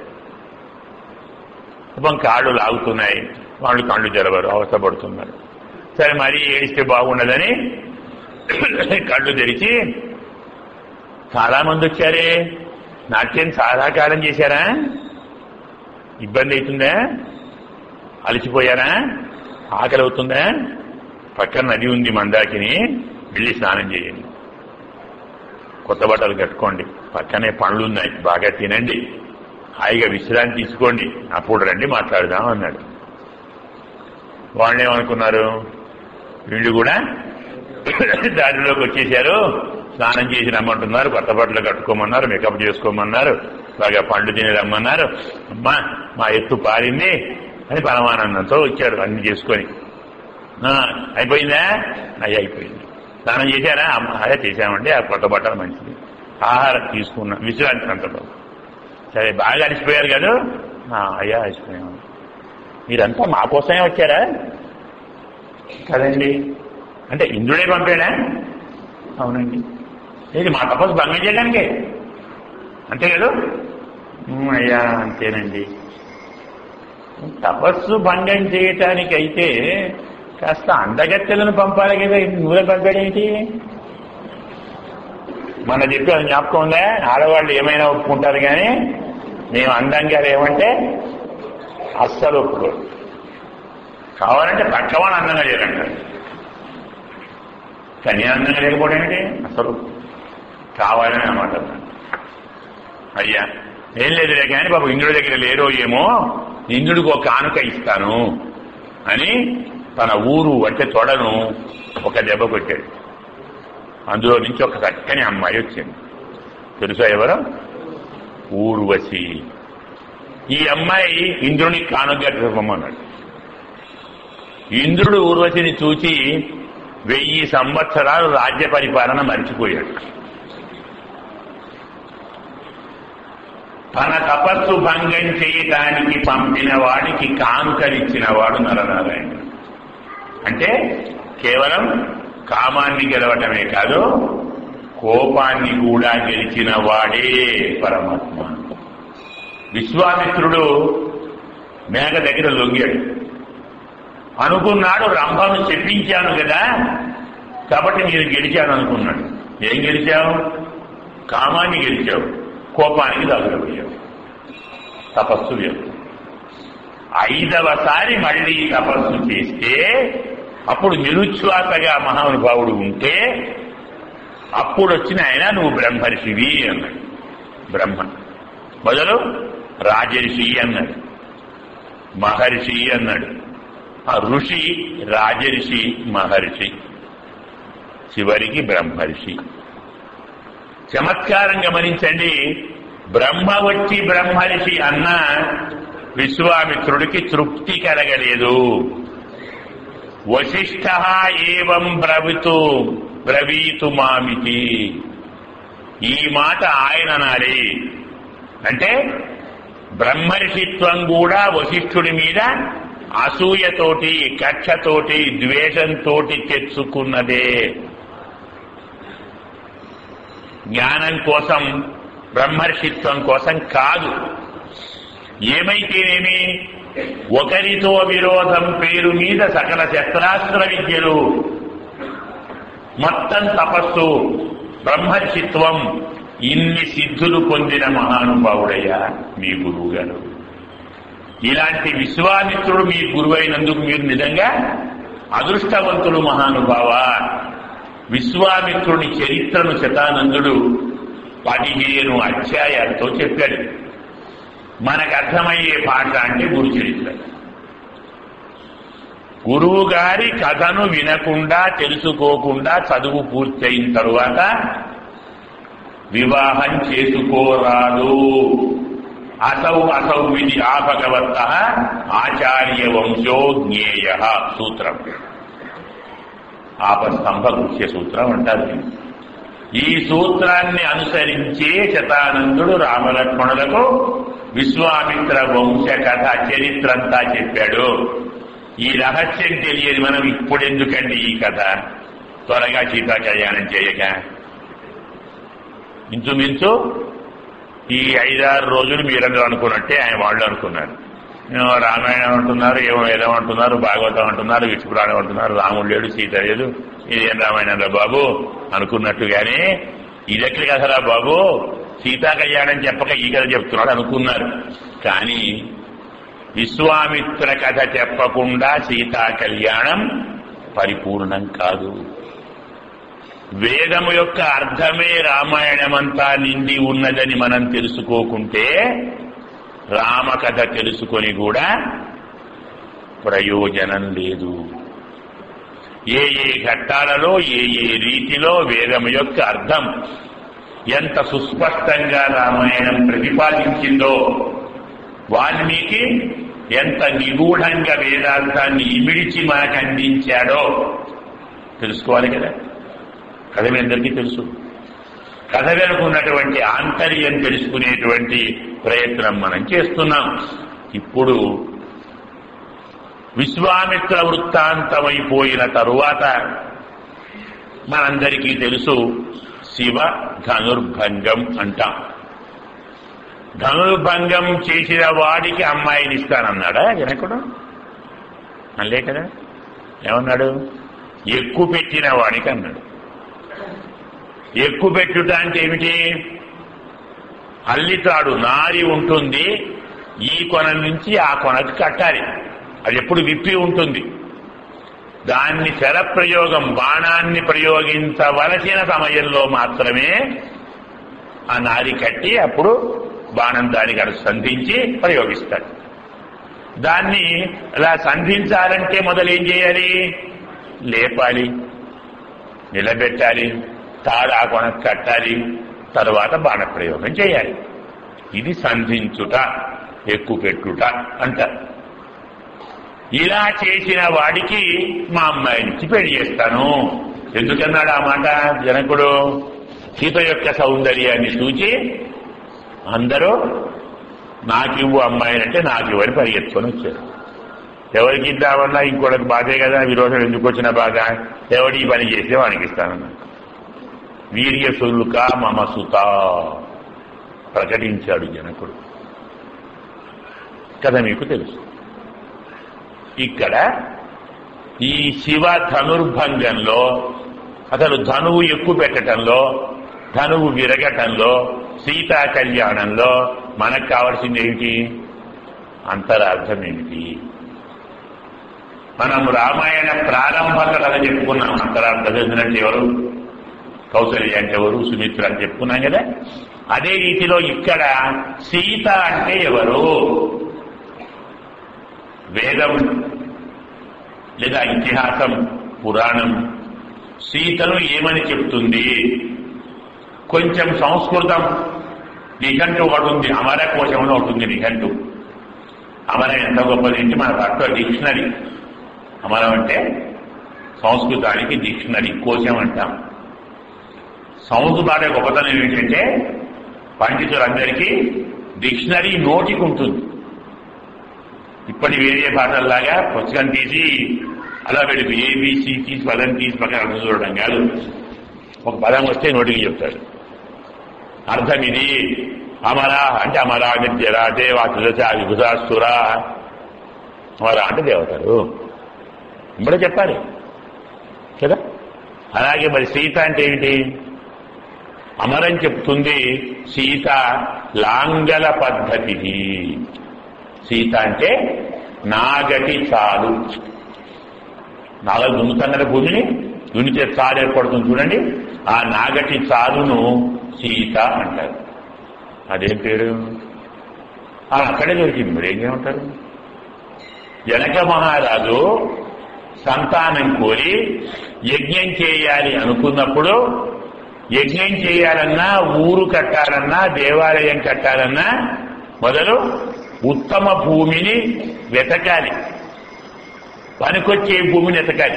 పాపం కాళ్ళు లాగుతున్నాయి, వాళ్ళు కళ్ళు తెరవరు, అవస్థపడుతున్నారు. సరే మరీ ఏడిస్తే బాగుండదని కళ్ళు తెరిచి, చాలా మంది వచ్చారే, నాట్యం చాలా కాలం చేశారా, ఇబ్బంది అవుతుందా, అలసిపోయారా, ఆకలి అవుతుందా, పక్కన నది ఉంది మందాకిని, వెళ్ళి స్నానం చేయండి, కొత్త బట్టలు కట్టుకోండి, పక్కనే పండ్లు ఉన్నాయి, బాగా తినండి, హాయిగా విశ్రాంతి తీసుకోండి, అప్పుడు రండి మాట్లాడదాం అన్నాడు. వాళ్ళేమనుకున్నారు? వీళ్ళు కూడా దారిలోకి వచ్చేశారు, స్నానం చేసి రమ్మంటున్నారు, కొత్త బట్టలు కట్టుకోమన్నారు, మేకప్ చేసుకోమన్నారు, బాగా పండ్లు తిని రమ్మన్నారు. అమ్మా మా ఎత్తు పారింది అని పరమానందంతో వచ్చారు అన్ని చేసుకొని. అయిపోయిందా? అయ్యా అయిపోయింది. స్నానం చేశారా? అదే చేశామండి, ఆ కొత్త బట్టలు మంచిది, ఆహారం తీసుకున్నాం, విశ్రాంతి అంతలో. సరే బాగా అలసిపోయారు కదా? అయ్యా అలసిపోయాము. మీరంతా మా కోసమే వచ్చారా? కదండి. అంటే ఇంద్రుడే పంపాడా? అవునండి. ఇది మా తపస్సు భంగం చేయడానికే, అంతే కదా? అయ్యా అంతేనండి. తపస్సు భంగం చేయటానికైతే కాస్త అందగత్తెలను పంపాలి కదా, నువ్వే పంపాడేంటి? మన చెప్పి జ్ఞాపకం ఉందా? ఆడవాళ్ళు ఏమైనా ఒప్పుకుంటారు కానీ మేము అందంగా ఏమంటే అస్సలు ఒప్పుకోరు. కావాలంటే పక్కవాడు అందంగా లేరంటారు, కానీ అందంగా లేకపోవడం ఏంటి? అసలు కావాలని అన్నమాట. అయ్యా ఏం లేదులే కానీ బాబు ఇంద్రుడి దగ్గర లేరో ఏమో, ఇంద్రుడికి ఒక కానుక ఇస్తాను అని తన ఊరు అంటే తొడను ఒక దెబ్బ కొట్టాడు. అందులో నుంచి ఒక చక్కని అమ్మాయి వచ్చింది. తెలుసా ఎవరు? ఊర్వశి. ఈ అమ్మాయి ఇంద్రుని కానుక రమ్మన్నాడు. ఇంద్రుడు ఊర్వశిని చూచి వెయ్యి సంవత్సరాలు రాజ్య పరిపాలన మరిచిపోయాడు. తన తపస్సు భంగం చేయటానికి పంపిన వాడికి కానుకలిచ్చిన వాడు నరనారాయణుడు. అంటే కేవలం కామాన్ని గెలవటమే కాదు, కోపాన్ని కూడా గెలిచిన వాడే పరమాత్మ. విశ్వామిత్రుడు మేఘ దగ్గర లొంగాడు. అనుకున్నాడు రంభను చెప్పించాను కదా కాబట్టి నేను గెలిచాను అనుకున్నాడు. ఏం గెలిచావు? కామాన్ని గెలిచావు, కోపానికి దగ్గరపోయావు, తపస్సు వ్యర్థం. ఐదవసారి మళ్లీ తపస్సు చేస్తే అప్పుడు నిరుచ్ఛ్వాసగా మహానుభావుడు ఉంటే అప్పుడు వచ్చిన ఆయన నువ్వు బ్రహ్మర్షివి అన్నాడు. బ్రహ్మ మొదలు రాజర్షి అన్నాడు, మహర్షి అన్నాడు. ఆ ఋషి, రాజర్షి, మహర్షి, చివరికి బ్రహ్మర్షి. చమత్కారం గమనించండి. బ్రహ్మ వచ్చి బ్రహ్మర్షి అన్న విశ్వామిత్రుడికి తృప్తి కలగలేదు. వశిష్ఠ ఏవం బ్రవితు బ్రవీతు మామితి, ఈ మాట ఆయన అనాలి. అంటే బ్రహ్మర్షిత్వం కూడా వశిష్ఠుడి మీద అసూయతోటి, కక్షతోటి, ద్వేషంతో తెచ్చుకున్నదే. జ్ఞానం కోసం, బ్రహ్మర్షిత్వం కోసం కాదు. ఏమైతేనేమి, ఒకరితో విరోధం పేరు మీద సకల శస్త్రాస్త్ర విద్యలు, మొత్తం తపస్సు, బ్రహ్మర్షిత్వం, ఇన్ని సిద్ధులు పొందిన మహానుభావుడయ్యా మీ గురువు గారు. ఇలాంటి విశ్వామిత్రుడు మీ గురువు అయినందుకు మీరు నిజంగా అదృష్టవంతులు మహానుభావ. విశ్వామిత్రుని చరిత్రను శతానందుడు పదిహేను అధ్యాయాలతో చెప్పాడు. మనకు అర్థమయ్యే పాట అంటే గురు చరిత్ర. గురువు గారి కథను వినకుండా, తెలుసుకోకుండా చదువు పూర్తయిన తరువాత వివాహం చేసుకోరాదు. అసౌ అసౌ విధి ఆ భగవత ఆచార్య వంశో జ్ఞేయ సూత్రం, ఆపస్తంభ ముఖ్య సూత్రం అంటారు. ఈ సూత్రాన్ని అనుసరించే శతానందుడు రామలక్ష్మణులకు విశ్వామిత్ర వంశ కథ చరిత్రంతా చెప్పాడు. ఈ రహస్యం తెలియదు మనం ఇప్పుడెందుకండి ఈ కథ, త్వరగా సీతా కళ్యాణం చేయక. ఇంచుమించు ఈ ఐదారు రోజులు మీరందరూ అనుకున్నట్టే ఆయన వాళ్ళు అనుకున్నారు. రామాయణం అంటున్నారు, ఏమో ఏదో అంటున్నారు, భాగవతం అంటున్నారు, విష్ణు పురాణం అంటున్నారు, రాముడు లేడు, సీత లేదు, ఇదేం రామాయణంరా బాబు అనుకున్నట్టుగానే ఇదెక్కడి కథరా బాబు, సీతా కళ్యాణం చెప్పక ఈ కథ చెప్తున్నాడు అనుకున్నారు. కానీ విశ్వామిత్ర కథ చెప్పకుండా సీతా కళ్యాణం పరిపూర్ణం కాదు. వేదము యొక్క అర్థమే రామాయణమంతా నిండి ఉన్నదని మనం తెలుసుకోకుంటే రామకథ తెలుసుకొని కూడా ప్రయోజనం లేదు. ఏ ఏ ఘట్టాలలో, ఏ ఏ రీతిలో వేదము యొక్క అర్థం ఎంత సుస్పష్టంగా రామాయణం ప్రతిపాదించిందో, వాల్మీకి ఎంత నిగూఢంగా వేదార్థాన్ని ఇమిడిచి మనకు అందించాడో తెలుసుకోవాలి కదా. కథ మీ అందరికీ తెలుసు. కథ వెనుకున్నటువంటి ఆంతర్యం తెలుసుకునేటువంటి ప్రయత్నం మనం చేస్తున్నాం. ఇప్పుడు విశ్వామిత్ర వృత్తాంతమైపోయిన తరువాత మనందరికీ తెలుసు శివ ధనుర్భంగం అంటాం. ధనుర్భంగం చేసిన వాడికి అమ్మాయిని ఇస్తానన్నాడా జనకుడు? అనలే కదా. ఏమన్నాడు? ఎక్కువ పెట్టిన వాడికి అన్నాడు. ఎక్కువ పెట్టుట అంటే ఏమిటి? అల్లితాడు నారి ఉంటుంది, ఈ కొన నుంచి ఆ కొనకు కట్టాలి. అది ఎప్పుడు విప్పి ఉంటుంది. దాన్ని శరప్రయోగం, బాణాన్ని ప్రయోగించవలసిన సమయంలో మాత్రమే ఆ నారి కట్టి అప్పుడు బాణం దానికి అలా సంధించి ప్రయోగిస్తాడు. దాన్ని అలా సంధించాలంటే మొదలు ఏం చేయాలి? లేపాలి, నిలబెట్టాలి, తాడు ఆ కొనకు కట్టాలి, తరువాత బాణప్రయోగం చేయాలి. ఇది సంధించుట, ఎక్కువ పెట్టుట అంటారు. ఇలా చేసిన వాడికి మా అమ్మాయినికి పెళ్లి చేస్తాను. ఎందుకన్నాడు ఆ మాట జనకుడు? సీత యొక్క సౌందర్యాన్ని చూచి అందరూ నాకివ్వు అమ్మాయినంటే నాకు ఇవ్వని పరిగెత్తుకొని వచ్చారు. ఎవరికి ఇద్దామన్నా ఇంకోటికి బాధే కదా, విరోధం ఎందుకు వచ్చిన బాధ, ఎవడి ఈ పని చేస్తే వానికి ఇస్తానన్నా. వీర్యశుల్క మమ సుత ప్రకటించాడు జనకుడు. కథ మీకు తెలుసు. ఇక్కడ ఈ శివ ధనుర్భంగంలో అసలు ధనువు ఎక్కువ పెట్టడంలో, ధనువు విరగటంలో, సీతా కళ్యాణంలో మనకు కావాల్సింది ఏమిటి? అంతరార్థం ఏమిటి? మనం రామాయణ ప్రారంభ కథ చెప్పుకున్నాం. అంతరార్థం తెలిసినట్టు ఎవరు? కౌసల్య అంటే ఎవరు, సుమిత్ర అని చెప్పుకున్నాం కదా. అదే రీతిలో ఇక్కడ సీత అంటే ఎవరు? వేదం లేదా ఇతిహాసం, పురాణం సీతను ఏమని చెప్తుంది? కొంచెం సంస్కృతం నిఘంటు ఒకటి ఉంది, అమర కోశంలో ఒకటి ఉంది నిఘంటు. అమరం ఎంత గొప్పది అంటే మన పట్ల డిక్షనరీ. అమరం అంటే సంస్కృతానికి డిక్షనరీ, కోశం అంటాం. సంస్కృత గొప్పతనం ఏంటంటే పండితులందరికీ డిక్షనరీ నోటికి ఉంటుంది. ఇప్పటి వేరే భాషల్లాగా పుస్తకం తీసి అలా వీడికి ఏబీసీ తీసి పదం తీసి పక్కన అర్థం చూడడం కాదు. ఒక పదం వస్తే నోటికి చెప్తాడు అర్థం ఇది. అమరా అంటే అమరా విద్యరా దేవాసురా విభుధాస్తురా. అమరా అంటే దేవతలు ఇప్పుడే చెప్పాలి కదా. అలాగే మరి సీత అంటే ఏమిటి? అమరం చెప్తుంది సీత లాంగల పద్ధతి. సీత అంటే నాగటి చాలు. నాగలు దున్నుతాం కదా భూమిని, దున్నితే చాలు ఏర్పడుతుంది చూడండి. ఆ నాగటి చాలును సీత అంటారు. అదేం పేరు? అక్కడే దొరికింది. మరి ఏం చేయమంటారు? జనక మహారాజు సంతానం కోరి యజ్ఞం చేయాలి అనుకున్నప్పుడు, యజ్ఞం చేయాలన్నా, ఊరు కట్టాలన్నా, దేవాలయం కట్టాలన్నా మొదలు ఉత్తమ భూమిని వెతకాలి, పనికొచ్చే భూమిని వెతకాలి.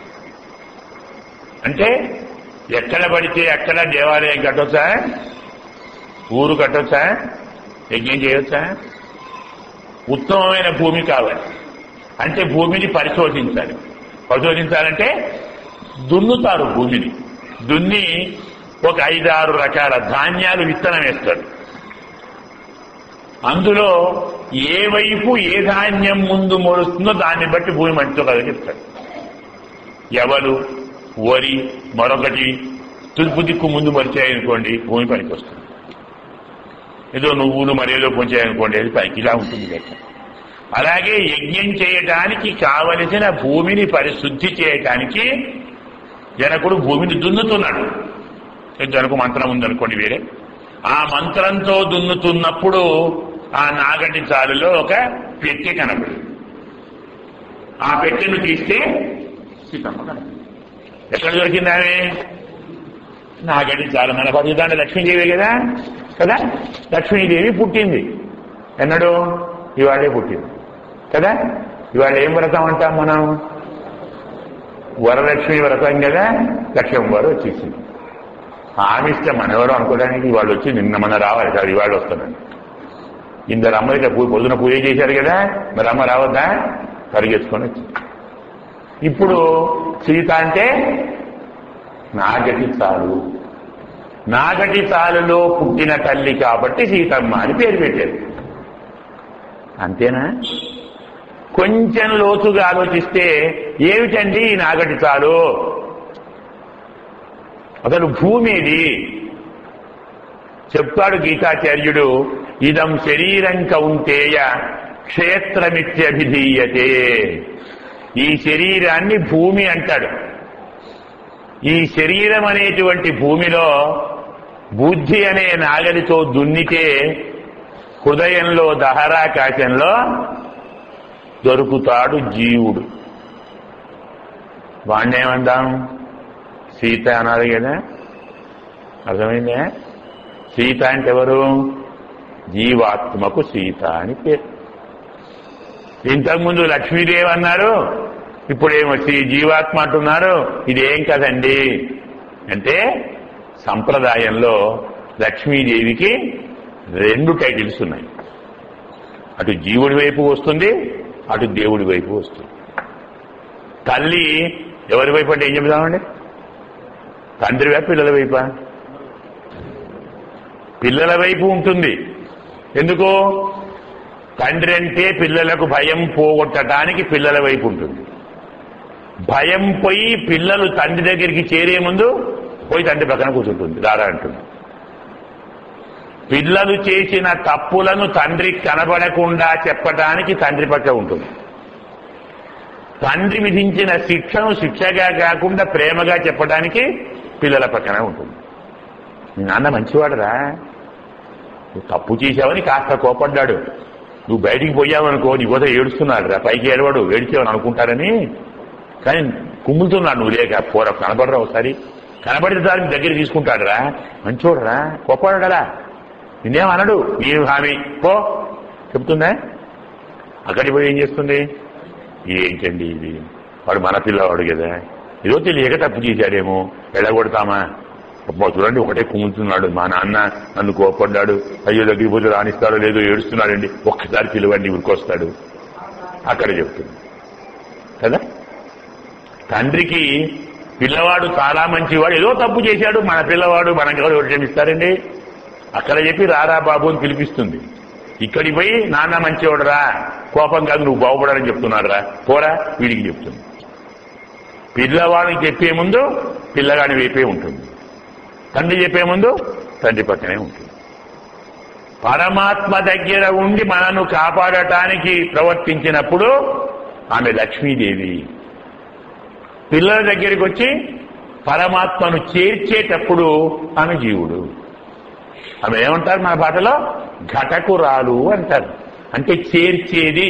అంటే ఎక్కడ పడితే అక్కడ దేవాలయం కట్టొచ్చా, ఊరు కట్టొచ్చా, యజ్ఞం చేయొచ్చా? ఉత్తమమైన భూమి కావాలి. అంటే భూమిని పరిశోధించాలి. పరిశోధించాలంటే దున్నుతారు భూమిని. దున్ని ఒక ఐదారు రకాల ధాన్యాలు విత్తనం వేస్తాడు. అందులో ఏ వైపు ఏ ధాన్యం ముందు మొలుస్తుందో దాన్ని బట్టి భూమి మంచితో కదా చెప్తాడు. ఎవరు వరి మరొకటి తూర్పు దిక్కు ముందు మొలిచాయనుకోండి భూమి పనికి వస్తుంది. ఏదో నువ్వులు మరేదో పొంచాయనుకోండి అది పైకి ఇలా ఉంటుంది కదా. అలాగే యజ్ఞం చేయటానికి కావలసిన భూమిని పరిశుద్ధి చేయటానికి జనకుడు భూమిని దున్నుతున్నాడు. జనకు మంత్రం ఉందనుకోండి వేరే, ఆ మంత్రంతో దున్నుతున్నప్పుడు ఆ నాగటి చాలులో ఒక పెట్టె కనబడి, ఆ పెట్టెను తీస్తే సీతమ్మ కనబడి. ఎక్కడ దొరికింది ఆమె? నాగటి చాలు. మన పదిదాన్ని లక్ష్మీదేవి కదా కదా లక్ష్మీదేవి పుట్టింది. ఎన్నడూ? ఇవాళే పుట్టింది కదా. ఇవాళ ఏం వ్రతం అంటాం మనం? వరలక్ష్మి వ్రతం కదా. లక్ష్యం వారు వచ్చేసింది. ఆమె ఇష్టం, మనెవరో అనుకోవడానికి వాళ్ళు వచ్చి నిన్న మన రావాలి సార్, ఇవాళ వస్తానండి. ఇందరు అమ్మకి పొద్దున పూజ చేశారు కదా, మరి అమ్మ రావద్దా? పరిగెత్తుకొని వచ్చింది. ఇప్పుడు సీత అంటే నాగటి చాలు. నాగటి చాలులో పుట్టిన తల్లి కాబట్టి సీతమ్మ అని పేరు పెట్టారు. అంతేనా? కొంచెం లోతుగా ఆలోచిస్తే ఏమిటండి ఈ నాగటి చాలు? అసలు భూమి ఇది చెప్తాడు గీతాచార్యుడు. ఇదం శరీరం కౌంతేయ క్షేత్రమిత్యభిధీయతే. ఈ శరీరాన్ని భూమి అంటాడు. ఈ శరీరం అనేటువంటి భూమిలో బుద్ధి అనే నాగలితో దున్నితే హృదయంలో దహరాకాశంలో దొరుకుతాడు జీవుడు. వాణ్ణేమంటాం? సీత అనాలి కదా. అర్థమైందే? సీత అంటే ఎవరు? జీవాత్మకు సీత అని పేరు. ఇంతకుముందు లక్ష్మీదేవి అన్నారు, ఇప్పుడేమొచ్చి జీవాత్మ అంటున్నారు. ఇదేం కదండి అంటే సంప్రదాయంలో లక్ష్మీదేవికి రెండు టైటిల్స్ ఉన్నాయి. అటు జీవుడి వైపు వస్తుంది, అటు దేవుడి వైపు వస్తుంది. తల్లి ఎవరి వైపు అంటే ఏం చెబుదామండి? తండ్రి వైపు పిల్లల వైపా? పిల్లల వైపు ఉంటుంది. ఎందుకు? తండ్రి అంటే పిల్లలకు భయం పోగొట్టడానికి పిల్లల వైపు ఉంటుంది. భయం పోయి పిల్లలు తండ్రి దగ్గరికి చేరే ముందు పోయి తండ్రి పక్కన కూర్చుంటుంది, రారా అంటుంది. పిల్లలు చేసిన తప్పులను తండ్రికి కనబడకుండా చెప్పడానికి తండ్రి పక్క ఉంటుంది. తండ్రి విధించిన శిక్షను శిక్షగా కాకుండా ప్రేమగా చెప్పడానికి పిల్లల పక్కన ఉంటుంది. మీ నాన్న మంచివాడురా, నువ్వు తప్పు చేశావని కాస్త కోపడ్డాడు, నువ్వు బయటికి పోయావనుకో నీ కోసం ఏడుస్తున్నాడు రా, పైకి ఏడవాడు ఏడిచావని అనుకుంటారని, కానీ కుమ్ములుతున్నాడు నువ్వు లేక. పోర కనబడరా ఒకసారి, కనబడితే దానికి దగ్గర తీసుకుంటాడు రా, మంచోడరా, కోపడరా, నిన్నేమనడు, నీ హామీ పో చెప్తుందా. అక్కడికి పోయి ఏం చేస్తుంది, ఏంటండి ఇది, వాడు మన పిల్లవాడు కదా, ఏదో తెలియక తప్పు చేశాడేమో, ఎడగొడతామా, అబ్బా చూడండి ఒకటే కుమ్ముతున్నాడు, మా నాన్న నన్ను కోపడ్డాడు, అయ్యో దగ్గరికి పోతే రాణిస్తాడో లేదో ఏడుస్తున్నాడండి, ఒక్కసారి పిలువండి ఉరికొస్తాడు, అక్కడ చెప్తుంది కదా. తండ్రికి పిల్లవాడు చాలా మంచివాడు, ఏదో తప్పు చేశాడు, మన పిల్లవాడు మనకి ఎవరు క్షమిస్తారండి, అక్కడ చెప్పి రారా బాబు అని పిలిపిస్తుంది. ఇక్కడికి పోయి నాన్న మంచివాడు రా, కోపం కాదు నువ్వు బాగుపడాలని చెప్తున్నాడు రా, పోరా వీడికి చెప్తుంది. పిల్లవాడికి చెప్పే ముందు పిల్లగాని వైపే ఉంటుంది, తండ్రి చెప్పే ముందు తండ్రి పక్కనే ఉంటుంది. పరమాత్మ దగ్గర ఉండి మనను కాపాడటానికి ప్రవర్తించినప్పుడు ఆమె లక్ష్మీదేవి, పిల్లల దగ్గరికి వచ్చి పరమాత్మను చేర్చేటప్పుడు ఆమె జీవుడు. ఆమె ఏమంటారు మన భాషలో, ఘటకురాలు అంటారు, అంటే చేర్చేది.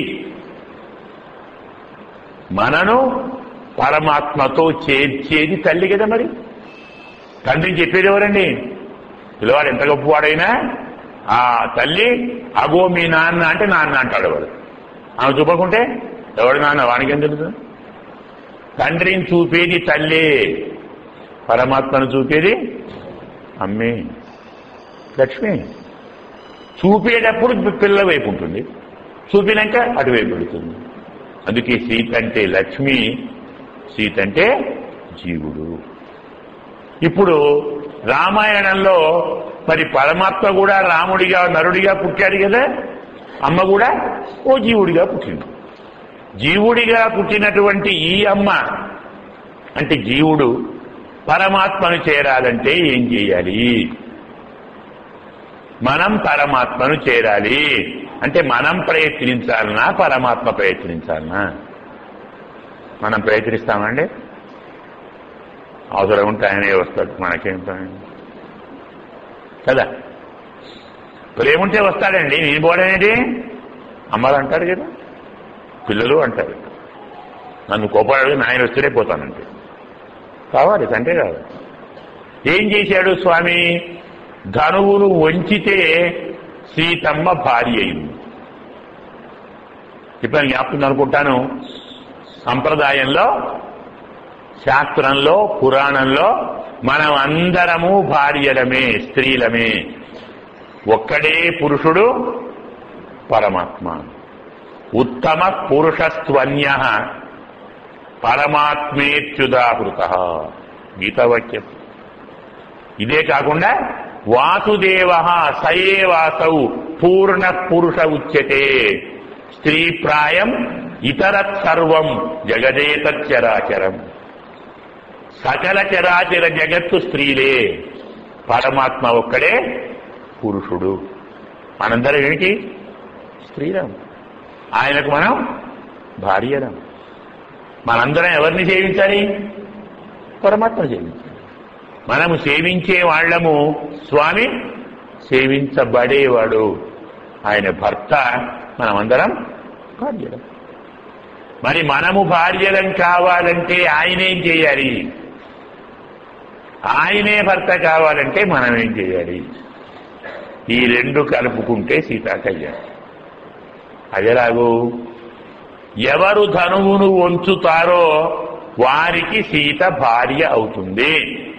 మనను పరమాత్మతో చేర్చేది తల్లి కదా. మరి తండ్రిని చెప్పేది ఎవరండి, పిల్లవాడు ఎంత గొప్పవాడైనా ఆ తల్లి అగో మీ నాన్న అంటే నాన్న అంటాడు వాడు, ఆమె చూపకుంటే ఎవడు నాన్న వానికి ఏం తెలుసు. తండ్రిని చూపేది తల్లి, పరమాత్మను చూపేది అమ్మే లక్ష్మి. చూపేటప్పుడు పిల్ల వైపు ఉంటుంది, చూపినాక అటువైపు పెడుతుంది. అందుకే సీత అంటే లక్ష్మి, సీత అంటే జీవుడు. ఇప్పుడు రామాయణంలో మరి పరమాత్మ కూడా రాముడిగా నరుడిగా పుట్టాడు కదా, అమ్మ కూడా ఓ జీవుడిగా పుట్టింది. జీవుడిగా పుట్టినటువంటి ఈ అమ్మ అంటే జీవుడు పరమాత్మను చేరాలంటే ఏం చేయాలి, మనం పరమాత్మను చేరాలి అంటే మనం ప్రయత్నించాలనా పరమాత్మ ప్రయత్నించాలనా? మనం ప్రయత్నిస్తామండి, అవసరం ఉంటే ఆయనే వస్తాడు, మనకేం కదా. ప్రేముంటే వస్తాడండి, నేను పోవడమేంటి, అమ్మలు అంటారు కదా, పిల్లలు అంటారు, నన్ను కోపాడు నాయన వస్తేనే పోతానంటే కావాలి, తండ్రి కావాలి. ఏం చేశాడు స్వామి, ధనువును వంచితే సీతమ్మ భార్య అయింది. ఇప్పుడు జ్ఞాపకం అనుకుంటాను, సంప్రదాయంలో శాస్త్రంలో పురాణంలో మనం అందరము భార్యలమే, స్త్రీలమే, ఒక్కడే పురుషుడు పరమాత్మ. ఉత్తమ పురుషస్త్వన్య పరమాత్మేత్యుదాహృత గీతావాక్యం. ఇదే కాకుండా వాసుదేవ సయేవాసౌ పూర్ణ పురుష ఉచ్యతే స్త్రీ ప్రాయం ఇతరత్ సర్వం జగదేతచరాచరం. సకల చరాచర జగత్తు స్త్రీలే, పరమాత్మ ఒక్కడే పురుషుడు. మనందరం ఏమిటి, స్త్రీలం, ఆయనకు మనం భార్యలం. మనందరం ఎవరిని సేవించాలి, పరమాత్మను సేవించాలి. మనము సేవించే వాళ్ళము, స్వామి సేవించబడేవాడు, ఆయన భర్త, మనమందరం భార్యలం. మరి మనము భార్యలం కావాలంటే ఆయనేం చేయాలి, ఆయనే భర్త కావాలంటే మనం ఏం చేయాలి? ఈ రెండు కలుపుకుంటే సీతా కళ్యాణం. అదేలాగూ ఎవరు ధనువును వంచుతారో వారికి సీత భార్య అవుతుంది.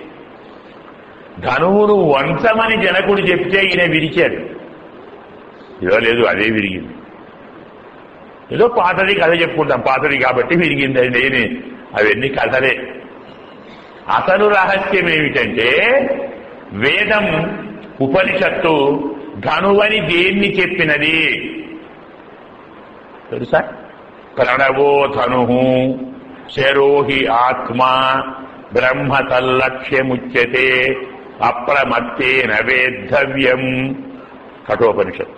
ధనువును వంచమని జనకుడు చెప్తే ఈయన విరిచాడు, ఏదో లేదు అదే విరిగింది. ఏదో పాతది కథ చెప్పుకుంటాం, పాతది కాబట్టి విరిగింది నేనే, అవన్నీ కథలే. అసలు రహస్యం ఏమిటంటే, వేదం ఉపనిషత్తు ధనువని దేన్ని చెప్పినది తెలుసా? ప్రణవో ధను శరోహి ఆత్మా బ్రహ్మ తల్లక్ష్యముచ్యతే అప్రమత్తేన వేద్ధవ్యం. కఠోపనిషత్తు.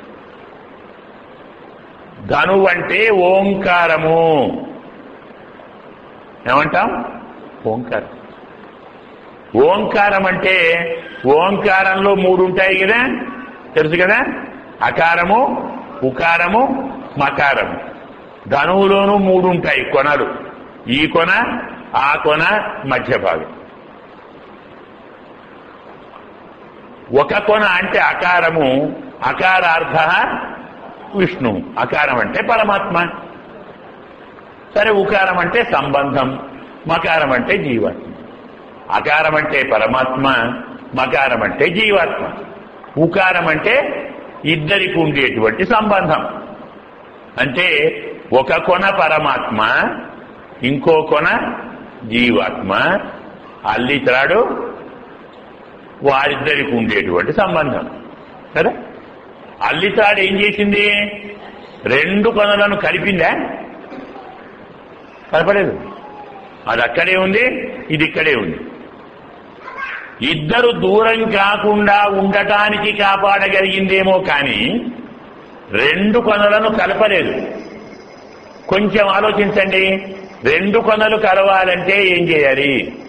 ధనువు అంటే ఓంకారము. ఏమంటాం? ఓంకారం. ఓంకారం అంటే ఓంకారంలో మూడు ఉంటాయి కదా, తెలుసు కదా, అకారము, ఉకారము, మకారము. ధనువులోనూ మూడు ఉంటాయి కొనలు, ఈ కొన, ఆ కొన, మధ్య భాగం. ఒక కొన అంటే అకారము, అకారార్థ విష్ణు, అకారం అంటే పరమాత్మ. సరే, ఉకారం అంటే సంబంధం, మకారం అంటే జీవాత్మ. అకారం అంటే పరమాత్మ, మకారం అంటే జీవాత్మ. ఉకారం అంటే ఇద్దరికి ఉండేటువంటి సంబంధం. అంటే ఒక కొన పరమాత్మ, ఇంకో కొన జీవాత్మ, అల్లితరాడు వారిద్దరికి ఉండేటువంటి సంబంధం కదా. అల్లితాడు ఏం చేసింది? రెండు కొనలను కలిపిందా? కలపలేదు. అది అక్కడే ఉంది, ఇది ఇక్కడే ఉంది. ఇద్దరు దూరం కాకుండా ఉండటానికి కాపాడగలిగిందేమో కానీ రెండు కొనలను కలపలేదు. కొంచెం ఆలోచించండి. రెండు కొనలు కలవాలంటే ఏం చేయాలి?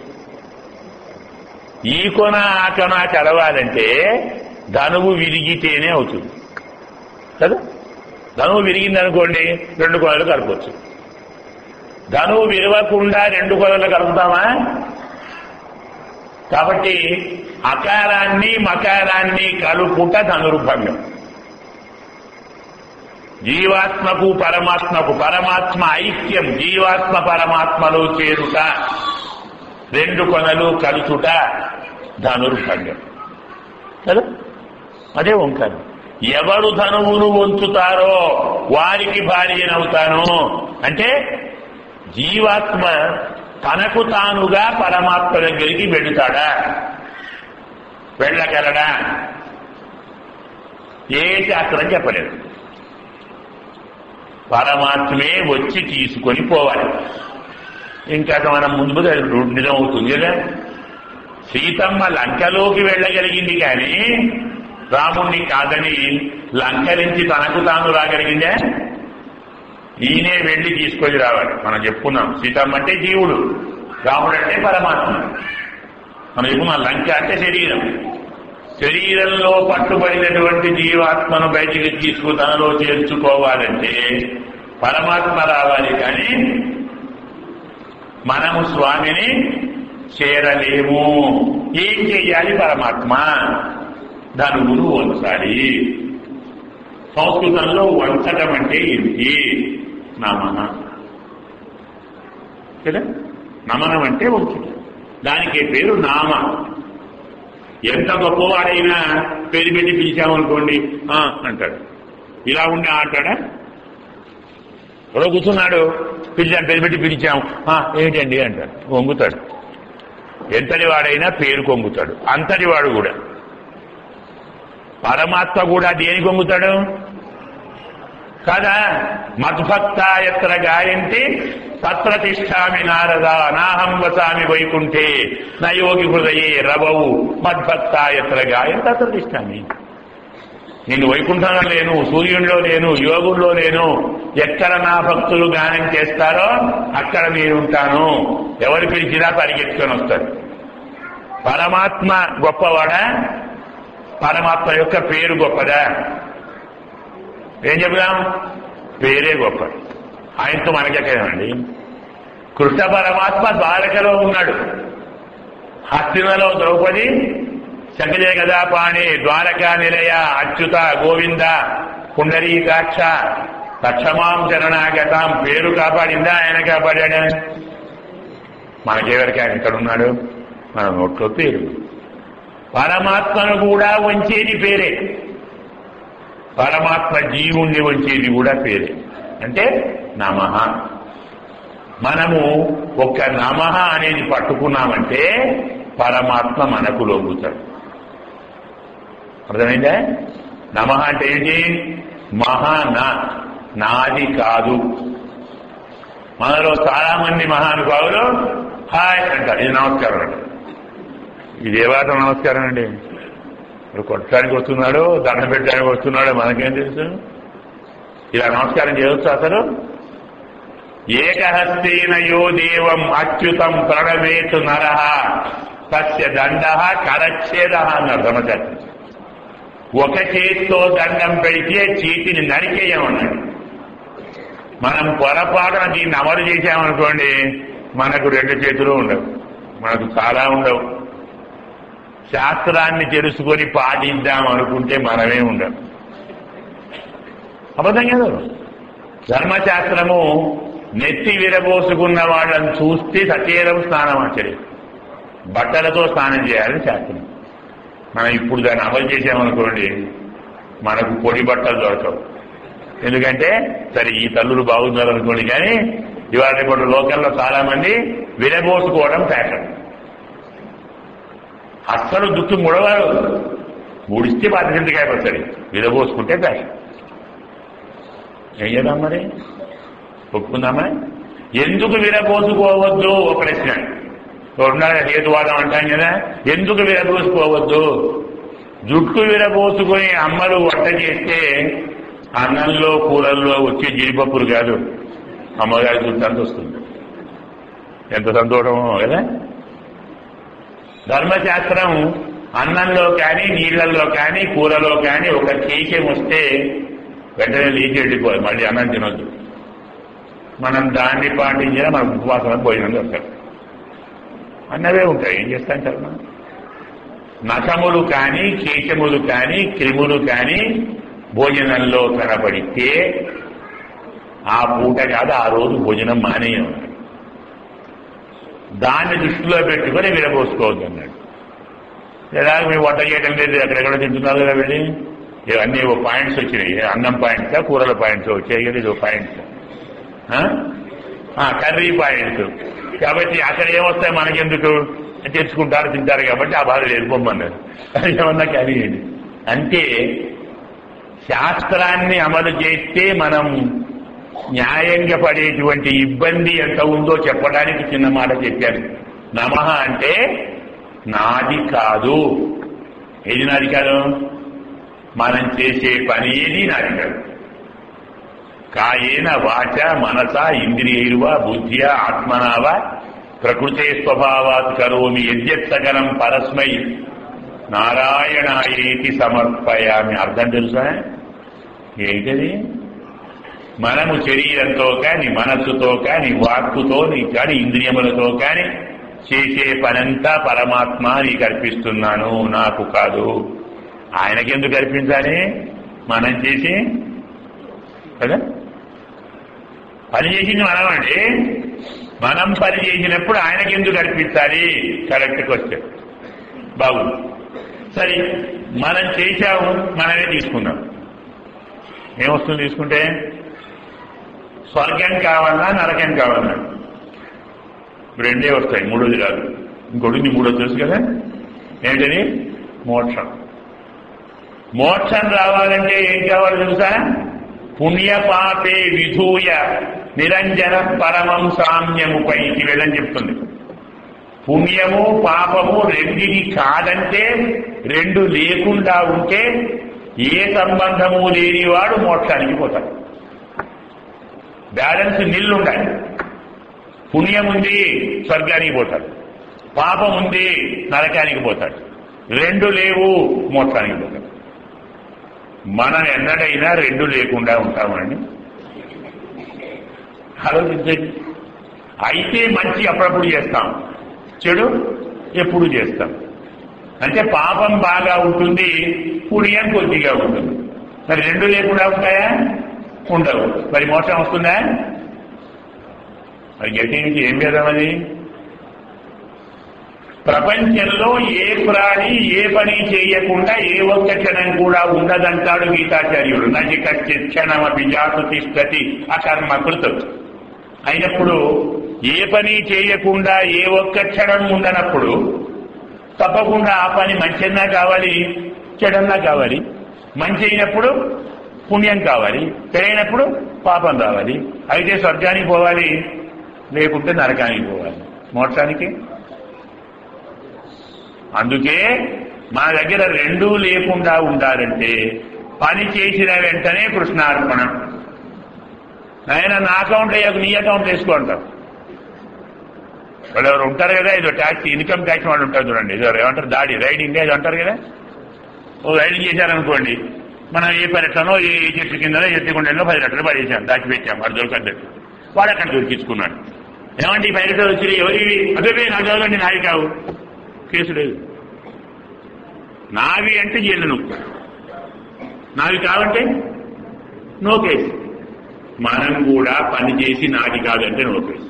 ఈ కొన ఆ కొన కలవాలంటే ధనువు విరిగితేనే అవుతుంది కదా. ధనువు విరిగిందనుకోండి, రెండు కొనలు కలపవచ్చు. ధనువు విరవకుండా రెండు కొనలు కలుపుతామా? కాబట్టి అకారాన్ని మకారాన్ని కలుపుట ధనుర్భంగం. జీవాత్మకు పరమాత్మకు, పరమాత్మ ఐక్యం, జీవాత్మ పరమాత్మలో చేరుట, రెండు కొనలు కలుచుట ధనుర్భంగం కదా. అదే ఓంకారం. ఎవరు ధనువును వంచుతారో వారికి భార్యనవుతాను అంటే జీవాత్మ తనకు తానుగా పరమాత్మ దగ్గరికి వెళుతాడా? వెళ్ళగలడా? ఏ శాస్త్రం చెప్పలేదు. పరమాత్మే వచ్చి తీసుకొని పోవాలి. ఇంకా మనం ముందు నిజమవుతుంది కదా. సీతమ్మ లంకలోకి వెళ్ళగలిగింది కానీ రాముణ్ణి కాదని లంక నుంచి తనకు తాను రాగలిగిందే? ఈయనే వెళ్లి తీసుకొని రావాలి. మనం చెప్పుకున్నాం, సీతమ్మ అంటే జీవుడు, రాముడు అంటే పరమాత్మ. మనం చెప్పుకున్నాం, లంక అంటే శరీరం. శరీరంలో పట్టుబడినటువంటి జీవాత్మను బయటికి తీసుకు తనలో చేర్చుకోవాలంటే పరమాత్మ రావాలి. కానీ మనము స్వామిని చేరలేము. ఏం చెయ్యాలి? పరమాత్మ ధనువును వంచాలి. సంస్కృతంలో వంచటం అంటే ఏంటి? నమన కదా. నమనం అంటే వంచటం, దానికి పేరు నామ. ఎంత గొప్పవాడైనా పేరు పెట్టి పిలిచామనుకోండి అంటాడు. ఇలా ఉండే అంటాడా? ఎవరో కూర్చున్నాడు, పిలిచాను, పేరు పెట్టి పిలిచాము, ఏమిటండి అంటాడు, వంగుతాడు. ఎంతటి వాడైనా పేరు కొంగుతాడు. అంతటి వాడు కూడా. పరమాత్మ కూడా దేనికి వంగుతాడు కదా. మద్భక్త ఎత్ర గాయంతి తత్ర తిష్టామి నారద నాహం వసామి వైకుంఠే నయోగి హృదయే రవవు మద్భక్త ఎత్ర గాయం తత్ర తిష్టామి. నేను వైకుంఠంలో లేను, సూర్యుడిలో లేను, యోగుల్లో లేను. ఎక్కడ నా భక్తులు గానం చేస్తారో అక్కడ నేనుంటాను. ఎవరు పిలిచినా పరిగెత్తుకొని వస్తాడు. పరమాత్మ గొప్పవాడా? పరమాత్మ యొక్క పేరు గొప్పదా? ఏం చెబుదాం? పేరే గొప్పది. ఆయనతో మనకెక్కడండి. కృష్ణ పరమాత్మ ద్వారకలో ఉన్నాడు. హస్తినలో ద్రౌపది శకజయ గదాపాణి ద్వారకా నిలయ అచ్యుత గోవింద పుండరీకాక్ష లక్షమాం శరణాగతాం పేరు కాపాడిందా? ఆయన కాపాడా? మనకెవరికి ఆయన ఎక్కడున్నాడు? మన నోట్లో పేరు. పరమాత్మను కూడా వంచేది పేరే. పరమాత్మ జీవుణ్ణి వంచేది కూడా పేరే. అంటే నమః. మనము ఒక్క నమః అనేది పట్టుకున్నామంటే పరమాత్మ మనకు లొంగుతాడు. అర్థమైందా? నమః అంటే ఏంటి? మహా నా, నాది కాదు. మనలో చాలా మంది మహానుభావులు హాయ్ అంటారు, ఇది నమస్కారం అంటారు. ఇది ఏ వాట నమస్కారం అండి? ఇప్పుడు కొట్టడానికి వస్తున్నాడు, దండం పెట్టడానికి వస్తున్నాడు, మనకేం తెలుసు? ఇలా నమస్కారం చేయవచ్చు అసలు? ఏకహస్తేన యో దేవం అచ్యుతం ప్రణవేతు నరః తస్య దండ కరచ్ఛేద అన్నారు ధర్మశాస్త్రం. ఒక చేతితో దండం పెడితే చేతిని నరికేయమన్నాడు. మనం పొరపాటున దీన్ని అమలు చేశామనుకోండి, మనకు రెండు చేతులు ఉండవు, మనకు చాలా ఉండవు. శాస్త్రాన్ని తెలుసుకొని పాటిద్దాం అనుకుంటే మనమే ఉండవు. అబద్ధం కాదు. ధర్మశాస్త్రము నెత్తి విరబోసుకున్న వాళ్ళని చూస్తే సచేరం స్నానం ఆచరి, బట్టలతో స్నానం చేయాలని శాస్త్రం. మనం ఇప్పుడు దాన్ని అమలు చేసామనుకోండి, మనకు పొడి బట్టలు దొరకవు. ఎందుకంటే సరే ఈ తల్లులు బాగున్నారు అనుకోండి, కానీ ఇవాళ ఇప్పుడు లోకల్లో చాలా మంది విరబోసుకోవడం ఫ్యాషన్. అస్సలు దుక్కు ముడవారు, ముడిస్తే బాధ్యతకాయ పడతాడు, విరబోసుకుంటే ఫ్యాషన్. ఏం చేద్దాం మరి, ఒప్పుకుందామా? ఎందుకు విరబోసుకోవద్దు ఒక ప్రశ్న. ఉన్నాడు హేతువాదం అంటాం కదా, ఎందుకు విరబోసుకోవద్దు? జుట్టు విరబోసుకొని అమ్మలు వంట చేస్తే అన్నంలో కూరల్లో వచ్చే జీడిపప్పులు కాదు, అమ్మగారి జుట్టు అంత వస్తుంది. ఎంత సంతోషమో కదా. ధర్మశాస్త్రం అన్నంలో కానీ నీళ్లలో కానీ కూరలో కానీ ఒక కేశం వస్తే వెంటనే లేచి వెళ్ళిపోవాలి, మళ్ళీ అన్నం తినొద్దు. మనం దాన్ని పాటించినా మన ఉపవాసం భోజనం దొరకదు. అన్నవే ఉంటాయి, ఏం చేస్తాం కర్మ. నఖములు కానీ కేశములు కానీ క్రిములు కానీ భోజనంలో కనబడితే ఆ పూట కాదు ఆ రోజు భోజనం మానేయం. దాన్ని దృష్టిలో పెట్టుకొని విరబోసుకోవద్దు అన్నాడు. లేదా మీరు వంట చేయడం లేదు, ఎక్కడెక్కడ తింటున్నారు కదా వెళ్ళి, ఇవన్నీ ఓ పాయింట్స్ వచ్చినాయి. అన్నం పాయింట్సా కూరల పాయింట్స్ వచ్చాయి కదా, ఇది ఓ పాయింట్స్, కర్రీ పాయింట్స్. కాబట్టి అక్కడ ఏమొస్తాయి మనకెందుకు, తెచ్చుకుంటారు తింటారు కాబట్టి ఆ బాధ లేదు పొమ్మన్నారు. అది ఏమన్నా కానీ అంటే శాస్త్రాన్ని అమలు చేస్తే మనం న్యాయంగా పడేటువంటి ఇబ్బంది ఎంత ఉందో చెప్పడానికి చిన్న మాట చెప్పాను. నమః అంటే నాది కాదు. ఏది నాది కాదు? మనం చేసే పని ఏది నాది కాదు. కాయేన వాచ మనస ఇంద్రియైర్వా బుద్ధ్యా ఆత్మనావా ప్రకృతే స్వభావాత్ కరోమి యద్యత్ సకలం పరస్మై నారాయణాయేతి సమర్పయామి. అర్థం తెలుసా ఏంటది? మనము శరీరంతో కానీ మనస్సుతో కానీ వాక్కుతో కానీ ఇంద్రియములతో కానీ చేసే పనంతా పరమాత్మ నీకు అర్పిస్తున్నాను, నాకు కాదు. ఆయనకెందుకు అర్పించాలి? మనం చేసి కదా పని చేసింది మనం అండి. మనం పని చేసినప్పుడు ఆయనకెందుకు అర్పించాలి? కరెక్ట్కి వస్తే బాగుంది. సరే మనం చేశాము, మనమే తీసుకున్నాం. ఏమొస్తుంది తీసుకుంటే? స్వర్గం కావాలన్నా నరకం కావాలన్నా రెండే వస్తాయి, మూడోది రాదు. ఇంకోటి మూడోది తెలుసు కదా ఏంటని? మోక్షం. మోక్షం రావాలంటే ఏం కావాలో తెలుసా? పుణ్యపాపే విధూయ నిరంజన పరమం సామ్యము పైకి వెళ్ళని చెప్తుంది. పుణ్యము పాపము రెండిని కాదంటే, రెండు లేకుండా ఉంటే ఏ సంబంధము లేనివాడు మోక్షానికి పోతాడు. బ్యాలెన్స్ నిల్లు ఉండాలి. పుణ్యం ఉంది స్వర్గానికి పోతాడు, పాపం ఉంది నరకానికి పోతాడు, రెండు లేవు మోక్షానికి పోతాడు. మనం ఎన్నడైనా రెండు లేకుండా ఉంటామండి? ఆలోచించండి. అయితే మంచి అప్పుడప్పుడు చేస్తాం, చెడు ఎప్పుడు చేస్తాం. అంటే పాపం బాగా ఉంటుంది, పుణ్యం కొద్దిగా ఉంటుంది. మరి రెండు లేకుండా ఉంటాయా? ఉండవు. మరి మోక్షం వస్తుందా? మరి గట్టి నుంచి ఏం చేద్దామని? ప్రపంచంలో ఏ ప్రాణి ఏ పని చేయకుండా ఏ ఒక్క క్షణం కూడా ఉండదంటాడు గీతాచార్యుడు. నది కశ్చిత్ క్షణమపి జాతు తిష్టతి అకర్మకృత్. అయినప్పుడు ఏ పని చేయకుండా ఏ ఒక్క క్షణం ఉండనప్పుడు తప్పకుండా ఆ పని మంచన్నా కావాలి, చెడన్నా కావాలి. మంచి అయినప్పుడు పుణ్యం కావాలి, చెడైనప్పుడు పాపం రావాలి. అయితే స్వర్గానికి పోవాలి, లేకుంటే నరకానికి పోవాలి. మోక్షానికి అందుకే మా దగ్గర రెండూ లేకుండా ఉండాలంటే పని చేసిన వెంటనే కృష్ణార్పణ. ఆయన నా అకౌంట్ అయ్యాక నీ అకౌంట్ వేసుకుంటాం. వాళ్ళు ఎవరు ఉంటారు కదా, ఏదో ట్యాక్స్ ఇన్కమ్ ట్యాక్స్ వాళ్ళు ఉంటారు చూడండి, ఏదో ఏమంటారు దాడి రైడింగ్ ఏదో అంటారు కదా, ఓ రైడింగ్ చేశారనుకోండి, మనం ఏ పర్యటనో ఏ చెట్టు కింద ఎత్తికొండలో పది లక్షలు పడేసాం, దాచిపెట్టాం, వాడు దొరకద్దు, వాడు అక్కడ దొరికించుకున్నాడు. ఏమంటే ఈ పది లక్షలు వచ్చి ఎవరివి, అదే నాకు చదవండి, నావి కావు, కేసు లేదు. నావి అంటే జైలు నొక్కు, నావి కావంటే నో కేసు. మనం కూడా పని చేసి నాది కాదంటే నో కేసు.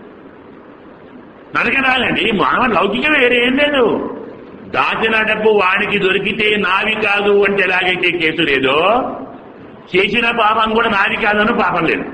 నరకరాలండి, మానవ లౌకికం వేరే ఏం లేదు. దాచిన డబ్బు వాడికి దొరికితే నావి కాదు అంటే ఎలాగైతే కేసు లేదో, చేసిన పాపం కూడా నాది కాదని పాపం లేదు.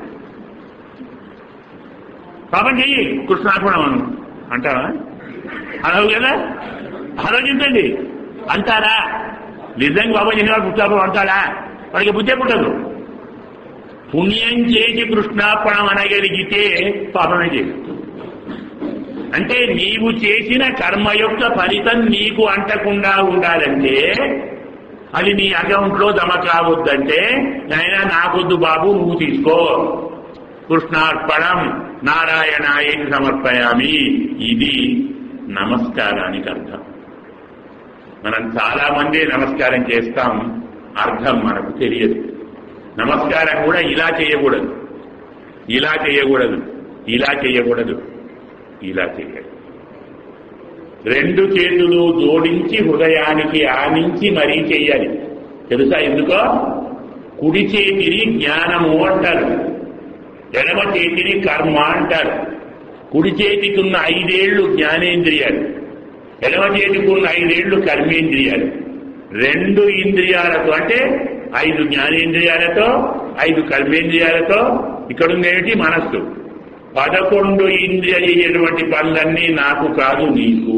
పాపం చెయ్యి, కృష్ణార్పణం అను అంటావా? అనవు కదా, ఆలోచించండి. అంటారా? నిజంగా బాబా చేసిన వాడు కృష్ణార్పణం అంటాడా? వాడికి బుద్ధి పుట్టదు. పుణ్యం చేసి కృష్ణార్పణం అనగలిగితే పాపమే చేయదు. అంటే నీవు చేసిన కర్మ యొక్క ఫలితం నీకు అంటకుండా ఉండాలంటే, అది నీ అకౌంట్ లో జమ కావద్దంటే, నాయనా నాకొద్దు బాబు, నువ్వు తీసుకో, కృష్ణార్పణం నారాయణాయేతి సమర్పయామి. ఇది నమస్కారానికి అర్థం. మనం చాలా మంది నమస్కారం చేస్తాం, అర్థం మనకు తెలియదు. నమస్కారం కూడా ఇలా చేయకూడదు, ఇలా చేయకూడదు, ఇలా చేయకూడదు, ఇలా చేయాలి. రెండు చేతులు జోడించి హృదయానికి ఆనించి మరీ చేయాలి. తెలుసా ఎందుకో? కుడి చేతిని జ్ఞానము అంటారు, ఎడమ చేతిని కర్మ అంటారు. కుడి చేతికి ఉన్న ఐదేళ్లు జ్ఞానేంద్రియాలు, ఎడమ చేతికి ఉన్న ఐదేళ్లు కర్మేంద్రియాలు. రెండు ఇంద్రియాలతో అంటే ఐదు జ్ఞానేంద్రియాలతో ఐదు కర్మేంద్రియాలతో ఇక్కడుందేమిటి మనస్సు. పదకొండు ఇంద్రియటువంటి పనులన్నీ నాకు కాదు నీకు.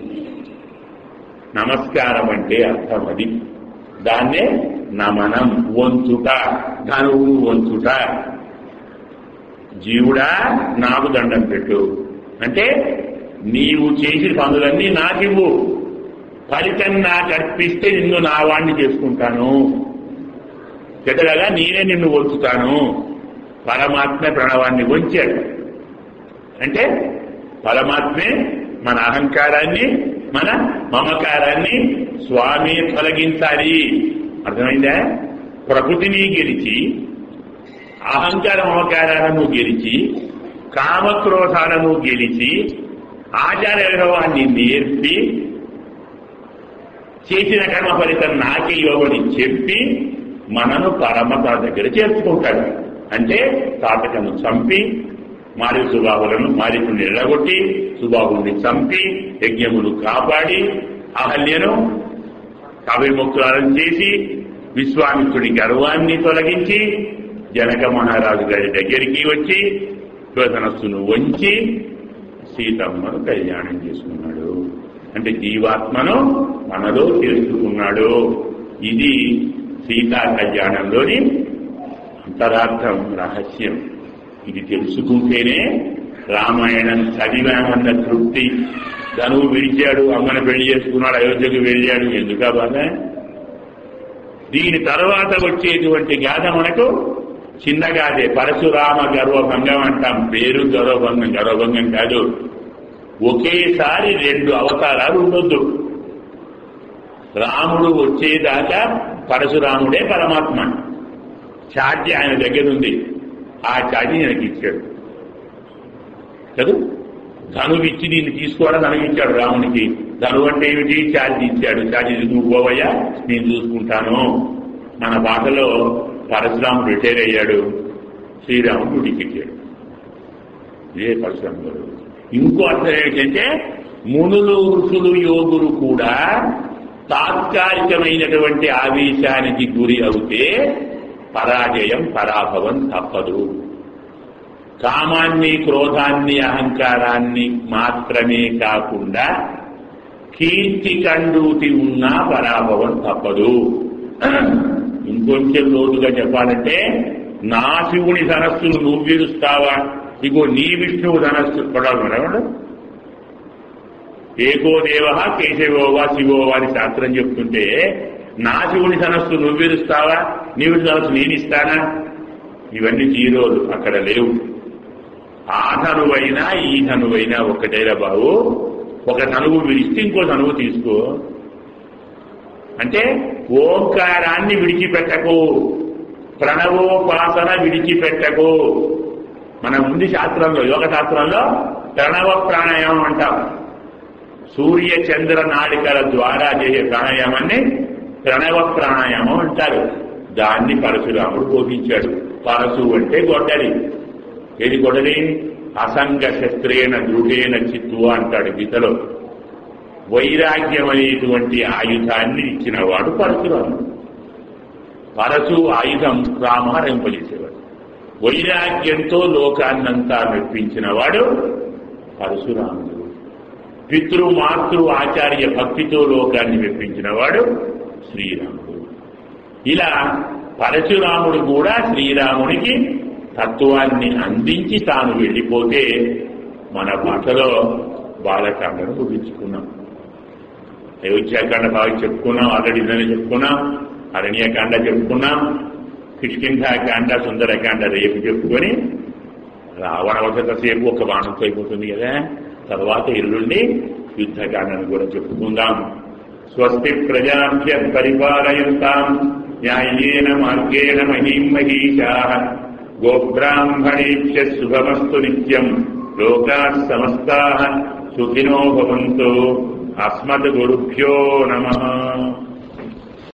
నమస్కారం అంటే అర్థం అది. దాన్నే నమనం, వంచుట, ధనువు వంచుట. జీవుడా నాకు దండం పెట్టు అంటే నీవు చేసిన పనులన్నీ నాకివ్వు, ఫలితం నాకు అర్పిస్తే నిన్ను నా వాణ్ణి చేసుకుంటాను, చెడ్డగా నేనే నిన్ను వంచుతాను. పరమాత్మ ప్రణవాన్ని వంచాడు అంటే పరమాత్మే మన అహంకారాన్ని, మన మమకారాన్ని స్వామి తొలగించాలి. అర్థమైందా? ప్రకృతిని గెలిచి, అహంకార మమకారాలను గెలిచి, కామక్రోధాలను గెలిచి, ఆచార వైభవాన్ని నేర్పి, చేసిన కర్మ ఫలితం నాకే యోగని చెప్పి మనను పరమత దగ్గర చేర్చుకుంటాడు. అంటే తాటకను చంపి, మారి సుబాహులను మారికుని ఎల్లగొట్టి, సుబాహుల్ని చంపి, యజ్ఞమును కాపాడి, అహల్యను కవిముక్తులను చేసి, విశ్వామిత్రుడి గర్వాన్ని తొలగించి, జనక మహారాజు గారి దగ్గరికి వచ్చి ధనస్సును వంచి సీతమ్మను కళ్యాణం చేసుకున్నాడు. అంటే జీవాత్మను మనలో తెలుసుకున్నాడు. ఇది సీతా కళ్యాణంలోని అంతరార్థం, రహస్యం. ఇది తెలుసుకుంటేనే రామాయణం చదివామన్న తృప్తి. ధనువు విడిచాడు, అమ్మను పెళ్లి చేసుకున్నాడు, అయోధ్యకు వెళ్ళాడు, ఎందుకా బాధ? దీని తర్వాత వచ్చేటువంటి గాథ మనకు చిన్నగాదే. పరశురామ గర్వభంగం అంటాం, పేరు గర్వభంగం, గర్వభంగం కాదు. ఒకేసారి రెండు అవతారాలు ఉండొద్దు. రాముడు వచ్చేదాకా పరశురాముడే పరమాత్మ. ఛార్జీ ఆయన దగ్గర ఉంది, ఆ ఛార్జీ ఆయనకి ఇచ్చాడు కదా. ధనువు ఇచ్చి దీన్ని తీసుకోవడం ధనువిచ్చాడు రామునికి. ధనువు అంటే ఏమిటి? ఛార్జీ ఇచ్చాడు. ఛార్జీ నువ్వు పోవయ్యా, నేను చూసుకుంటాను. మన భాషలో పరశురాముడు రిటైర్ అయ్యాడు, శ్రీరాముడు డ్యూటీకెక్కాడు. ఇదే పరశురాము గారు. ఇంకో అర్థం ఏమిటంటే, మునులు ఋషులు యోగులు కూడా తాత్కాలికమైనటువంటి ఆవేశానికి గురి అవుతే పరాజయం పరాభవం తప్పదు. కామాన్ని, క్రోధాన్ని, అహంకారాన్ని మాత్రమే కాకుండా కీర్తి కండూతి ఉన్నా పరాభవం తప్పదు. ఇంకొంచెం లోతుగా చెప్పాలంటే, నా శివుని ధనస్సును నువ్వు విరుస్తావా, ఇగో నీ విష్ణువు ధనస్సు పడాలి. ఏకో దేవ కేశవోవా శివోవా అని శాస్త్రం చెప్తుంటే, నా శివుని ధనస్సు నువ్వు విరుస్తావా, నీ ధనస్సు నేను ఇస్తానా? ఇవన్నీ జీరోలు, అక్కడ లేవు. ఆ ధనువైనా ఈ ధనువైనా ఒక్కటైరా బాబు. ఒక ధనువు విడిస్తే ఇంకో ధనువు తీసుకో అంటే ఓంకారాన్ని విడిచిపెట్టకు, ప్రణవోపాసన విడిచిపెట్టకు. మన ముందు శాస్త్రంలో, యోగ శాస్త్రంలో ప్రణవ ప్రాణాయామం అంటాం. సూర్య చంద్ర నాడికల ద్వారా చేసే ప్రాణాయామాన్ని ప్రణవ ప్రాణాయామం అంటారు. దాన్ని పరశురాముడు బోధించాడు. పరశు అంటే గొడ్డలి. ఏది గొడ్డలి? అసంగ శస్త్రేణ దృఢేన చిత్తువ అంటాడు గీతలో. వైరాగ్యం అనేటువంటి ఆయుధాన్ని ఇచ్చినవాడు పరశురాముడు. పరశు ఆయుధం రామహరింపజేసేవాడు. వైరాగ్యంతో లోకాన్నంతా మెప్పించిన వాడు పరశురాముడు. పితృ మాతృ ఆచార్య భక్తితో లోకాన్ని మెప్పించిన వాడు శ్రీరాముడు. ఇలా పరశురాముడు కూడా శ్రీరామునికి తత్వాన్ని అందించి తాను వెళ్ళిపోతే మన భాషలో బాలకాండను ముగించుకున్నాం. అయోధ్యాకాండ బాగా చెప్పుకున్నాం, ఆల్రెడీ నిన్ననే చెప్పుకున్నాం. అరణ్యకాండ చెప్పుకున్నాం. కిష్కింధాకాండ, సుందరకాండ రేపు చెప్పుకొని రావణవశత సేపు ఒక బాణంతో అయిపోతుంది కదా. తర్వాత ఎల్లుండి యుద్ధకాండను కూడా చెప్పుకుందాం. స్వస్తి ప్రజాభ్య పరిపాలయంతాం న్యాయేన మార్గేణ మహీం మహీషాః గోబ్రాహ్మణేభ్యః శుభమస్తు నిత్యం లోకాః సమస్తాః సుఖినో భవంతు. అస్మద్గురుభ్యో నమః.